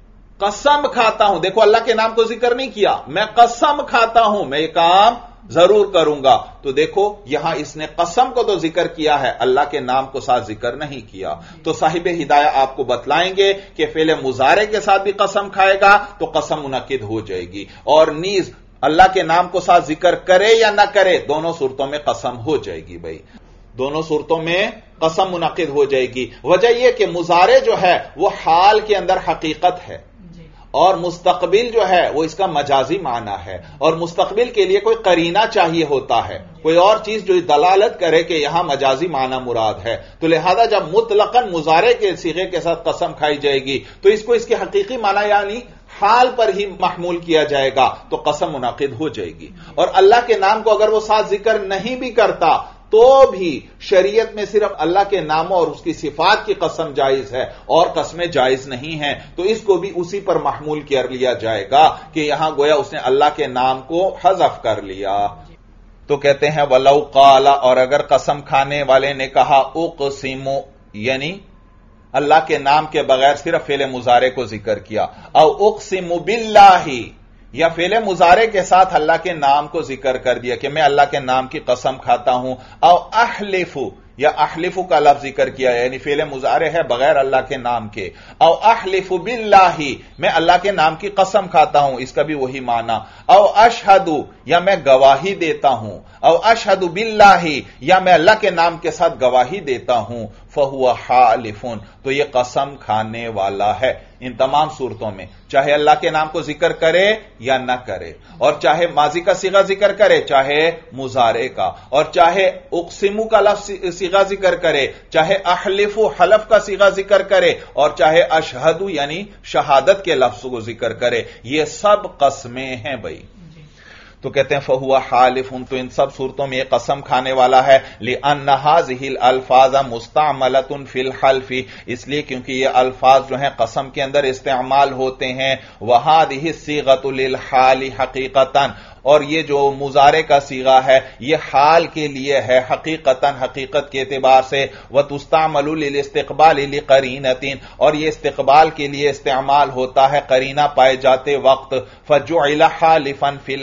قسم کھاتا ہوں، دیکھو اللہ کے نام کو ذکر نہیں کیا، میں قسم کھاتا ہوں میں یہ کام ضرور کروں گا. تو دیکھو یہاں اس نے قسم کو تو ذکر کیا ہے، اللہ کے نام کو ساتھ ذکر نہیں کیا. تو صاحب ہدایہ آپ کو بتلائیں گے کہ فعل مضارع کے ساتھ بھی قسم کھائے گا تو قسم منعقد ہو جائے گی، اور نیز اللہ کے نام کو ساتھ ذکر کرے یا نہ کرے دونوں صورتوں میں قسم ہو جائے گی. بھائی دونوں صورتوں میں قسم منعقد ہو جائے گی. وجہ یہ کہ مضارع جو ہے وہ حال کے اندر حقیقت ہے، اور مستقبل جو ہے وہ اس کا مجازی معنی ہے، اور مستقبل کے لیے کوئی قرینہ چاہیے ہوتا ہے، کوئی اور چیز جو دلالت کرے کہ یہاں مجازی معنی مراد ہے. تو لہذا جب مطلقاً مضارع کے صیغے کے ساتھ قسم کھائی جائے گی تو اس کو اس کے حقیقی معنی یعنی حال پر ہی محمول کیا جائے گا تو قسم منعقد ہو جائے گی. اور اللہ کے نام کو اگر وہ ساتھ ذکر نہیں بھی کرتا تو بھی شریعت میں صرف اللہ کے ناموں اور اس کی صفات کی قسم جائز ہے اور قسمیں جائز نہیں ہیں، تو اس کو بھی اسی پر محمول کر لیا جائے گا کہ یہاں گویا اس نے اللہ کے نام کو حذف کر لیا. تو کہتے ہیں وَلَوْ قَالَ، اور اگر قسم کھانے والے نے کہا اقسم، یعنی اللہ کے نام کے بغیر صرف فعل مضارع کو ذکر کیا، او اقسم باللہ، یا فعل مضارع کے ساتھ اللہ کے نام کو ذکر کر دیا کہ میں اللہ کے نام کی قسم کھاتا ہوں، او احلف، یا احلف کا لفظ ذکر کیا یعنی فعل مضارع ہے بغیر اللہ کے نام کے، او احلف باللہ، میں اللہ کے نام کی قسم کھاتا ہوں، اس کا بھی وہی معنی، او اشہد، یا میں گواہی دیتا ہوں، او اشہد باللہ، یا میں اللہ کے نام کے ساتھ گواہی دیتا ہوں، فہو حالف، تو یہ قسم کھانے والا ہے. ان تمام صورتوں میں چاہے اللہ کے نام کو ذکر کرے یا نہ کرے، اور چاہے ماضی کا صیغہ ذکر کرے چاہے مضارع کا، اور چاہے اقسم کا لفظ صیغہ ذکر کرے، چاہے احلف حلف کا صیغہ ذکر کرے، اور چاہے اشہد یعنی شہادت کے لفظ کو ذکر کرے، یہ سب قسمیں ہیں بھائی. تو کہتے ہیں فہو حالف، تو ان سب صورتوں میں یہ قسم کھانے والا ہے. لأن هذه الالفاظ مستعملة في الحلف، اس لیے کیونکہ یہ الفاظ جو ہیں قسم کے اندر استعمال ہوتے ہیں. وهذه الصيغة للحال حقیقتا، اور یہ جو مضارع کا صیغہ ہے یہ حال کے لیے ہے حقیقتاً، حقیقت کے اعتبار سے. وتستعمل للاستقبال لقرینۃ، اور یہ استقبال کے لیے استعمال ہوتا ہے قرینہ پائے جاتے وقت. فجعل حالفا فی الحال،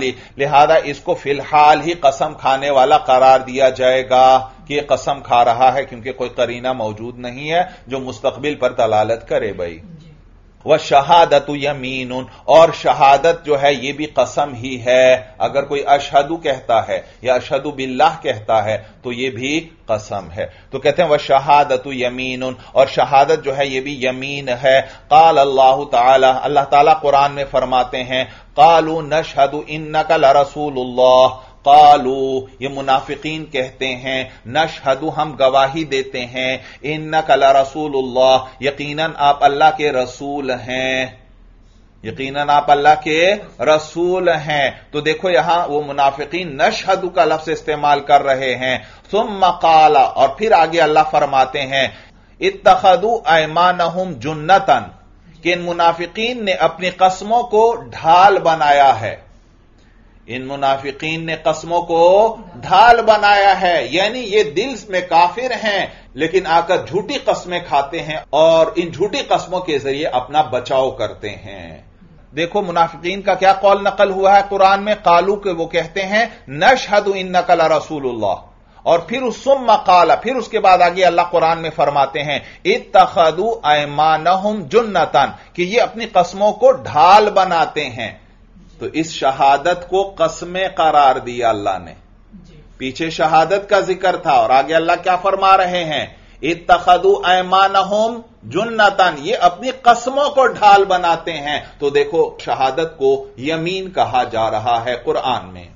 ही, लिहाजा इसको फिलहाल ही कसम खाने वाला करार दिया जाएगा कि ये कसम खा रहा है, क्योंकि कोई करीना मौजूद नहीं है जो मुस्तकबिल पर दलालत करे। भाई वह शहादतु यमीनुन, और शहादत जो है ये भी कसम ही है। अगर कोई अशहदु कहता है या अशहदु बिल्लाह कहता है तो ये भी कसम है। तो कहते हैं वह शहादतु यमीनुन, और शहादत जो है ये भी यमीन है। काल अल्लाह ताला, अल्लाह ताला कुरान में फरमाते हैं, कालू नशहदु इन्नका लरसूलुल्लाह, कालू, ये मुनाफिकीन कहते हैं, नशहदु, हम गवाही देते हैं, इन्नका लरसूलुल्लाह, यकीनन आप अल्लाह के रसूल हैं, यकीनन आप अल्लाह के रसूल हैं। तो देखो यहां वो मुनाफिकीन नशहदु का लफ्ज इस्तेमाल कर रहे हैं। सुम्मा काला, और फिर आगे अल्लाह फरमाते हैं, इत्तखदु ऐमानहुम जुन्नतन, कि इन मुनाफिकीन ने अपनी कस्मों को ढाल बनाया है। इन मुनाफिकीन ने कस्मों को ढाल बनाया है, यानी ये दिल में काफिर हैं लेकिन आकर झूठी कस्में खाते हैं और इन झूठी कस्मों के जरिए अपना बचाव करते हैं। देखो मुनाफिकीन का क्या कौल नकल हुआ है कुरान में, कालू के वो कहते हैं नशहदु इन्नका लरसूलुल्लाह, और फिर सुम्मा काला, फिर उसके बाद आगे अल्लाह कुरान में फरमाते हैं इत्तखदु ऐमानहुम जुन्नतन, कि ये अपनी कस्मों को ढाल बनाते हैं। तो इस शहादत को कसमें करार दिया अल्लाह ने। पीछे शहादत का जिक्र था और आगे अल्लाह क्या फरमा रहे हैं, इत्तखदु ऐमानहुम जुन्नतन, ये अपनी कस्मों को ढाल बनाते हैं। तो देखो शहादत को यमीन कहा जा रहा है कुरान में।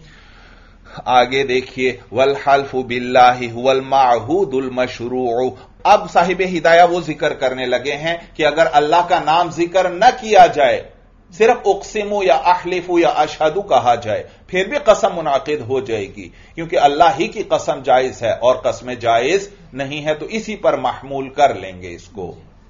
आगे देखिए, वल हल्फु बिल्लाहि हुवल माअहूदुल मशरूउ। अब साहिब हिदाया वो जिक्र करने लगे हैं कि अगर अल्लाह का नाम जिक्र न किया जाए, सिर्फ उक्सिमु या अहलिफु या अशहदु कहा जाए, फिर भी कसम मुनाकिद हो जाएगी, क्योंकि अल्लाह ही की कसम जायज है और कसमें जायज नहीं है, तो इसी पर महमूल कर लेंगे इसको।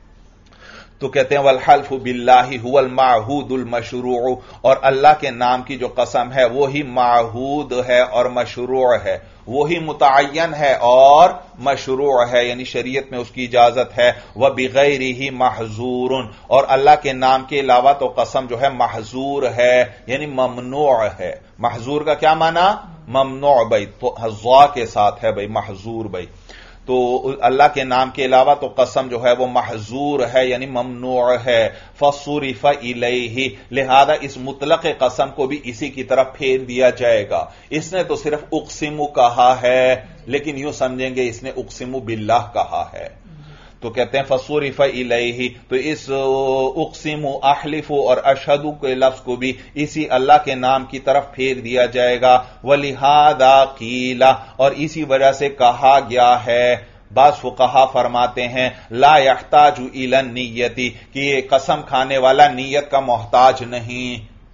तो कहते हैं वल हल्फु बिल्लाहि हुवल माअहूदुल मशरूउ, और अल्लाह के नाम की जो कसम है वो ही माअहूद है और मशरूउ है, वो ही मुतअय्यन है और मशरूउ है, यानी शरीयत में उसकी इजाजत है। वह बिगैरिही महजूरुन, और अल्लाह के नाम के अलावा तो कसम जो है महजूर है, यानी ममनू है। महजूर का क्या माना, ममनू भाई, तो हज़्ज़ा के साथ है भाई महजूर भाई। तो अल्लाह के नाम के अलावा तो कसम जो है वो महजूर है, यानी ममनू है। फसुरिफ़ इलैहि, लिहाजा इस मुतलक कसम को भी इसी की तरफ फेर दिया जाएगा। इसने तो सिर्फ उक्सिमु कहा है, लेकिन यूं समझेंगे इसने उक्सिमु बिल्लाह कहा है। तो कहते हैं फसुरिफ़ इलैहि, तो इस उक्सिमु, अहलिफु और अशहदु के लफ्ज को भी इसी अल्लाह के नाम की तरफ फेर दिया जाएगा। वलिहादा कीला, और इसी वजह से कहा गया है, बाज़ फुक़हा फरमाते हैं ला यहताजु इलन नियति, कि ये कसम खाने वाला नियत का मोहताज नहीं,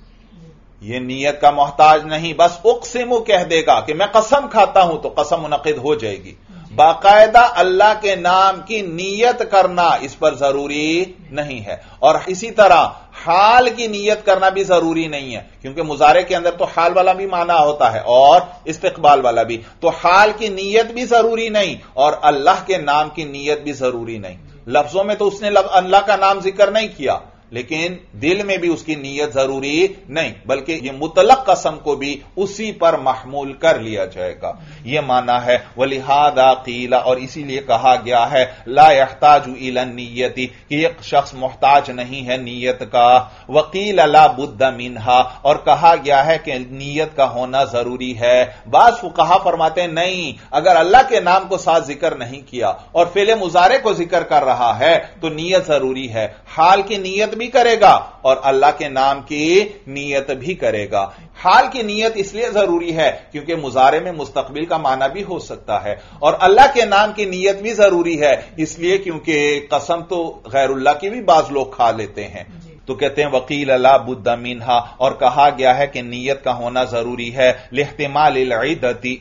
ये नियत का मोहताज नहीं, बस उक्सिमु कह देगा कि मैं कसम खाता हूं तो कसम मुनक़िद हो जाएगी। बाकायदा अल्लाह के नाम की नीयत करना इस पर जरूरी नहीं है, और इसी तरह हाल की नीयत करना भी जरूरी नहीं है, क्योंकि मुजारे के अंदर तो हाल वाला भी माना होता है और इस्तिक़बाल वाला भी। तो हाल की नीयत भी जरूरी नहीं और अल्लाह के नाम की नीयत भी जरूरी नहीं। लफ्जों में तो उसने अल्लाह का नाम जिक्र नहीं किया, लेकिन दिल में भी उसकी नीयत जरूरी नहीं, बल्कि ये मुतलक कसम को भी उसी पर महमूल कर लिया जाएगा। यह माना है वलिहादा कीला, और इसीलिए कहा गया है ला यहताजु इलन नियति, कि यह शख्स मोहताज नहीं है नीयत का। वकील ला बुद्द मिनहा, और कहा गया है कि नीयत का होना जरूरी है। बाज़ फुक़हा फरमाते हैं नहीं, अगर अल्लाह के नाम को साथ जिक्र नहीं किया और फेले मुजारे को जिक्र कर रहा है तो नीयत जरूरी है, हाल की नीयत भी करेगा और अल्लाह के नाम की नीयत भी करेगा। हाल की नीयत इसलिए जरूरी है क्योंकि मुजारे में मुस्तकबिल का माना भी हो सकता है, और अल्लाह के नाम की नीयत भी जरूरी है इसलिए क्योंकि कसम तो गैरुल्लाह की भी बाज लोग खा लेते हैं। तो कहते हैं वकील ला बुद्द मिनहा, और कहा गया है कि नीयत का होना जरूरी है लिहतिमालिल इद्दती,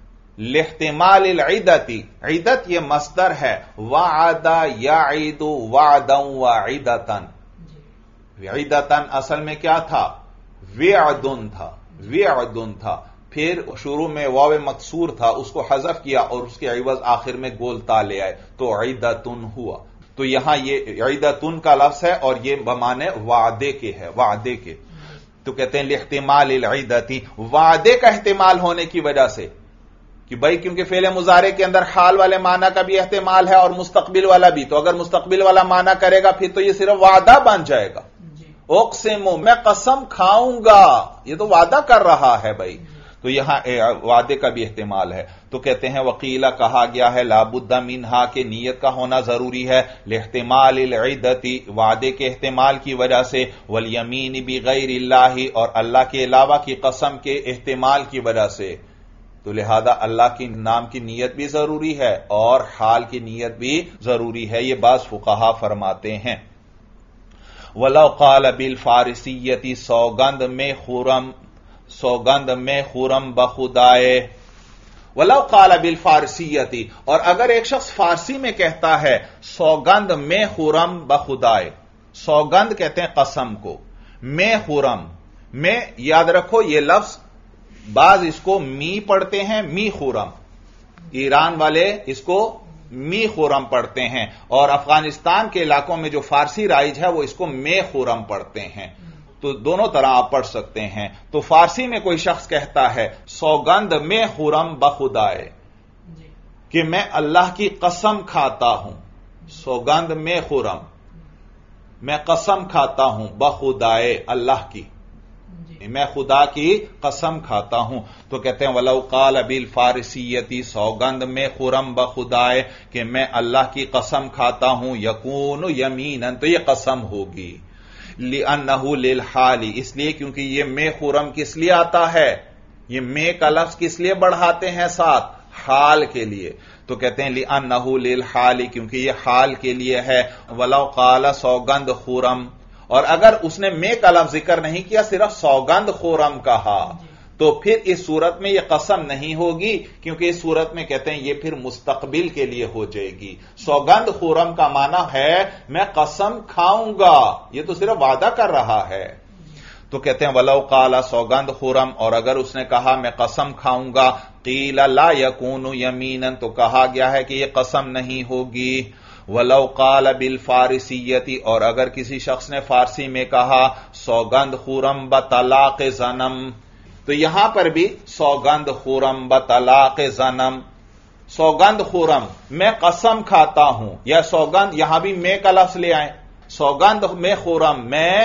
लिहतिमालिल इद्दती, इद्दत ये मस्दर है, वादा याइदु वादन वाइदतन। इद्दतन असल में क्या था, विअदुन था, विअदुन था, फिर शुरू में वाव मकसूर था, उसको हज़फ किया और उसके इवज आखिर में गोल ता ले आए तो इद्दतुन हुआ। तो यहां ये इद्दतुन का लफ्ज है और ये बमाने वादे के है, वादे के। تو کہتے ہیں لاحتمال العدتی، وعدے کا احتمال ہونے کی وجہ سے، کہ بھائی کیونکہ فعل مضارع کے اندر حال والے معنی کا بھی احتمال ہے اور مستقبل والا بھی، تو اگر مستقبل والا معنی کرے گا پھر تو یہ صرف وعدہ بن جائے گا. اقسم، میں قسم کھاؤں گا، یہ تو وعدہ کر رہا ہے بھائی، تو یہاں وعدے کا بھی احتمال ہے. تو کہتے ہیں وقیلا، کہا گیا ہے لابد منہا، کہ نیت کا ہونا ضروری ہے، لاحتمال العدتی، وعدے کے احتمال کی وجہ سے، والیمین بغیر اللہ، اور اللہ کے علاوہ کی قسم کے احتمال کی وجہ سے. تو لہذا اللہ کی نام کی نیت بھی ضروری ہے اور حال کی نیت بھی ضروری ہے، یہ بعض فقہا فرماتے ہیں. وَلَوْ قَالَ بِالْفَارِسِيَّةِ، سوگند میں خرم بخدائے. وَلَوْ قَالَ بِالْفَارِسِيَّةِ، اور اگر ایک شخص فارسی میں کہتا ہے سوگند میں خرم بخدائے، سوگند کہتے ہیں قسم کو، میں خرم، میں یاد رکھو یہ لفظ بعض اس کو می پڑھتے ہیں، می خرم، ایران والے اس کو می خرم پڑھتے ہیں، اور افغانستان کے علاقوں میں جو فارسی رائج ہے وہ اس کو میں خرم پڑھتے ہیں. تو دونوں طرح آپ پڑھ سکتے ہیں. تو فارسی میں کوئی شخص کہتا ہے سوگند میں خرم بخدائے، کہ میں اللہ کی قسم کھاتا ہوں، سوگند میں خرم، میں قسم کھاتا ہوں، بخدائے، اللہ کی، میں خدا کی قسم کھاتا ہوں. تو کہتے ہیں وَلَوْ قَالَ بِالْفَارِسِيَّةِ، سوگند میں خرم بخدائے کہ میں اللہ کی قسم کھاتا ہوں، یکون یمیناً، تو یہ قسم ہوگی. لِأَنَّهُ لِلْحَالِ، اس لیے کیونکہ یہ میں خرم کس لیے آتا ہے، یہ میں کا لفظ کس لیے بڑھاتے ہیں ساتھ، حال کے لیے. تو کہتے ہیں لِأَنَّهُ لِلْحَالِ، کیونکہ یہ حال کے لیے ہے. وَلَوْ قَالَ، سوگند خرم، اور اگر اس نے میں کا لفظ ذکر نہیں کیا، صرف سوگند خرم کہا، تو پھر اس صورت میں یہ قسم نہیں ہوگی، کیونکہ اس صورت میں کہتے ہیں یہ پھر مستقبل کے لیے ہو جائے گی. سوگند خرم کا معنی ہے میں قسم کھاؤں گا، یہ تو صرف وعدہ کر رہا ہے. تو کہتے ہیں وَلَوْ قَالَ، سوگند خرم، اور اگر اس نے کہا میں قسم کھاؤں گا، قِیلَ لَا يَكُونُ يَمِینًا، تو کہا گیا ہے کہ یہ قسم نہیں ہوگی. وَلَوْ قَالَ بِالْفَارِسِيَّةِ، اور اگر کسی شخص نے فارسی میں کہا سوگند خرم بطلاق زنم، تو یہاں پر بھی سوگند خرم بطلاق زنم، سوگند خرم، میں قسم کھاتا ہوں، یا سوگند، یہاں بھی میں کا لفظ لے آئیں، سوگند میں خرم، میں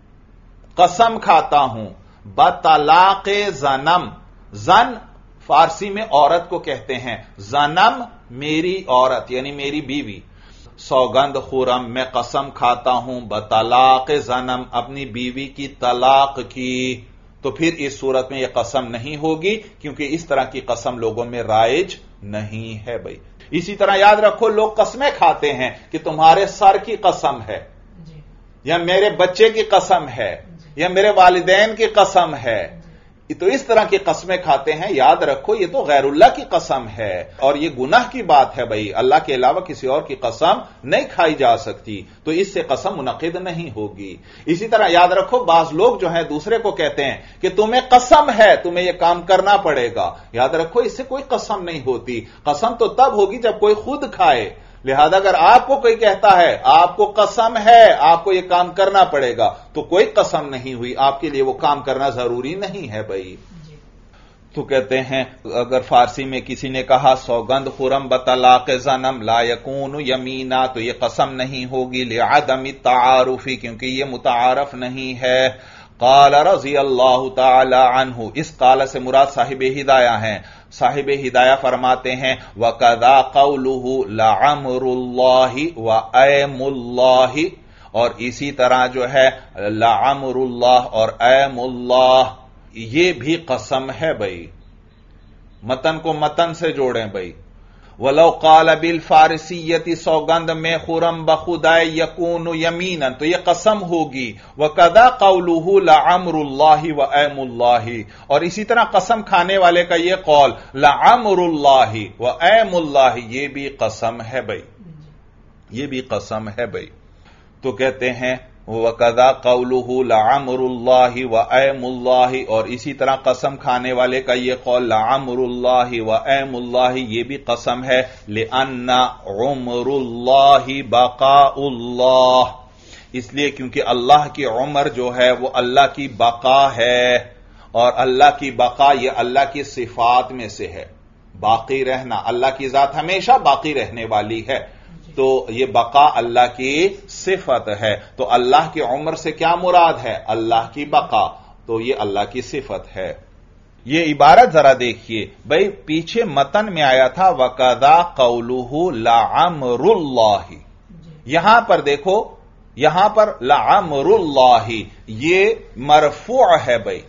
قسم کھاتا ہوں، بطلاق زنم، زن فارسی میں عورت کو کہتے ہیں، زنم میری عورت یعنی میری بیوی. سوگند خرم، میں قسم کھاتا ہوں، بطلاق زنم، اپنی بیوی کی طلاق کی. تو پھر اس صورت میں یہ قسم نہیں ہوگی، کیونکہ اس طرح کی قسم لوگوں میں رائج نہیں ہے بھائی. اسی طرح یاد رکھو لوگ قسمیں کھاتے ہیں کہ تمہارے سر کی قسم ہے، یا میرے بچے کی قسم ہے، یا میرے والدین کی قسم ہے. تو اس طرح کی قسمیں کھاتے ہیں، یاد رکھو یہ تو غیر اللہ کی قسم ہے، اور یہ گناہ کی بات ہے بھائی. اللہ کے علاوہ کسی اور کی قسم نہیں کھائی جا سکتی، تو اس سے قسم منعقد نہیں ہوگی. اسی طرح یاد رکھو بعض لوگ جو ہیں دوسرے کو کہتے ہیں کہ تمہیں قسم ہے، تمہیں یہ کام کرنا پڑے گا. یاد رکھو اس سے کوئی قسم نہیں ہوتی، قسم تو تب ہوگی جب کوئی خود کھائے. لہذا اگر آپ کو کوئی کہتا ہے آپ کو قسم ہے، آپ کو یہ کام کرنا پڑے گا، تو کوئی قسم نہیں ہوئی، آپ کے لیے وہ کام کرنا ضروری نہیں ہے بھائی. تو کہتے ہیں اگر فارسی میں کسی نے کہا سوگند خرم بطلاق زنم لا یکون یمینا، تو یہ قسم نہیں ہوگی، لعدم التعارف، کیونکہ یہ متعارف نہیں ہے. قال رضی اللہ تعالی عنہ، اس قال سے مراد صاحب ہدایہ ہیں. صاحب ہدایہ فرماتے ہیں وَقَذَا قَوْلُهُ لَعَمْرُ اللَّهِ وَأَيْمُ اللَّهِ، اور اسی طرح جو ہے لَعَمْرُ اللَّهِ اور اَيْمُ اللَّهِ، یہ بھی قسم ہے بھائی. متن کو متن سے جوڑیں بھائی. وَلَوْ قَالَ بِالْفَارِسِيَّةِ، سوگند میں خرم بخدائے، یکون یمیناً، تو یہ قسم ہوگی. وَقَذَا قَوْلُهُ لَعَمْرُ اللَّهِ وَأَيْمُ اللَّهِ، اور اسی طرح قسم کھانے والے کا یہ قول لَعَمْرُ اللَّهِ وَأَيْمُ اللَّهِ، یہ بھی قسم ہے بھائی، یہ بھی قسم ہے بھائی. تو کہتے ہیں وَقَذَا قَوْلُهُ لَعَمْرُ اللَّهِ وَأَيْمُ اللَّهِ، اور اسی طرح قسم کھانے والے کا یہ قول لَعَمْرُ اللَّهِ وَأَيْمُ اللَّهِ، یہ بھی قسم ہے. لِأَنَّ عُمْرُ اللَّهِ بَقَاءُ اللَّهِ، اس لیے کیونکہ اللہ کی عمر جو ہے وہ اللہ کی بقا ہے، اور اللہ کی بقا یہ اللہ کی صفات میں سے ہے، باقی رہنا۔ اللہ کی ذات ہمیشہ باقی رہنے والی ہے، تو یہ بقا اللہ کی صفت ہے۔ تو اللہ کی عمر سے کیا مراد ہے؟ اللہ کی بقا، تو یہ اللہ کی صفت ہے۔ یہ عبارت ذرا دیکھیے بھائی، پیچھے متن میں آیا تھا وَقَضَىٰ قَوْلُهُ لَعَمْرُ اللَّهِ، یہاں پر دیکھو، یہاں پر لَعَمْرُ اللَّهِ یہ مرفوع ہے بھائی،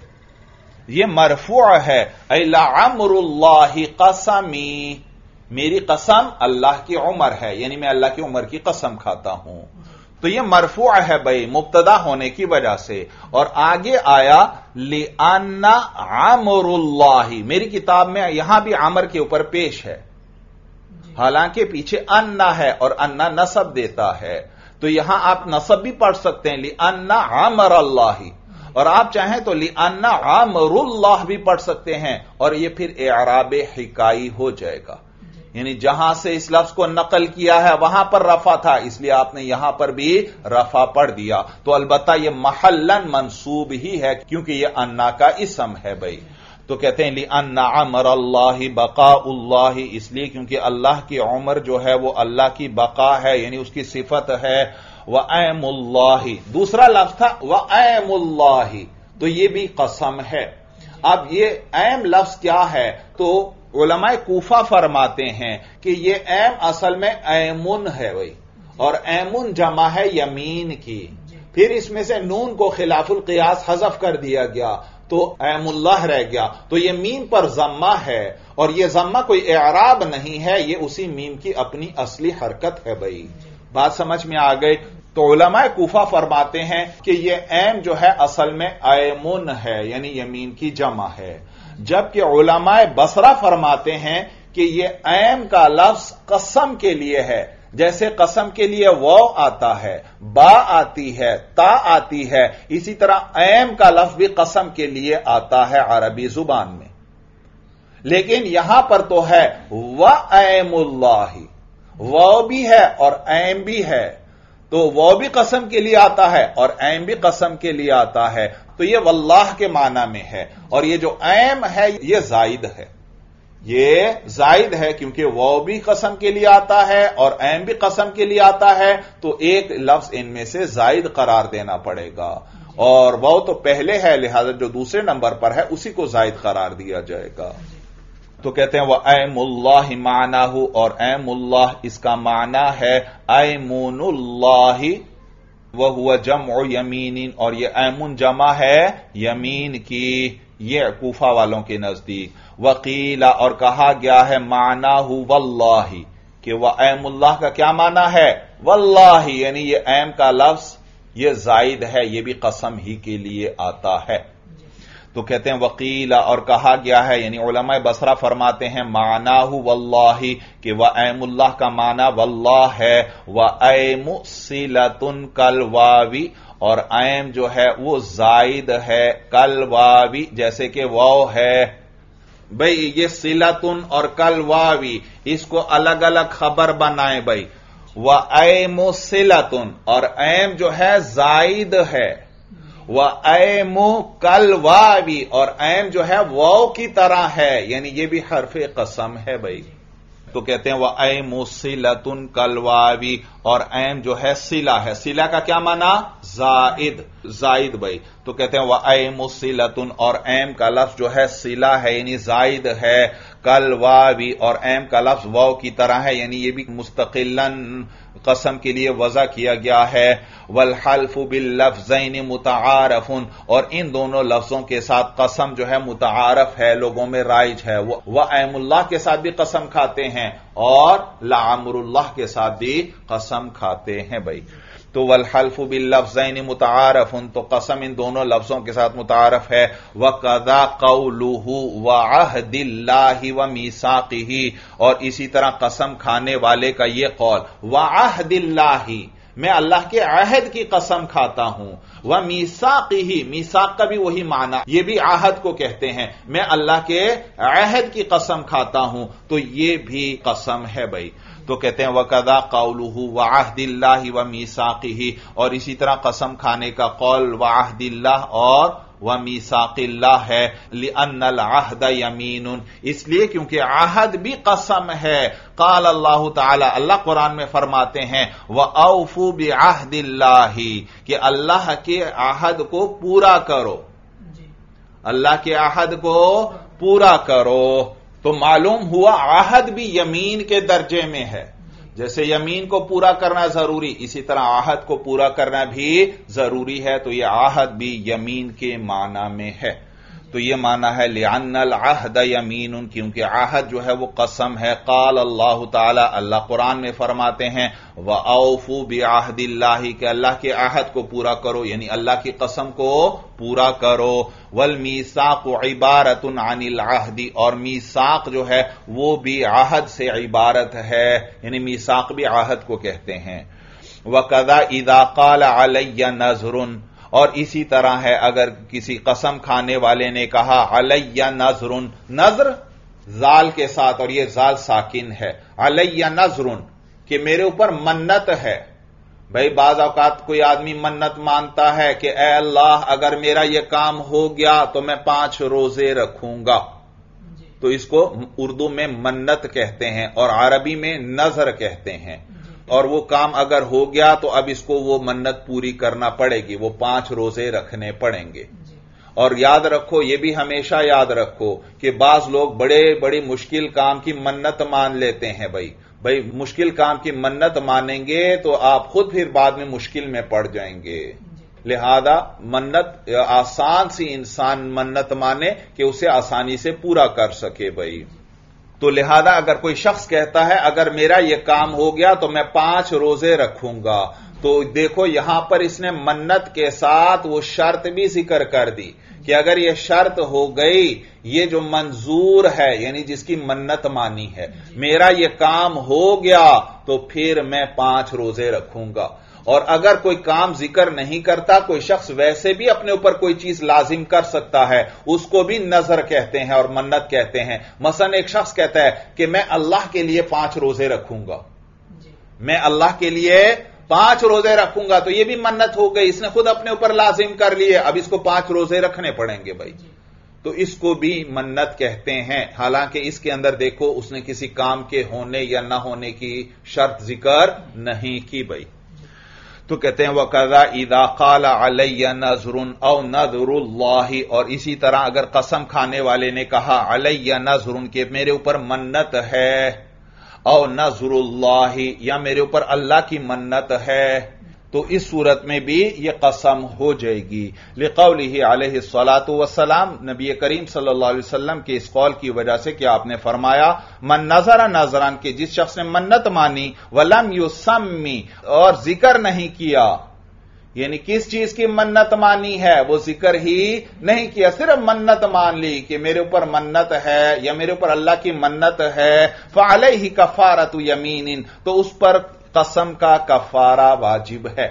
یہ مرفوع ہے، اے لَعَمْرُ اللَّهِ قسمی، میری قسم اللہ کی عمر ہے، یعنی میں اللہ کی عمر کی قسم کھاتا ہوں، تو یہ مرفوع ہے بھائی مبتدا ہونے کی وجہ سے۔ اور آگے آیا لِأَنَّ عَمْرُ اللَّهِ، میری کتاب میں یہاں بھی عمر کے اوپر پیش ہے، حالانکہ پیچھے انا ہے اور انا نصب دیتا ہے، تو یہاں آپ نصب بھی پڑھ سکتے ہیں لِأَنَّ عَمْرَ اللَّهِ، اور آپ چاہیں تو لِأَنَّ عَمْرُ اللَّهِ بھی پڑھ سکتے ہیں، اور یہ پھر اعراب حکائی ہو جائے گا، یعنی جہاں سے اس لفظ کو نقل کیا ہے وہاں پر رفع تھا، اس لیے آپ نے یہاں پر بھی رفع پڑھ دیا، تو البتہ یہ محلن منصوب ہی ہے کیونکہ یہ انا کا اسم ہے بھائی۔ تو کہتے ہیں لِأَنَّ عَمْرَ اللَّهِ بَقَاءُ اللَّهِ، اس لیے کیونکہ اللہ کی عمر جو ہے وہ اللہ کی بقا ہے، یعنی اس کی صفت ہے۔ وَأَيْمُ اللَّهِ، دوسرا لفظ تھا وَأَيْمُ اللَّهِ، تو یہ بھی قسم ہے۔ اب یہ ایم لفظ کیا ہے؟ تو علماء کوفہ فرماتے ہیں کہ یہ ایم اصل میں ایمن ہے بھائی، اور ایمن جمع ہے یمین کی، پھر اس میں سے نون کو خلاف القیاس حذف کر دیا گیا تو ایم اللہ رہ گیا، تو یہ میم پر ضمہ ہے، اور یہ ضمہ کوئی اعراب نہیں ہے، یہ اسی میم کی اپنی اصلی حرکت ہے بھائی۔ بات سمجھ میں آ گئی؟ تو علماء کوفہ فرماتے ہیں کہ یہ ایم جو ہے اصل میں ایمن ہے، یعنی یمین کی جمع ہے، جبکہ علماء بصرہ فرماتے ہیں کہ یہ ایم کا لفظ قسم کے لیے ہے، جیسے قسم کے لیے واو آتا ہے، با آتی ہے، تا آتی ہے، اسی طرح ایم کا لفظ بھی قسم کے لیے آتا ہے عربی زبان میں، لیکن یہاں پر تو ہے وَأَيْمُ اللَّهِ، واو بھی ہے اور ایم بھی ہے، تو وہ بھی قسم کے لیے آتا ہے اور ایم بھی قسم کے لیے آتا ہے، تو یہ واللہ کے معنی میں ہے، اور یہ جو ایم ہے یہ زائد ہے، یہ زائد ہے کیونکہ وہ بھی قسم کے لیے آتا ہے اور ایم بھی قسم کے لیے آتا ہے، تو ایک لفظ ان میں سے زائد قرار دینا پڑے گا، اور وہ تو پہلے ہے لہذا جو دوسرے نمبر پر ہے اسی کو زائد قرار دیا جائے گا۔ تو کہتے ہیں وہ ایم اللہ معنی، اور ایم اللہ اس کا معنی ہے ایمون اللہ، وہو جمع یمین، اور یہ ایمون جمع ہے یمین کی، یہ کوفہ والوں کے نزدیک۔ وقیل، اور کہا گیا ہے معنی واللہ، کہ وہ ایم اللہ کا کیا معنی ہے؟ واللہ، یعنی یہ ایم کا لفظ یہ زائد ہے، یہ بھی قسم ہی کے لیے آتا ہے۔ تو کہتے ہیں وقیل، اور کہا گیا ہے، یعنی علماء بصرہ فرماتے ہیں معنی واللہ، کہ وَأَيْمُ اللہ کا معنی واللہ ہے، وَأَيْمُ صِلَةٌ کالواوی، اور ایم جو ہے وہ زائد ہے کالواوی، جیسے کہ واو ہے بھئی، یہ صِلَةٌ اور کالواوی اس کو الگ الگ خبر بنائیں بھئی، وَأَيْمُ صِلَةٌ، اور ایم جو ہے زائد ہے، وَأَيْمُ کالواوی، اور ایم جو ہے واو کی طرح ہے، یعنی یہ بھی حرف قسم ہے بھائی۔ تو کہتے ہیں وَأَيْمُ صِلَةٌ کالواوی، اور ایم جو ہے صلہ ہے، صلہ کا کیا معنی؟ زائد بھائی۔ تو کہتے ہیں وَأَيْمُ صِلَةٌ، اور ایم کا لفظ جو ہے صلہ ہے یعنی زائد ہے، کالواوی، اور ایم کا لفظ واو کی طرح ہے، یعنی یہ بھی مستقلاً قسم کے لیے وضع کیا گیا ہے۔ والحلف باللفظین متعارف، اور ان دونوں لفظوں کے ساتھ قسم جو ہے متعارف ہے، لوگوں میں رائج ہے، وہ ایم اللہ کے ساتھ بھی قسم کھاتے ہیں اور لعمر اللہ کے ساتھ بھی قسم کھاتے ہیں بھائی۔ تو والحلف باللفظین متعارف، تو قسم ان دونوں لفظوں کے ساتھ متعارف ہے۔ وَقَضَا قَوْلُهُ وَعَهْدِ اللَّهِ وَمِيثَاقِهِ، اور اسی طرح قسم کھانے والے کا یہ قول وَعَهْدِ اللَّهِ، میں اللہ کے عہد کی قسم کھاتا ہوں. وَمِيثَاقِهِ، میثاق کا بھی وہی معنی، یہ بھی عہد کو کہتے ہیں. میں اللہ کے عہد کی قسم کھاتا ہوں، تو یہ بھی قسم ہے بھائی. تو کہتے ہیں وَكَذَا قَوْلُهُ وَعَهْدِ اللَّهِ وَمِيثَاقِهِ، اور اسی طرح قسم کھانے کا قول وعہد اللہ اور وَمِيثَاقِ اللہ ہے. لِأَنَّ الْعَهْدَ يَمِينٌ، اس لیے کیونکہ عہد بھی قسم ہے. قال اللہ تعالی، اللہ قرآن میں فرماتے ہیں وَأَوْفُوا بِعَهْدِ اللَّهِ، کہ اللہ کے عہد کو پورا کرو، اللہ کے عہد کو پورا کرو. تو معلوم ہوا عہد بھی یمین کے درجے میں ہے. جیسے یمین کو پورا کرنا ضروری، اسی طرح عہد کو پورا کرنا بھی ضروری ہے. تو یہ عہد بھی یمین کے معنی میں ہے. تو یہ معنی ہے لِأَنَّ الْعَهْدَ يَمِينٌ، کیونکہ عہد جو ہے وہ قسم ہے. قال اللہ تعالی، اللہ قرآن میں فرماتے ہیں وَأَوْفُوا بِعَهْدِ اللَّهِ، کہ اللہ کے عہد کو پورا کرو، یعنی اللہ کی قسم کو پورا کرو. وَالْمِيثَاقُ عِبَارَةٌ عَنِ الْعَهْدِ، اور میثاق جو ہے وہ بھی عہد سے عبارت ہے، یعنی میثاق بھی عہد کو کہتے ہیں. وَكَذَا إِذَا قَالَ عَلَيَّ نَذْرٌ، اور اسی طرح ہے اگر کسی قسم کھانے والے نے کہا علیہ نذر، نذر زال کے ساتھ، اور یہ زال ساکن ہے. علیہ نذر، کہ میرے اوپر منت ہے. بھائی بعض اوقات کوئی آدمی منت مانتا ہے کہ اے اللہ اگر میرا یہ کام ہو گیا تو میں 5 روزے رکھوں گا. تو اس کو اردو میں منت کہتے ہیں اور عربی میں نذر کہتے ہیں. اور وہ کام اگر ہو گیا تو اب اس کو وہ منت پوری کرنا پڑے گی، وہ 5 روزے رکھنے پڑیں گے. اور یاد رکھو، یہ بھی ہمیشہ یاد رکھو کہ بعض لوگ بڑے بڑی مشکل کام کی منت مان لیتے ہیں. بھائی مشکل کام کی منت مانیں گے تو آپ خود پھر بعد میں مشکل میں پڑ جائیں گے. لہذا منت آسان سی انسان منت مانے کہ اسے آسانی سے پورا کر سکے. بھائی تو لہذا اگر کوئی شخص کہتا ہے اگر میرا یہ کام ہو گیا تو میں 5 روزے رکھوں گا، تو دیکھو یہاں پر اس نے منت کے ساتھ وہ شرط بھی ذکر کر دی کہ اگر یہ شرط ہو گئی، یہ جو منظور ہے یعنی جس کی منت مانی ہے، میرا یہ کام ہو گیا تو پھر میں 5 روزے رکھوں گا. اور اگر کوئی کام ذکر نہیں کرتا، کوئی شخص ویسے بھی اپنے اوپر کوئی چیز لازم کر سکتا ہے، اس کو بھی نظر کہتے ہیں اور منت کہتے ہیں. مثلا ایک شخص کہتا ہے کہ میں اللہ کے لیے 5 روزے رکھوں گا، میں اللہ کے لیے 5 روزے رکھوں گا، تو یہ بھی منت ہو گئی، اس نے خود اپنے اوپر لازم کر لیے، اب اس کو 5 روزے رکھنے پڑیں گے. بھائی تو اس کو بھی منت کہتے ہیں. حالانکہ اس کے اندر دیکھو اس نے کسی کام کے ہونے یا نہ ہونے کی شرط ذکر نہیں کی. بھائی تو کہتے ہیں وَكَذَا إِذَا قَالَ عَلَيَّ نَذْرٌ أَوْ نَذْرُ اللَّهِ، اور اسی طرح اگر قسم کھانے والے نے کہا عَلَيَّ نَذْرٌ، کہ میرے اوپر منت ہے، او نذر اللہ، یا میرے اوپر اللہ کی منت ہے، تو اس صورت میں بھی یہ قسم ہو جائے گی. لقولہ علیہ الصلاۃ والسلام، نبی کریم صلی اللہ علیہ وسلم کے اس قول کی وجہ سے کہ آپ نے فرمایا من نذر نذرا، کہ جس شخص نے منت مانی ولم یسمی، اور ذکر نہیں کیا، یعنی کس چیز کی منت مانی ہے وہ ذکر ہی نہیں کیا، صرف منت مان لی کہ میرے اوپر منت ہے یا میرے اوپر اللہ کی منت ہے، فعلیہ کفارۃ یمین، تو اس پر قسم کا کفارہ واجب ہے.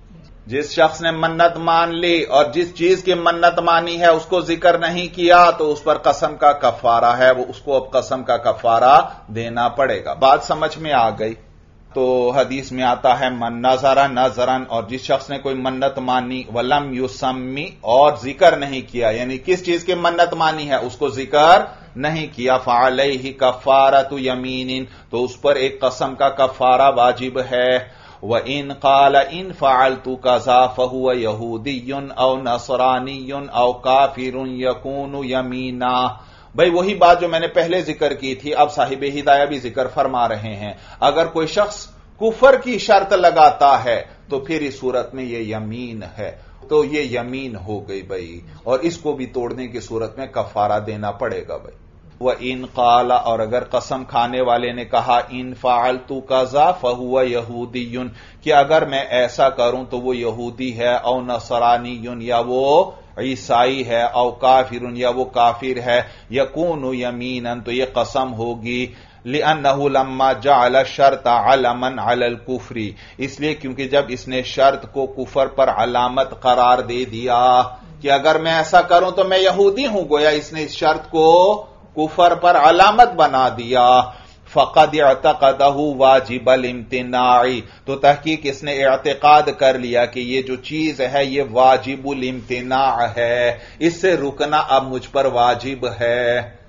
جس شخص نے منت مان لی اور جس چیز کی منت مانی ہے اس کو ذکر نہیں کیا تو اس پر قسم کا کفارہ ہے، وہ اس کو اب قسم کا کفارہ دینا پڑے گا. بات سمجھ میں آ گئی؟ تو حدیث میں آتا ہے من نذر نذرا، اور جس شخص نے کوئی منت مانی ولم یسمی، اور ذکر نہیں کیا، یعنی کس چیز کی منت مانی ہے اس کو ذکر نہیں کیا، فعلیہ کفارۃ یمین، تو اس پر ایک قسم کا کفارہ واجب ہے. وَإِن قَالَ إِن فَعَلْتُ كَذَا فَهُوَ يَهُودِيٌّ أَوْ نَصْرَانِيٌّ أَوْ كَافِرٌ يَكُونُ يَمِينًا. بھئی وہی بات جو میں نے پہلے ذکر کی تھی اب صاحب ہدایہ بھی ذکر فرما رہے ہیں. اگر کوئی شخص کفر کی شرط لگاتا ہے تو پھر اس صورت میں یہ یمین ہے، تو یہ یمین ہو گئی بھائی، اور اس کو بھی توڑنے کی صورت میں کفارہ دینا پڑے گا. بھائی وَإِن قَالَ، اور اگر قسم کھانے والے نے کہا ان فعلت كذا فهو يهودي، کہ اگر میں ایسا کروں تو وہ یہودی ہے، او نصرانی، یا وہ عیسائی ہے، او کافر، یا وہ کافر ہے، یکون یمینا، تو یہ قسم ہوگی. لِأَنَّهُ لَمَّا جَعَلَ الشَّرْطَ عَلَمًا عَلَى الْكُفْرِ، اس لیے کیونکہ جب اس نے شرط کو کفر پر علامت قرار دے دیا کہ اگر میں ایسا کروں تو میں یہودی ہوں، گویا اس نے اس شرط کو کفر پر علامت بنا دیا، فقد اعتقدہ واجب الامتناع، تو تحقیق اس نے اعتقاد کر لیا کہ یہ جو چیز ہے یہ واجب الامتناع ہے، اس سے رکنا اب مجھ پر واجب ہے،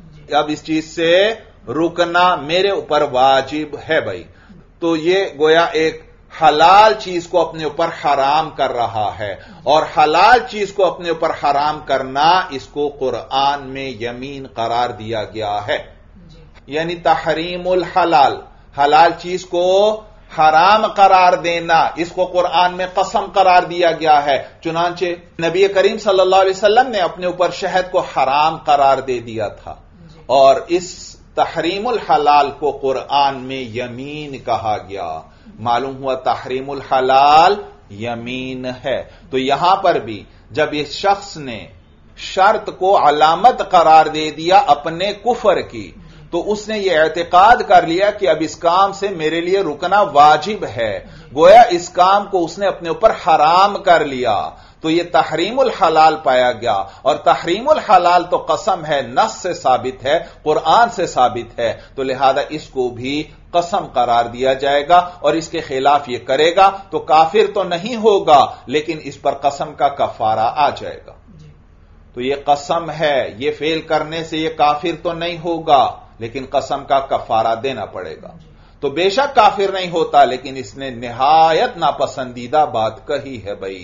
اب اس چیز سے رکنا میرے اوپر واجب ہے بھائی۔ تو یہ گویا ایک حلال چیز کو اپنے اوپر حرام کر رہا ہے، اور حلال چیز کو اپنے اوپر حرام کرنا اس کو قرآن میں یمین قرار دیا گیا ہے، یعنی تحریم الحلال، حلال چیز کو حرام قرار دینا، اس کو قرآن میں قسم قرار دیا گیا ہے۔ چنانچہ نبی کریم صلی اللہ علیہ وسلم نے اپنے اوپر شہد کو حرام قرار دے دیا تھا، اور اس تحریم الحلال کو قرآن میں یمین کہا گیا، معلوم ہوا تحریم الحلال یمین ہے۔ تو یہاں پر بھی جب اس شخص نے شرط کو علامت قرار دے دیا اپنے کفر کی، تو اس نے یہ اعتقاد کر لیا کہ اب اس کام سے میرے لیے رکنا واجب ہے، گویا اس کام کو اس نے اپنے اوپر حرام کر لیا، تو یہ تحریم الحلال پایا گیا، اور تحریم الحلال تو قسم ہے، نص سے ثابت ہے، قرآن سے ثابت ہے، تو لہذا اس کو بھی قسم قرار دیا جائے گا، اور اس کے خلاف یہ کرے گا تو کافر تو نہیں ہوگا لیکن اس پر قسم کا کفارہ آ جائے گا۔ تو یہ قسم ہے، یہ فعل کرنے سے یہ کافر تو نہیں ہوگا لیکن قسم کا کفارہ دینا پڑے گا۔ تو بے شک کافر نہیں ہوتا، لیکن اس نے نہایت ناپسندیدہ بات کہی ہے بھائی۔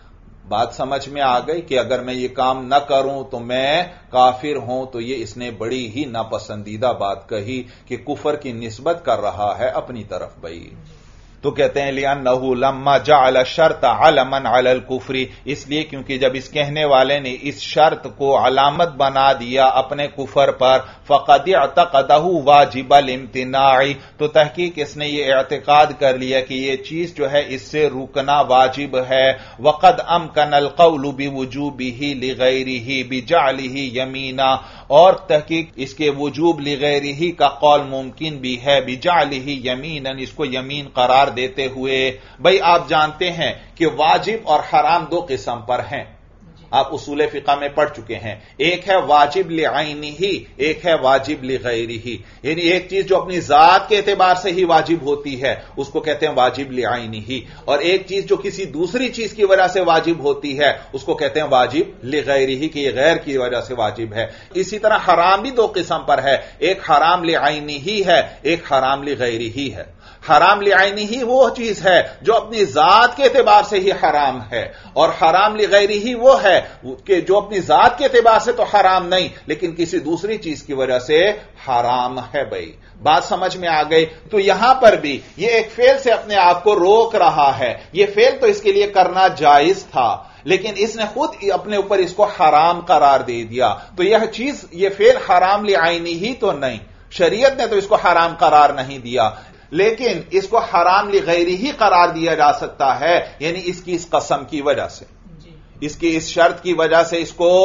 بات سمجھ میں آ گئی کہ اگر میں یہ کام نہ کروں تو میں کافر ہوں، تو یہ اس نے بڑی ہی ناپسندیدہ بات کہی کہ کفر کی نسبت کر رہا ہے اپنی طرف بھائی۔ تو کہتے ہیں لِأَنَّهُ لَمَّا جَعَلَ الشَّرْطَ عَلَمًا عَلَى الْكُفْرِ، اس لیے کیونکہ جب اس کہنے والے نے اس شرط کو علامت بنا دیا اپنے کفر پر، فَقَدْ اعْتَقَدَهُ وَاجِبَ الْامْتِنَاعِ، تو تحقیق اس نے یہ اعتقاد کر لیا کہ یہ چیز جو ہے اس سے رکنا واجب ہے، وَقَدْ أَمْكَنَ الْقَوْلُ بِوُجُوبِهِ لِغَيْرِهِ بِجَعْلِهِ يَمِينًا، اور تحقیق اس کے وجوب لغیرہ کا قول ممکن بھی ہے، بِجَعْلِهِ يَمِينًا، اس کو یمین قرار دیتے ہوئے۔ بھئی آپ جانتے ہیں کہ واجب اور حرام دو قسم پر ہیں، آپ اصول فقہ میں پڑھ چکے ہیں، ایک ہے واجب لعینہ، ایک ہے واجب لغیرہ، یعنی ایک چیز جو اپنی ذات کے اعتبار سے ہی واجب ہوتی ہے اس کو کہتے ہیں واجب لعینہ، اور ایک چیز جو کسی دوسری چیز کی وجہ سے واجب ہوتی ہے اس کو کہتے ہیں واجب لغیرہ، کہ یہ غیر کی وجہ سے واجب ہے۔ اسی طرح حرام بھی دو قسم پر ہے، ایک حرام لعینہ ہے، ایک حرام لغیرہ ہے۔ حرام لعینہ ہی وہ چیز ہے جو اپنی ذات کے اعتبار سے ہی حرام ہے، اور حرام لغیرہ ہی وہ ہے کہ جو اپنی ذات کے اعتبار سے تو حرام نہیں لیکن کسی دوسری چیز کی وجہ سے حرام ہے بھائی۔ بات سمجھ میں آ گئی؟ تو یہاں پر بھی یہ ایک فعل سے اپنے آپ کو روک رہا ہے، یہ فعل تو اس کے لیے کرنا جائز تھا لیکن اس نے خود اپنے اوپر اس کو حرام قرار دے دیا، تو یہ چیز، یہ فعل حرام لعینہ ہی تو نہیں، شریعت نے تو اس کو حرام قرار نہیں دیا، لیکن اس کو حرام لغیرہ ہی قرار دیا جا سکتا ہے، یعنی اس کی اس قسم کی وجہ سے، اس کی اس شرط کی وجہ سے اس کو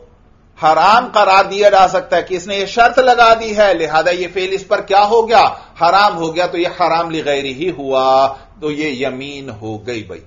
حرام قرار دیا جا سکتا ہے کہ اس نے یہ شرط لگا دی ہے، لہذا یہ فعل اس پر کیا ہو گیا؟ حرام ہو گیا، تو یہ حرام لغیرہ ہی ہوا، تو یہ یمین ہو گئی بھائی،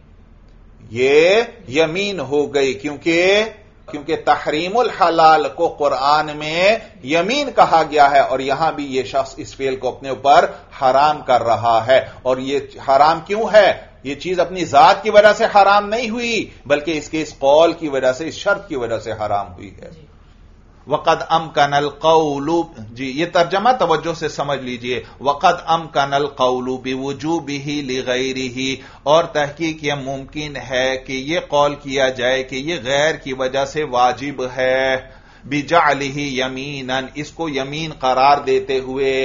یہ یمین ہو گئی، کیونکہ تحریم الحلال کو قرآن میں یمین کہا گیا ہے، اور یہاں بھی یہ شخص اس فعل کو اپنے اوپر حرام کر رہا ہے، اور یہ حرام کیوں ہے؟ یہ چیز اپنی ذات کی وجہ سے حرام نہیں ہوئی بلکہ اس کے اس قول کی وجہ سے، اس شرط کی وجہ سے حرام ہوئی ہے۔ وقد امکن القول، جی یہ ترجمہ توجہ سے سمجھ لیجئے، وقد امکن القول بوجوبہ لغیرہ، اور تحقیق یہ ممکن ہے کہ یہ قول کیا جائے کہ یہ غیر کی وجہ سے واجب ہے، بجعلہ یمینا، اس کو یمین قرار دیتے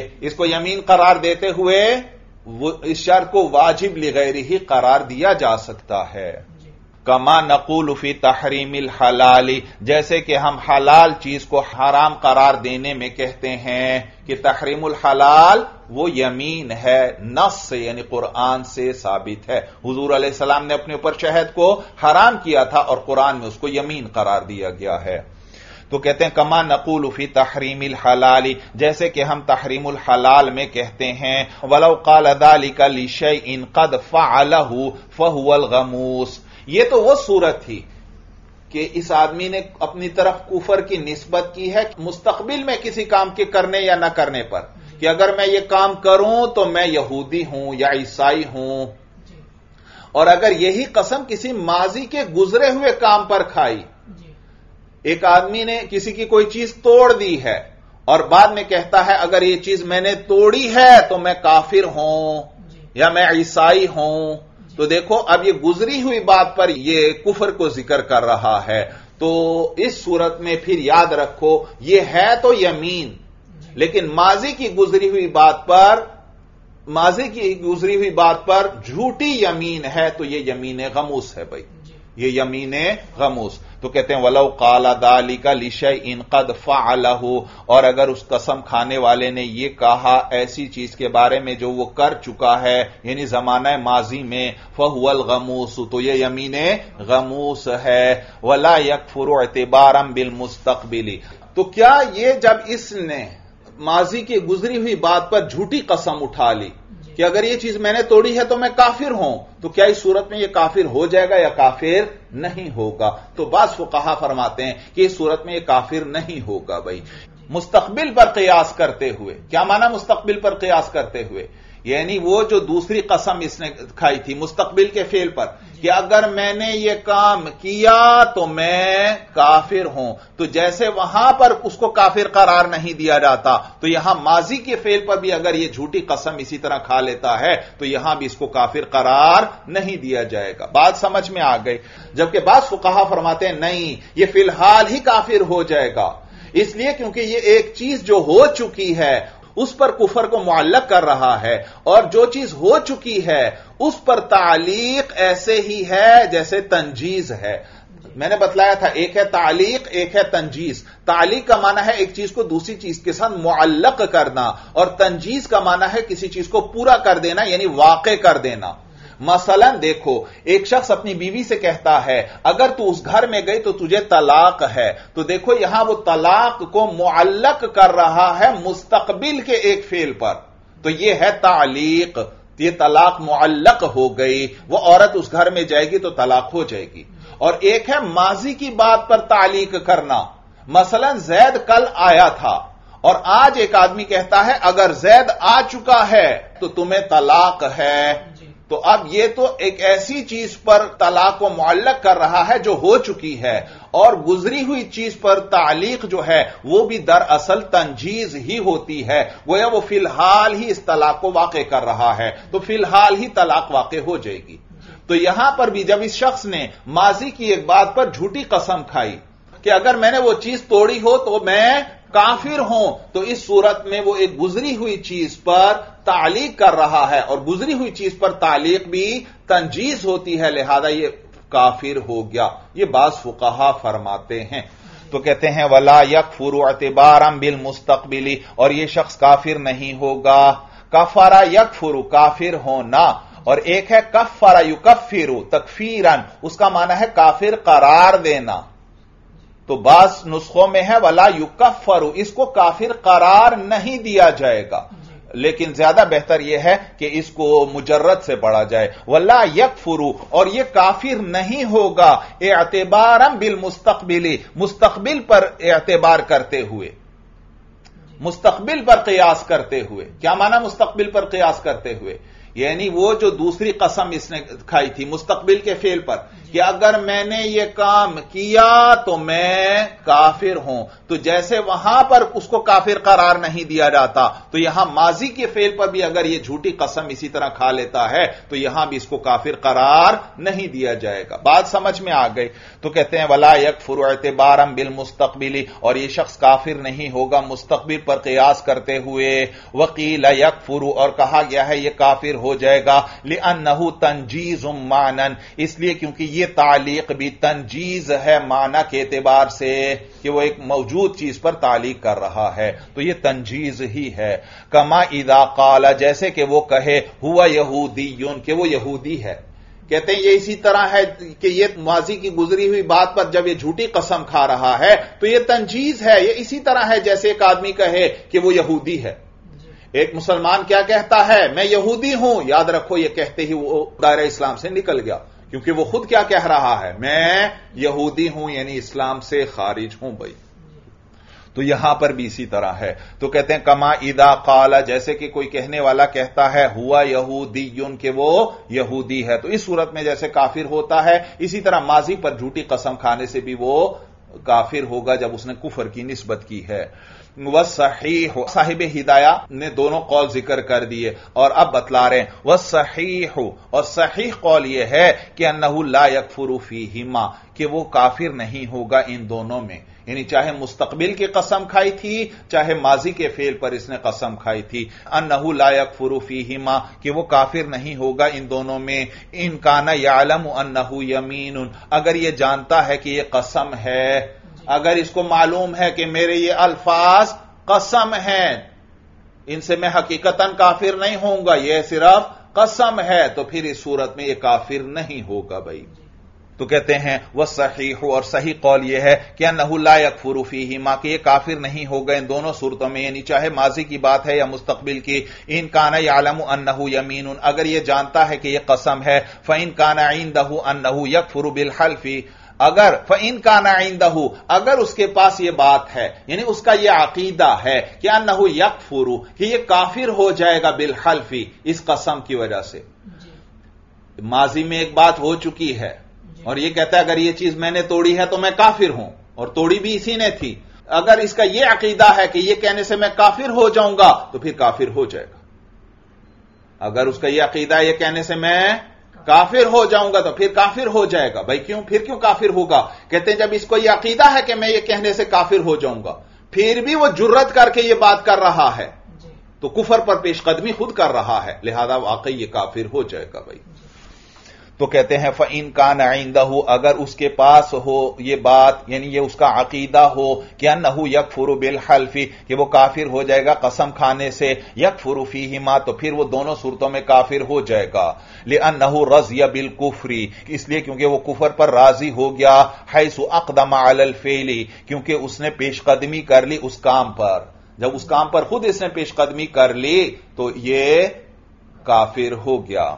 ہوئے اس شرط کو واجب لغیرہ قرار دیا جا سکتا ہے۔ کما نقول فی تحریم الحلال، جیسے کہ ہم حلال چیز کو حرام قرار دینے میں کہتے ہیں کہ تحریم الحلال وہ یمین ہے، نص سے یعنی قرآن سے ثابت ہے۔ حضور علیہ السلام نے اپنے اوپر شہد کو حرام کیا تھا اور قرآن میں اس کو یمین قرار دیا گیا ہے۔ تو کہتے ہیں کما نقول فی تحریم الحلال، جیسے کہ ہم تحریم الحلال میں کہتے ہیں ولو قال ذلك لشيء قد فعله فهو الغموس. یہ تو وہ صورت تھی کہ اس آدمی نے اپنی طرف کفر کی نسبت کی ہے مستقبل میں کسی کام کے کرنے یا نہ کرنے پر، کہ اگر میں یہ کام کروں تو میں یہودی ہوں یا عیسائی ہوں. اور اگر یہی قسم کسی ماضی کے گزرے ہوئے کام پر کھائی، ایک آدمی نے کسی کی کوئی چیز توڑ دی ہے اور بعد میں کہتا ہے اگر یہ چیز میں نے توڑی ہے تو میں کافر ہوں یا میں عیسائی ہوں، تو دیکھو اب یہ گزری ہوئی بات پر یہ کفر کو ذکر کر رہا ہے. تو اس صورت میں پھر یاد رکھو یہ ہے تو یمین، لیکن ماضی کی گزری ہوئی بات پر جھوٹی یمین ہے تو یہ یمین غموس ہے بھائی، یہ یمین غموس. تو کہتے ہیں وَلَوْ قَالَ ذَلِكَ لِشَيْءٍ قَدْ فَعَلَهُ، اور اگر اس قسم کھانے والے نے یہ کہا ایسی چیز کے بارے میں جو وہ کر چکا ہے یعنی زمانہ ماضی میں، فَهُوَ الْغَمُوسُ، تو یہ یمین غموس ہے. وَلَا يَكْفُرُ اعْتِبَارًا بِالْمُسْتَقْبِلِ، تو کیا یہ جب اس نے ماضی کی گزری ہوئی بات پر جھوٹی قسم اٹھا لی کہ اگر یہ چیز میں نے توڑی ہے تو میں کافر ہوں، تو کیا اس صورت میں یہ کافر ہو جائے گا یا کافر نہیں ہوگا؟ تو بعض فقہا فرماتے ہیں کہ اس صورت میں یہ کافر نہیں ہوگا. بھائی مستقبل پر قیاس کرتے ہوئے، کیا معنی مستقبل پر قیاس کرتے ہوئے؟ یعنی وہ جو دوسری قسم اس نے کھائی تھی مستقبل کے فعل پر کہ اگر میں نے یہ کام کیا تو میں کافر ہوں، تو جیسے وہاں پر اس کو کافر قرار نہیں دیا جاتا تو یہاں ماضی کے فعل پر بھی اگر یہ جھوٹی قسم اسی طرح کھا لیتا ہے تو یہاں بھی اس کو کافر قرار نہیں دیا جائے گا. بات سمجھ میں آ گئی؟ جبکہ بعض فقہا فرماتے ہیں نہیں، یہ فی الحال ہی کافر ہو جائے گا، اس لیے کیونکہ یہ ایک چیز جو ہو چکی ہے اس پر کفر کو معلق کر رہا ہے، اور جو چیز ہو چکی ہے اس پر تعلیق ایسے ہی ہے جیسے تنجیز ہے. میں نے بتلایا تھا ایک ہے تعلیق، ایک ہے تنجیز. تعلیق کا معنی ہے ایک چیز کو دوسری چیز کے ساتھ معلق کرنا، اور تنجیز کا معنی ہے کسی چیز کو پورا کر دینا یعنی واقع کر دینا. مثلا دیکھو ایک شخص اپنی بیوی سے کہتا ہے اگر تو اس گھر میں گئی تو تجھے طلاق ہے، تو دیکھو یہاں وہ طلاق کو معلق کر رہا ہے مستقبل کے ایک فعل پر، تو یہ ہے تعلیق. یہ طلاق معلق ہو گئی، وہ عورت اس گھر میں جائے گی تو طلاق ہو جائے گی. اور ایک ہے ماضی کی بات پر تعلیق کرنا، مثلا زید کل آیا تھا اور آج ایک آدمی کہتا ہے اگر زید آ چکا ہے تو تمہیں طلاق ہے، تو اب یہ تو ایک ایسی چیز پر طلاق کو معلق کر رہا ہے جو ہو چکی ہے، اور گزری ہوئی چیز پر تعلیق جو ہے وہ بھی دراصل تنجیز ہی ہوتی ہے، گویا وہ فی الحال ہی اس طلاق کو واقع کر رہا ہے، تو فی الحال ہی طلاق واقع ہو جائے گی. تو یہاں پر بھی جب اس شخص نے ماضی کی ایک بات پر جھوٹی قسم کھائی کہ اگر میں نے وہ چیز توڑی ہو تو میں کافر ہوں، تو اس صورت میں وہ ایک گزری ہوئی چیز پر تعلیق کر رہا ہے، اور گزری ہوئی چیز پر تعلیق بھی تنجیز ہوتی ہے، لہذا یہ کافر ہو گیا. یہ بعض فقہا فرماتے ہیں. تو کہتے ہیں ولا یکفر اعتبارا بالمستقبل، اور یہ شخص کافر نہیں ہوگا. کفر یکفر کافر ہونا، اور ایک ہے کفر یکفر تکفیرا، اس کا معنی ہے کافر قرار دینا. تو بعض نسخوں میں ہے ولا یکفر، اس کو کافر قرار نہیں دیا جائے گا، لیکن زیادہ بہتر یہ ہے کہ اس کو مجرد سے پڑھا جائے ولا یکفر، اور یہ کافر نہیں ہوگا اعتبارا بالمستقبل، مستقبل پر اعتبار کرتے ہوئے، مستقبل پر قیاس کرتے ہوئے. کیا معنی مستقبل پر قیاس کرتے ہوئے؟ یعنی وہ جو دوسری قسم اس نے کھائی تھی مستقبل کے فعل پر کہ اگر میں نے یہ کام کیا تو میں کافر ہوں، تو جیسے وہاں پر اس کو کافر قرار نہیں دیا جاتا تو یہاں ماضی کے فعل پر بھی اگر یہ جھوٹی قسم اسی طرح کھا لیتا ہے تو یہاں بھی اس کو کافر قرار نہیں دیا جائے گا. بات سمجھ میں آ گئی؟ تو کہتے ہیں ولا یکفر اعتبارا بالمستقبل، اور یہ شخص کافر نہیں ہوگا مستقبل پر قیاس کرتے ہوئے. وقیل یکفر، اور کہا گیا ہے یہ کافر ہو جائے گا لأنہ تنجیز معنی، اس لیے کیونکہ یہ تعلیق بھی تنجیز ہے معنی کے اعتبار سے کہ وہ ایک موجود چیز پر تعلیق کر رہا ہے، تو یہ تنجیز ہی ہے. کما اذا قال، جیسے کہ وہ کہے ہوا یہودی، کہ وہ یہودی ہے. کہتے ہیں یہ اسی طرح ہے کہ یہ ماضی کی گزری ہوئی بات پر جب یہ جھوٹی قسم کھا رہا ہے تو یہ تنجیز ہے. یہ اسی طرح ہے جیسے ایک آدمی کہے کہ وہ یہودی ہے. ایک مسلمان کیا کہتا ہے؟ میں یہودی ہوں. یاد رکھو یہ کہتے ہی وہ دائرہ اسلام سے نکل گیا، کیونکہ وہ خود کیا کہہ رہا ہے؟ میں یہودی ہوں، یعنی اسلام سے خارج ہوں. بھائی تو یہاں پر بھی اسی طرح ہے. تو کہتے ہیں کما اذا قال، جیسے کہ کوئی کہنے والا کہتا ہے ہوا یہودی کہ وہ یہودی ہے، تو اس صورت میں جیسے کافر ہوتا ہے، اسی طرح ماضی پر جھوٹی قسم کھانے سے بھی وہ کافر ہوگا جب اس نے کفر کی نسبت کی ہے. وَالصَّحِيحُ، صاحب ہدایہ نے دونوں قول ذکر کر دیے اور اب بتلا رہے ہیں. وَالصَّحِيحُ، اور صحیح قول یہ ہے کہ انہ لا یکفر فیہما، کہ وہ کافر نہیں ہوگا ان دونوں میں. یعنی چاہے مستقبل کی قسم کھائی تھی چاہے ماضی کے فعل پر اس نے قسم کھائی تھی. انہ لا یکفر فیہما، کہ وہ کافر نہیں ہوگا ان دونوں میں. ان کان یعلم انہ یمین، اگر یہ جانتا ہے کہ یہ قسم ہے، اگر اس کو معلوم ہے کہ میرے یہ الفاظ قسم ہیں، ان سے میں حقیقتاً کافر نہیں ہوں گا، یہ صرف قسم ہے، تو پھر اس صورت میں یہ کافر نہیں ہوگا. بھائی تو کہتے ہیں وہ صحیح، اور صحیح قول یہ ہے کہ انہ لا یکفر فیہما، کہ یہ کافر نہیں ہوگا ان دونوں صورتوں میں، یعنی چاہے ماضی کی بات ہے یا مستقبل کی. ان کان یعلم انہ یمین، اگر یہ جانتا ہے کہ یہ قسم ہے. فإن کان عنده انہ یکفر بالحلف، اگر فإن کان عنده، اگر اس کے پاس یہ بات ہے، یعنی اس کا یہ عقیدہ ہے کہ انہ یکفر، کہ یہ کافر ہو جائے گا بالحلف، اس قسم کی وجہ سے. ماضی میں ایک بات ہو چکی ہے اور یہ کہتا ہے اگر یہ چیز میں نے توڑی ہے تو میں کافر ہوں، اور توڑی بھی اسی نے تھی. اگر اس کا یہ عقیدہ ہے کہ یہ کہنے سے میں کافر ہو جاؤں گا تو پھر کافر ہو جائے گا. اگر اس کا یہ عقیدہ ہے یہ کہنے سے میں کافر ہو جاؤں گا تو پھر کافر ہو جائے گا. بھائی پھر کیوں کافر ہوگا؟ کہتے ہیں جب اس کو یہ عقیدہ ہے کہ میں یہ کہنے سے کافر ہو جاؤں گا، پھر بھی وہ جرت کر کے یہ بات کر رہا ہے تو کفر پر پیش قدمی خود کر رہا ہے، لہذا واقعی یہ کافر ہو جائے گا. بھائی تو کہتے ہیں فَإِن كَانَ عِندَهُ، اگر اس کے پاس ہو یہ بات، یعنی یہ اس کا عقیدہ ہو کہ انہ یکفر بالحلف، کہ وہ کافر ہو جائے گا قسم کھانے سے. یکفر فیہما، تو پھر وہ دونوں صورتوں میں کافر ہو جائے گا. لأنہ رضی بالکفر، اس لیے کیونکہ وہ کفر پر راضی ہو گیا. حیث اقدم علی الفعل، کیونکہ اس نے پیش قدمی کر لی اس کام پر. جب اس کام پر خود اس نے پیش قدمی کر لی تو یہ کافر ہو گیا.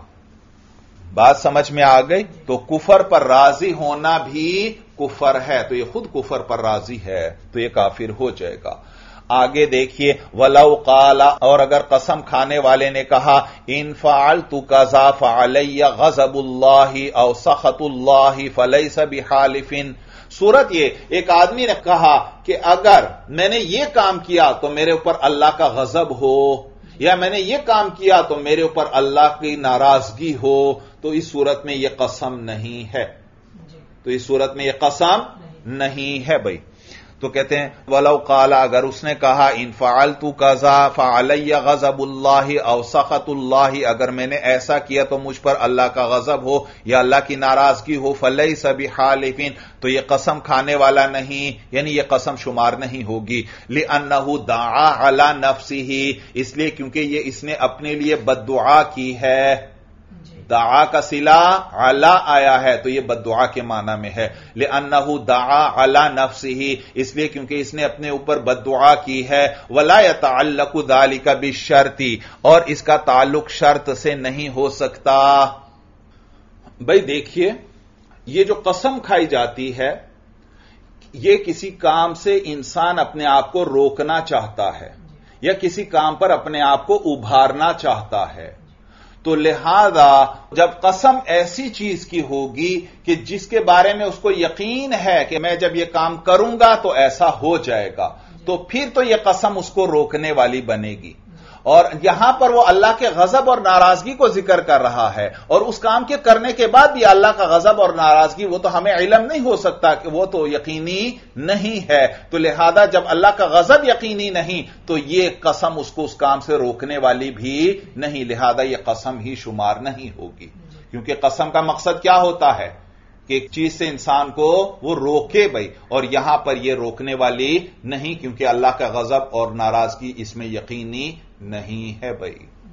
بات سمجھ میں آ گئی؟ تو کفر پر راضی ہونا بھی کفر ہے، تو یہ خود کفر پر راضی ہے تو یہ کافر ہو جائے گا. آگے دیکھیے وَلَوْ قَالَ، اور اگر قسم کھانے والے نے کہا ان فعلت كذا فعلی غضب اللہ او سخط اللہ فلیس بحالف. صورت یہ، ایک آدمی نے کہا کہ اگر میں نے یہ کام کیا تو میرے اوپر اللہ کا غضب ہو، یا میں نے یہ کام کیا تو میرے اوپر اللہ کی ناراضگی ہو، تو اس صورت میں یہ قسم نہیں ہے. تو اس صورت میں یہ قسم نہیں ہے. بھائی تو کہتے ہیں وَلَوْ قَالَ، اگر اس نے کہا ان فعلت كذا فعلی غضب اللہ او سخط اللہ، اگر میں نے ایسا کیا تو مجھ پر اللہ کا غضب ہو یا اللہ کی ناراضگی ہو. فلیس بحالف، تو یہ قسم کھانے والا نہیں، یعنی یہ قسم شمار نہیں ہوگی. لأنہ دعا علی نفسہ، اس لیے کیونکہ یہ اس نے اپنے لیے بد دعا کی ہے. دعا کا صلہ علی آیا ہے تو یہ بد دعا کے معنی میں ہے. لأنہ دعا علی نفسہ، اس لیے کیونکہ اس نے اپنے اوپر بد دعا کی ہے. ولا يتعلق ذلك بالشرط، اور اس کا تعلق شرط سے نہیں ہو سکتا. بھائی دیکھیے، یہ جو قسم کھائی جاتی ہے یہ کسی کام سے انسان اپنے آپ کو روکنا چاہتا ہے یا کسی کام پر اپنے آپ کو ابھارنا چاہتا ہے. تو لہذا جب قسم ایسی چیز کی ہوگی کہ جس کے بارے میں اس کو یقین ہے کہ میں جب یہ کام کروں گا تو ایسا ہو جائے گا، تو پھر تو یہ قسم اس کو روکنے والی بنے گی. اور یہاں پر وہ اللہ کے غضب اور ناراضگی کو ذکر کر رہا ہے، اور اس کام کے کرنے کے بعد بھی اللہ کا غضب اور ناراضگی وہ تو ہمیں علم نہیں ہو سکتا کہ وہ تو یقینی نہیں ہے. تو لہذا جب اللہ کا غضب یقینی نہیں تو یہ قسم اس کو اس کام سے روکنے والی بھی نہیں، لہذا یہ قسم ہی شمار نہیں ہوگی. کیونکہ قسم کا مقصد کیا ہوتا ہے کہ ایک چیز سے انسان کو وہ روکے. بھائی اور یہاں پر یہ روکنے والی نہیں، کیونکہ اللہ کا غضب اور ناراضگی اس میں یقینی نہیں ہے. بھائی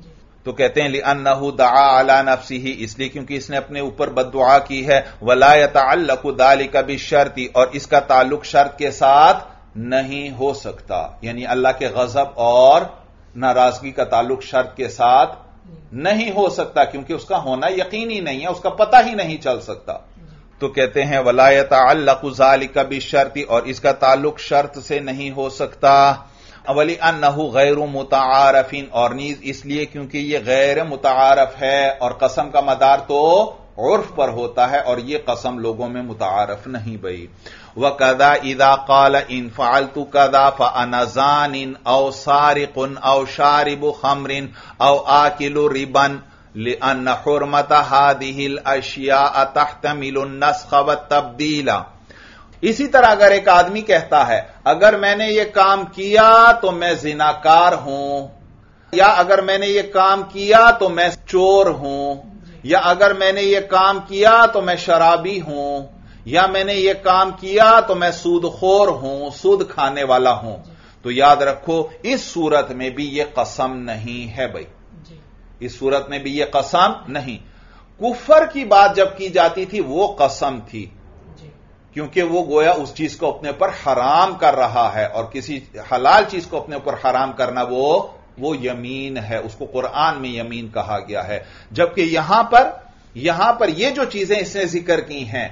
تو کہتے ہیں لِأَنَّهُ دَعَا عَلَى نَفْسِهِ، اس لیے کیونکہ اس نے اپنے اوپر بد دعا کی ہے، وَلَا يَتَعَلَّقُ ذَلِكَ بِالشَّرْطِ، اور اس کا تعلق شرط کے ساتھ نہیں ہو سکتا، یعنی اللہ کے غضب اور ناراضگی کا تعلق شرط کے ساتھ نہیں ہو سکتا، کیونکہ اس کا ہونا یقینی نہیں ہے، اس کا پتہ ہی نہیں چل سکتا۔ تو کہتے ہیں وَلَا يَتَعَلَّقُ ذَلِكَ بِالشَّرْطِ، اور اس کا تعلق شرط سے نہیں ہو سکتا، وَلِأَنَّهُ غَيْرُ مُتَعَارَفٍ، اور نیز اس لیے کیونکہ یہ غیر متعارف ہے، اور قسم کا مدار تو عرف پر ہوتا ہے، اور یہ قسم لوگوں میں متعارف نہیں بھئی۔ وَكَذَا إِذَا قَالَ إِن فَعَلْتُ كَذَا فَأَنَا زَانٍ أَوْ سَارِقٌ أَوْ شَارِبُ خَمْرٍ أَوْ آكِلُ رِبًا لِأَنَّ حُرْمَةَ هَذِهِ الْأَشْيَاءَ تَحْتَمِلُ النَّسْخَ وَالتَّبْدِيلَ۔ اسی طرح اگر ایک آدمی کہتا ہے اگر میں نے یہ کام کیا تو میں زناکار ہوں، یا اگر میں نے یہ کام کیا تو میں چور ہوں، یا اگر میں نے یہ کام کیا تو میں شرابی ہوں، یا میں نے یہ کام کیا تو میں سود خور ہوں، سود کھانے والا ہوں، تو یاد رکھو اس صورت میں بھی یہ قسم نہیں ہے بھائی، اس صورت میں بھی یہ قسم نہیں۔ کفر کی بات جب کی جاتی تھی وہ قسم تھی، کیونکہ وہ گویا اس چیز کو اپنے اوپر حرام کر رہا ہے، اور کسی حلال چیز کو اپنے اوپر حرام کرنا وہ یمین ہے، اس کو قرآن میں یمین کہا گیا ہے۔ جبکہ یہاں پر یہ جو چیزیں اس نے ذکر کی ہیں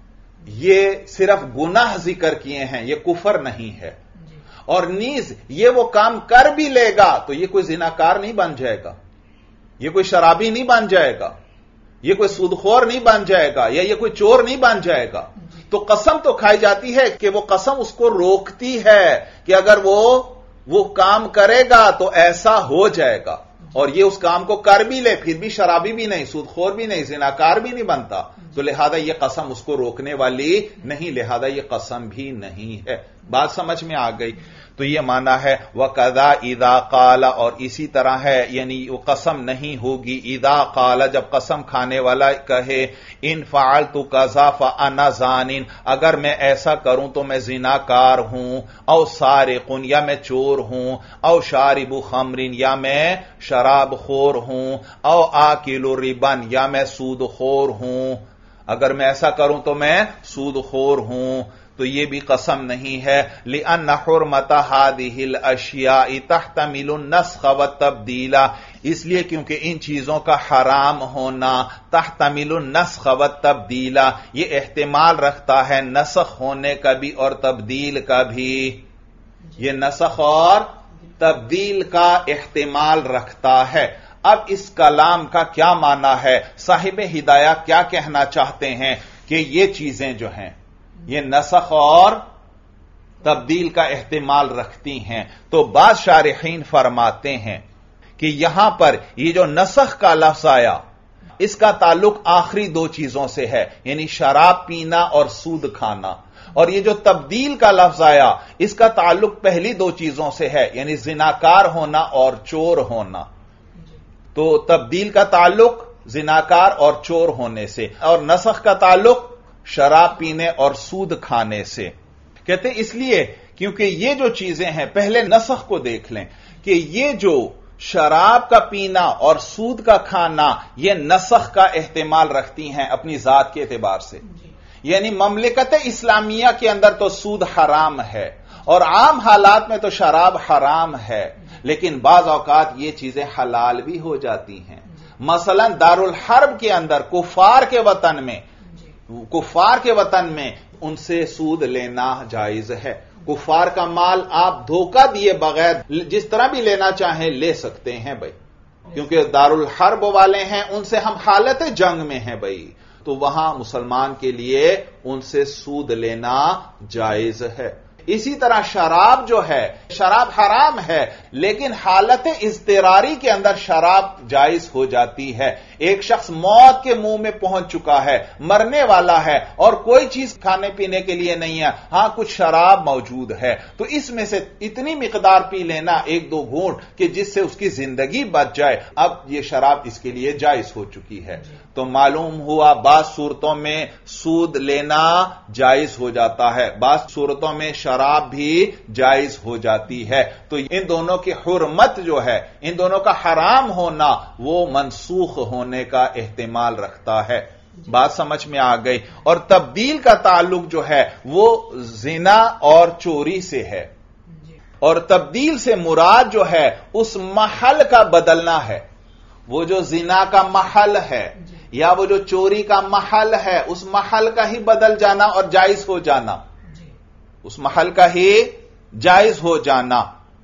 یہ صرف گناہ ذکر کیے ہیں، یہ کفر نہیں ہے، اور نیز یہ وہ کام کر بھی لے گا تو یہ کوئی زناکار نہیں بن جائے گا، یہ کوئی شرابی نہیں بن جائے گا، یہ کوئی سودخور نہیں بن جائے گا، یا یہ کوئی چور نہیں بن جائے گا۔ تو قسم تو کھائی جاتی ہے کہ وہ قسم اس کو روکتی ہے کہ اگر وہ کام کرے گا تو ایسا ہو جائے گا، اور یہ اس کام کو کر بھی لے پھر بھی شرابی بھی نہیں، سودخور بھی نہیں، زناکار بھی نہیں بنتا، تو لہذا یہ قسم اس کو روکنے والی نہیں، لہذا یہ قسم بھی نہیں ہے۔ بات سمجھ میں آ گئی؟ تو یہ معنی ہے وَكَذَا إِذَا قَالَ، اور اسی طرح ہے یعنی وہ قسم نہیں ہوگی اذا قال، جب قسم کھانے والا کہے ان فعلت كذا فانا زان، اگر میں ایسا کروں تو میں زناکار ہوں، او سارق، یا میں چور ہوں، او شارب خمر، یا میں شراب خور ہوں، او آکل ربا، یا میں سود خور ہوں، اگر میں ایسا کروں تو میں سود خور ہوں، تو یہ بھی قسم نہیں ہے۔ لِأَنَّ حُرْمَةَ هَذِهِ الْأَشْيَاءِ تَحْتَمِلُ النَّسْخَ وَالتَّبْدِيلَ، اس لیے کیونکہ ان چیزوں کا حرام ہونا تحتمل النسخ والتبدیل، یہ احتمال رکھتا ہے نسخ ہونے کا بھی اور تبدیل کا بھی، یہ نسخ اور تبدیل کا احتمال رکھتا ہے۔ اب اس کلام کا کیا معنی ہے، صاحب ہدایہ کیا کہنا چاہتے ہیں کہ یہ چیزیں جو ہیں یہ نسخ اور تبدیل کا احتمال رکھتی ہیں؟ تو بعض شارحین فرماتے ہیں کہ یہاں پر یہ جو نسخ کا لفظ آیا اس کا تعلق آخری دو چیزوں سے ہے، یعنی شراب پینا اور سود کھانا، اور یہ جو تبدیل کا لفظ آیا اس کا تعلق پہلی دو چیزوں سے ہے، یعنی زناکار ہونا اور چور ہونا۔ تو تبدیل کا تعلق زناکار اور چور ہونے سے، اور نسخ کا تعلق شراب پینے اور سود کھانے سے۔ کہتے اس لیے کیونکہ یہ جو چیزیں ہیں، پہلے نسخ کو دیکھ لیں کہ یہ جو شراب کا پینا اور سود کا کھانا یہ نسخ کا احتمال رکھتی ہیں اپنی ذات کے اعتبار سے، یعنی مملکت اسلامیہ کے اندر تو سود حرام ہے اور عام حالات میں تو شراب حرام ہے، لیکن بعض اوقات یہ چیزیں حلال بھی ہو جاتی ہیں۔ مثلا دارالحرب کے اندر کفار کے وطن میں ان سے سود لینا جائز ہے۔ کفار کا مال آپ دھوکہ دیے بغیر جس طرح بھی لینا چاہیں لے سکتے ہیں بھائی، کیونکہ دارالحرب والے ہیں، ان سے ہم حالت جنگ میں ہیں بھائی، تو وہاں مسلمان کے لیے ان سے سود لینا جائز ہے۔ اسی طرح شراب جو ہے، شراب حرام ہے لیکن حالت اضطراری کے اندر شراب جائز ہو جاتی ہے۔ ایک شخص موت کے منہ میں پہنچ چکا ہے، مرنے والا ہے اور کوئی چیز کھانے پینے کے لیے نہیں ہے، ہاں کچھ شراب موجود ہے، تو اس میں سے اتنی مقدار پی لینا ایک دو گھونٹ کہ جس سے اس کی زندگی بچ جائے، اب یہ شراب اس کے لیے جائز ہو چکی ہے۔ تو معلوم ہوا بعض صورتوں میں سود لینا جائز ہو جاتا ہے، بعض صورتوں میں شراب بھی جائز ہو جاتی ہے. تو ان دونوں کی حرمت جو ہے، ان دونوں کا حرام ہونا وہ منسوخ ہونے کا احتمال رکھتا ہے. بات سمجھ میں آ گئی. اور تبدیل کا تعلق جو ہے وہ زنا اور چوری سے ہے، اور تبدیل سے مراد جو ہے اس محل کا بدلنا ہے. وہ جو زنا کا محل ہے یا وہ جو چوری کا محل ہے، اس محل کا ہی بدل جانا اور جائز ہو جانا، اس محل کا ہی جائز ہو جانا.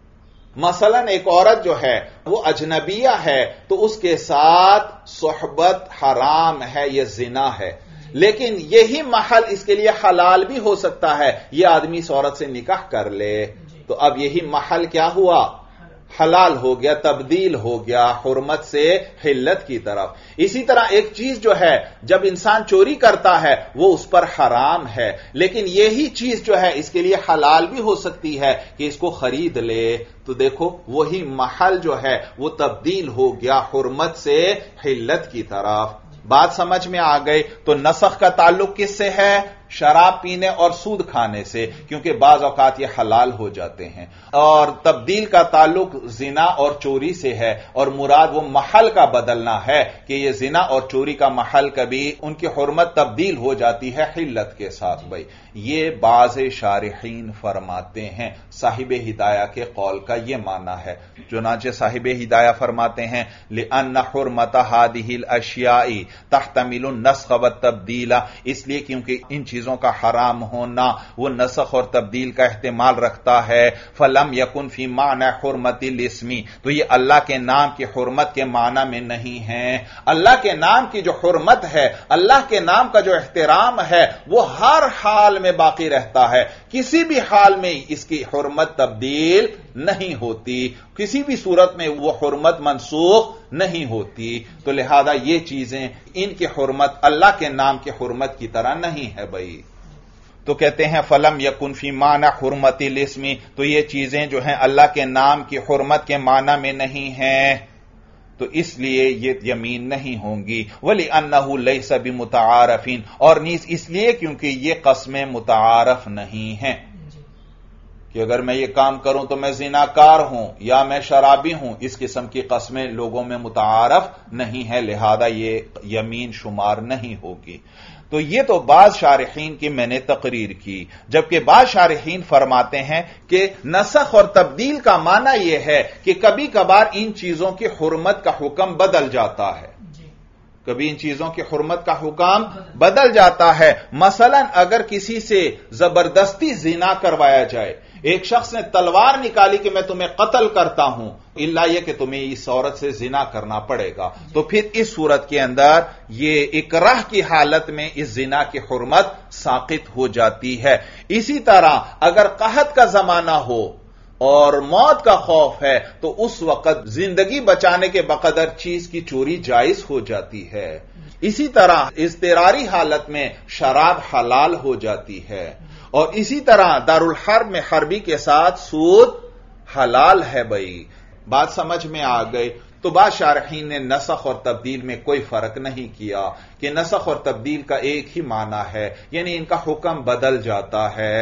مثلا ایک عورت جو ہے وہ اجنبیہ ہے تو اس کے ساتھ صحبت حرام ہے، یہ زنا ہے. لیکن یہی محل اس کے لیے حلال بھی ہو سکتا ہے، یہ آدمی اس عورت سے نکاح کر لے تو اب یہی محل کیا ہوا؟ حلال ہو گیا، تبدیل ہو گیا حرمت سے حلت کی طرف. اسی طرح ایک چیز جو ہے جب انسان چوری کرتا ہے وہ اس پر حرام ہے، لیکن یہی چیز جو ہے اس کے لیے حلال بھی ہو سکتی ہے کہ اس کو خرید لے. تو دیکھو وہی محل جو ہے وہ تبدیل ہو گیا حرمت سے حلت کی طرف. بات سمجھ میں آ گئی. تو نسخ کا تعلق کس سے ہے؟ شراب پینے اور سود کھانے سے، کیونکہ بعض اوقات یہ حلال ہو جاتے ہیں. اور تبدیل کا تعلق زنا اور چوری سے ہے، اور مراد وہ محل کا بدلنا ہے کہ یہ زنا اور چوری کا محل کبھی ان کی حرمت تبدیل ہو جاتی ہے حلت کے ساتھ. بھائی یہ بعض شارحین فرماتے ہیں صاحب ہدایہ کے قول کا یہ معنی ہے. چنانچہ صاحب ہدایہ فرماتے ہیں لِأَنَّ حُرْمَةَ هَذِهِ الْأَشْيَاءِ تَحْتَمِلُ النَّسْخَ وَالتَّبْدِيلَ، اس لیے کیونکہ ان چیزوں کا حرام ہونا وہ نسخ اور تبدیل کا احتمال رکھتا ہے. فَلَمْ يَكُنْ فِي مَعْنَى حُرْمَةِ الْإِسْمِ، تو یہ اللہ کے نام کی حرمت کے معنی میں نہیں ہے. اللہ کے نام کی جو حرمت ہے، اللہ کے نام کا جو احترام ہے وہ ہر حال میں باقی رہتا ہے. کسی بھی حال میں اس کی حرمت تبدیل نہیں ہوتی، کسی بھی صورت میں وہ حرمت منسوخ نہیں ہوتی. تو لہذا یہ چیزیں ان کی حرمت اللہ کے نام کی حرمت کی طرح نہیں ہے. بھائی تو کہتے ہیں فلم یکن فی معنی حرمت الاسم، تو یہ چیزیں جو ہیں اللہ کے نام کی حرمت کے معنی میں نہیں ہیں، تو اس لیے یہ یمین نہیں ہوں گی. وَلِأَنَّهُ لَيْسَ بِمُتَعَارَفٍ، اور نیز اس لیے کیونکہ یہ قسمیں متعارف نہیں ہیں کہ اگر میں یہ کام کروں تو میں زناکار ہوں یا میں شرابی ہوں. اس قسم کی قسمیں لوگوں میں متعارف نہیں ہے، لہذا یہ یمین شمار نہیں ہوگی. تو یہ تو بعض شارحین کی میں نے تقریر کی، جبکہ بعض شارحین فرماتے ہیں کہ نسخ اور تبدیل کا معنی یہ ہے کہ کبھی کبھار ان چیزوں کی حرمت کا حکم بدل جاتا ہے، کبھی ان چیزوں کی حرمت کا حکم بدل جاتا ہے. مثلا اگر کسی سے زبردستی زنا کروایا جائے، ایک شخص نے تلوار نکالی کہ میں تمہیں قتل کرتا ہوں، الا یہ کہ تمہیں اس عورت سے زنا کرنا پڑے گا، تو پھر اس صورت کے اندر یہ اکراہ کی حالت میں اس زنا کی حرمت ساقط ہو جاتی ہے. اسی طرح اگر قحط کا زمانہ ہو اور موت کا خوف ہے تو اس وقت زندگی بچانے کے بقدر چیز کی چوری جائز ہو جاتی ہے. اسی طرح اضطراری حالت میں شراب حلال ہو جاتی ہے، اور اسی طرح دارالحرب میں حربی کے ساتھ سود حلال ہے. بھائی بات سمجھ میں آ گئی. تو بعض شارحین نے نسخ اور تبدیل میں کوئی فرق نہیں کیا کہ نسخ اور تبدیل کا ایک ہی معنی ہے، یعنی ان کا حکم بدل جاتا ہے،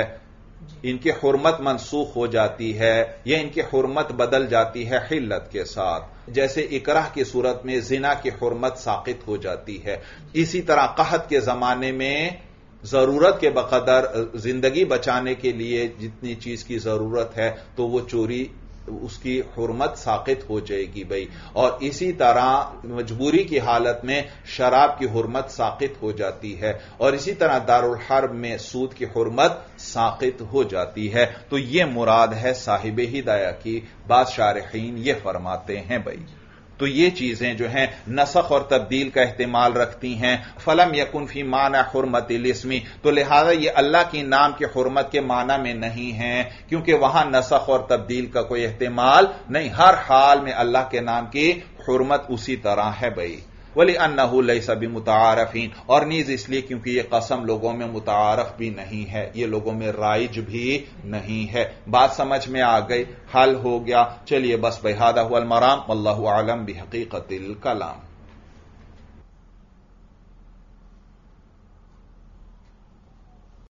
ان کی حرمت منسوخ ہو جاتی ہے یا ان کی حرمت بدل جاتی ہے حلت کے ساتھ. جیسے اکراہ کی صورت میں زنا کی حرمت ساقط ہو جاتی ہے، اسی طرح قحط کے زمانے میں ضرورت کے بقدر زندگی بچانے کے لیے جتنی چیز کی ضرورت ہے تو وہ چوری اس کی حرمت ساقط ہو جائے گی. بھائی اور اسی طرح مجبوری کی حالت میں شراب کی حرمت ساقط ہو جاتی ہے، اور اسی طرح دارالحرب میں سود کی حرمت ساقط ہو جاتی ہے. تو یہ مراد ہے صاحب ہدایہ کی. بعض شارحین یہ فرماتے ہیں بھائی تو یہ چیزیں جو ہیں نسخ اور تبدیل کا احتمال رکھتی ہیں. فلم یکن فی معنی حرمت الاسم، تو لہذا یہ اللہ کی نام کی حرمت کے معنی میں نہیں ہیں، کیونکہ وہاں نسخ اور تبدیل کا کوئی احتمال نہیں، ہر حال میں اللہ کے نام کی حرمت اسی طرح ہے. بھائی وَلِأَنَّهُ لَيْسَ بِمُتَعَارَفٍ، اور نیز اس لیے کیونکہ یہ قسم لوگوں میں متعارف بھی نہیں ہے، یہ لوگوں میں رائج بھی نہیں ہے. بات سمجھ میں آ گئی، حل ہو گیا. چلیے بس بھائی، ھذا ھو المرام واللہ اعلم بحقیقت الکلام.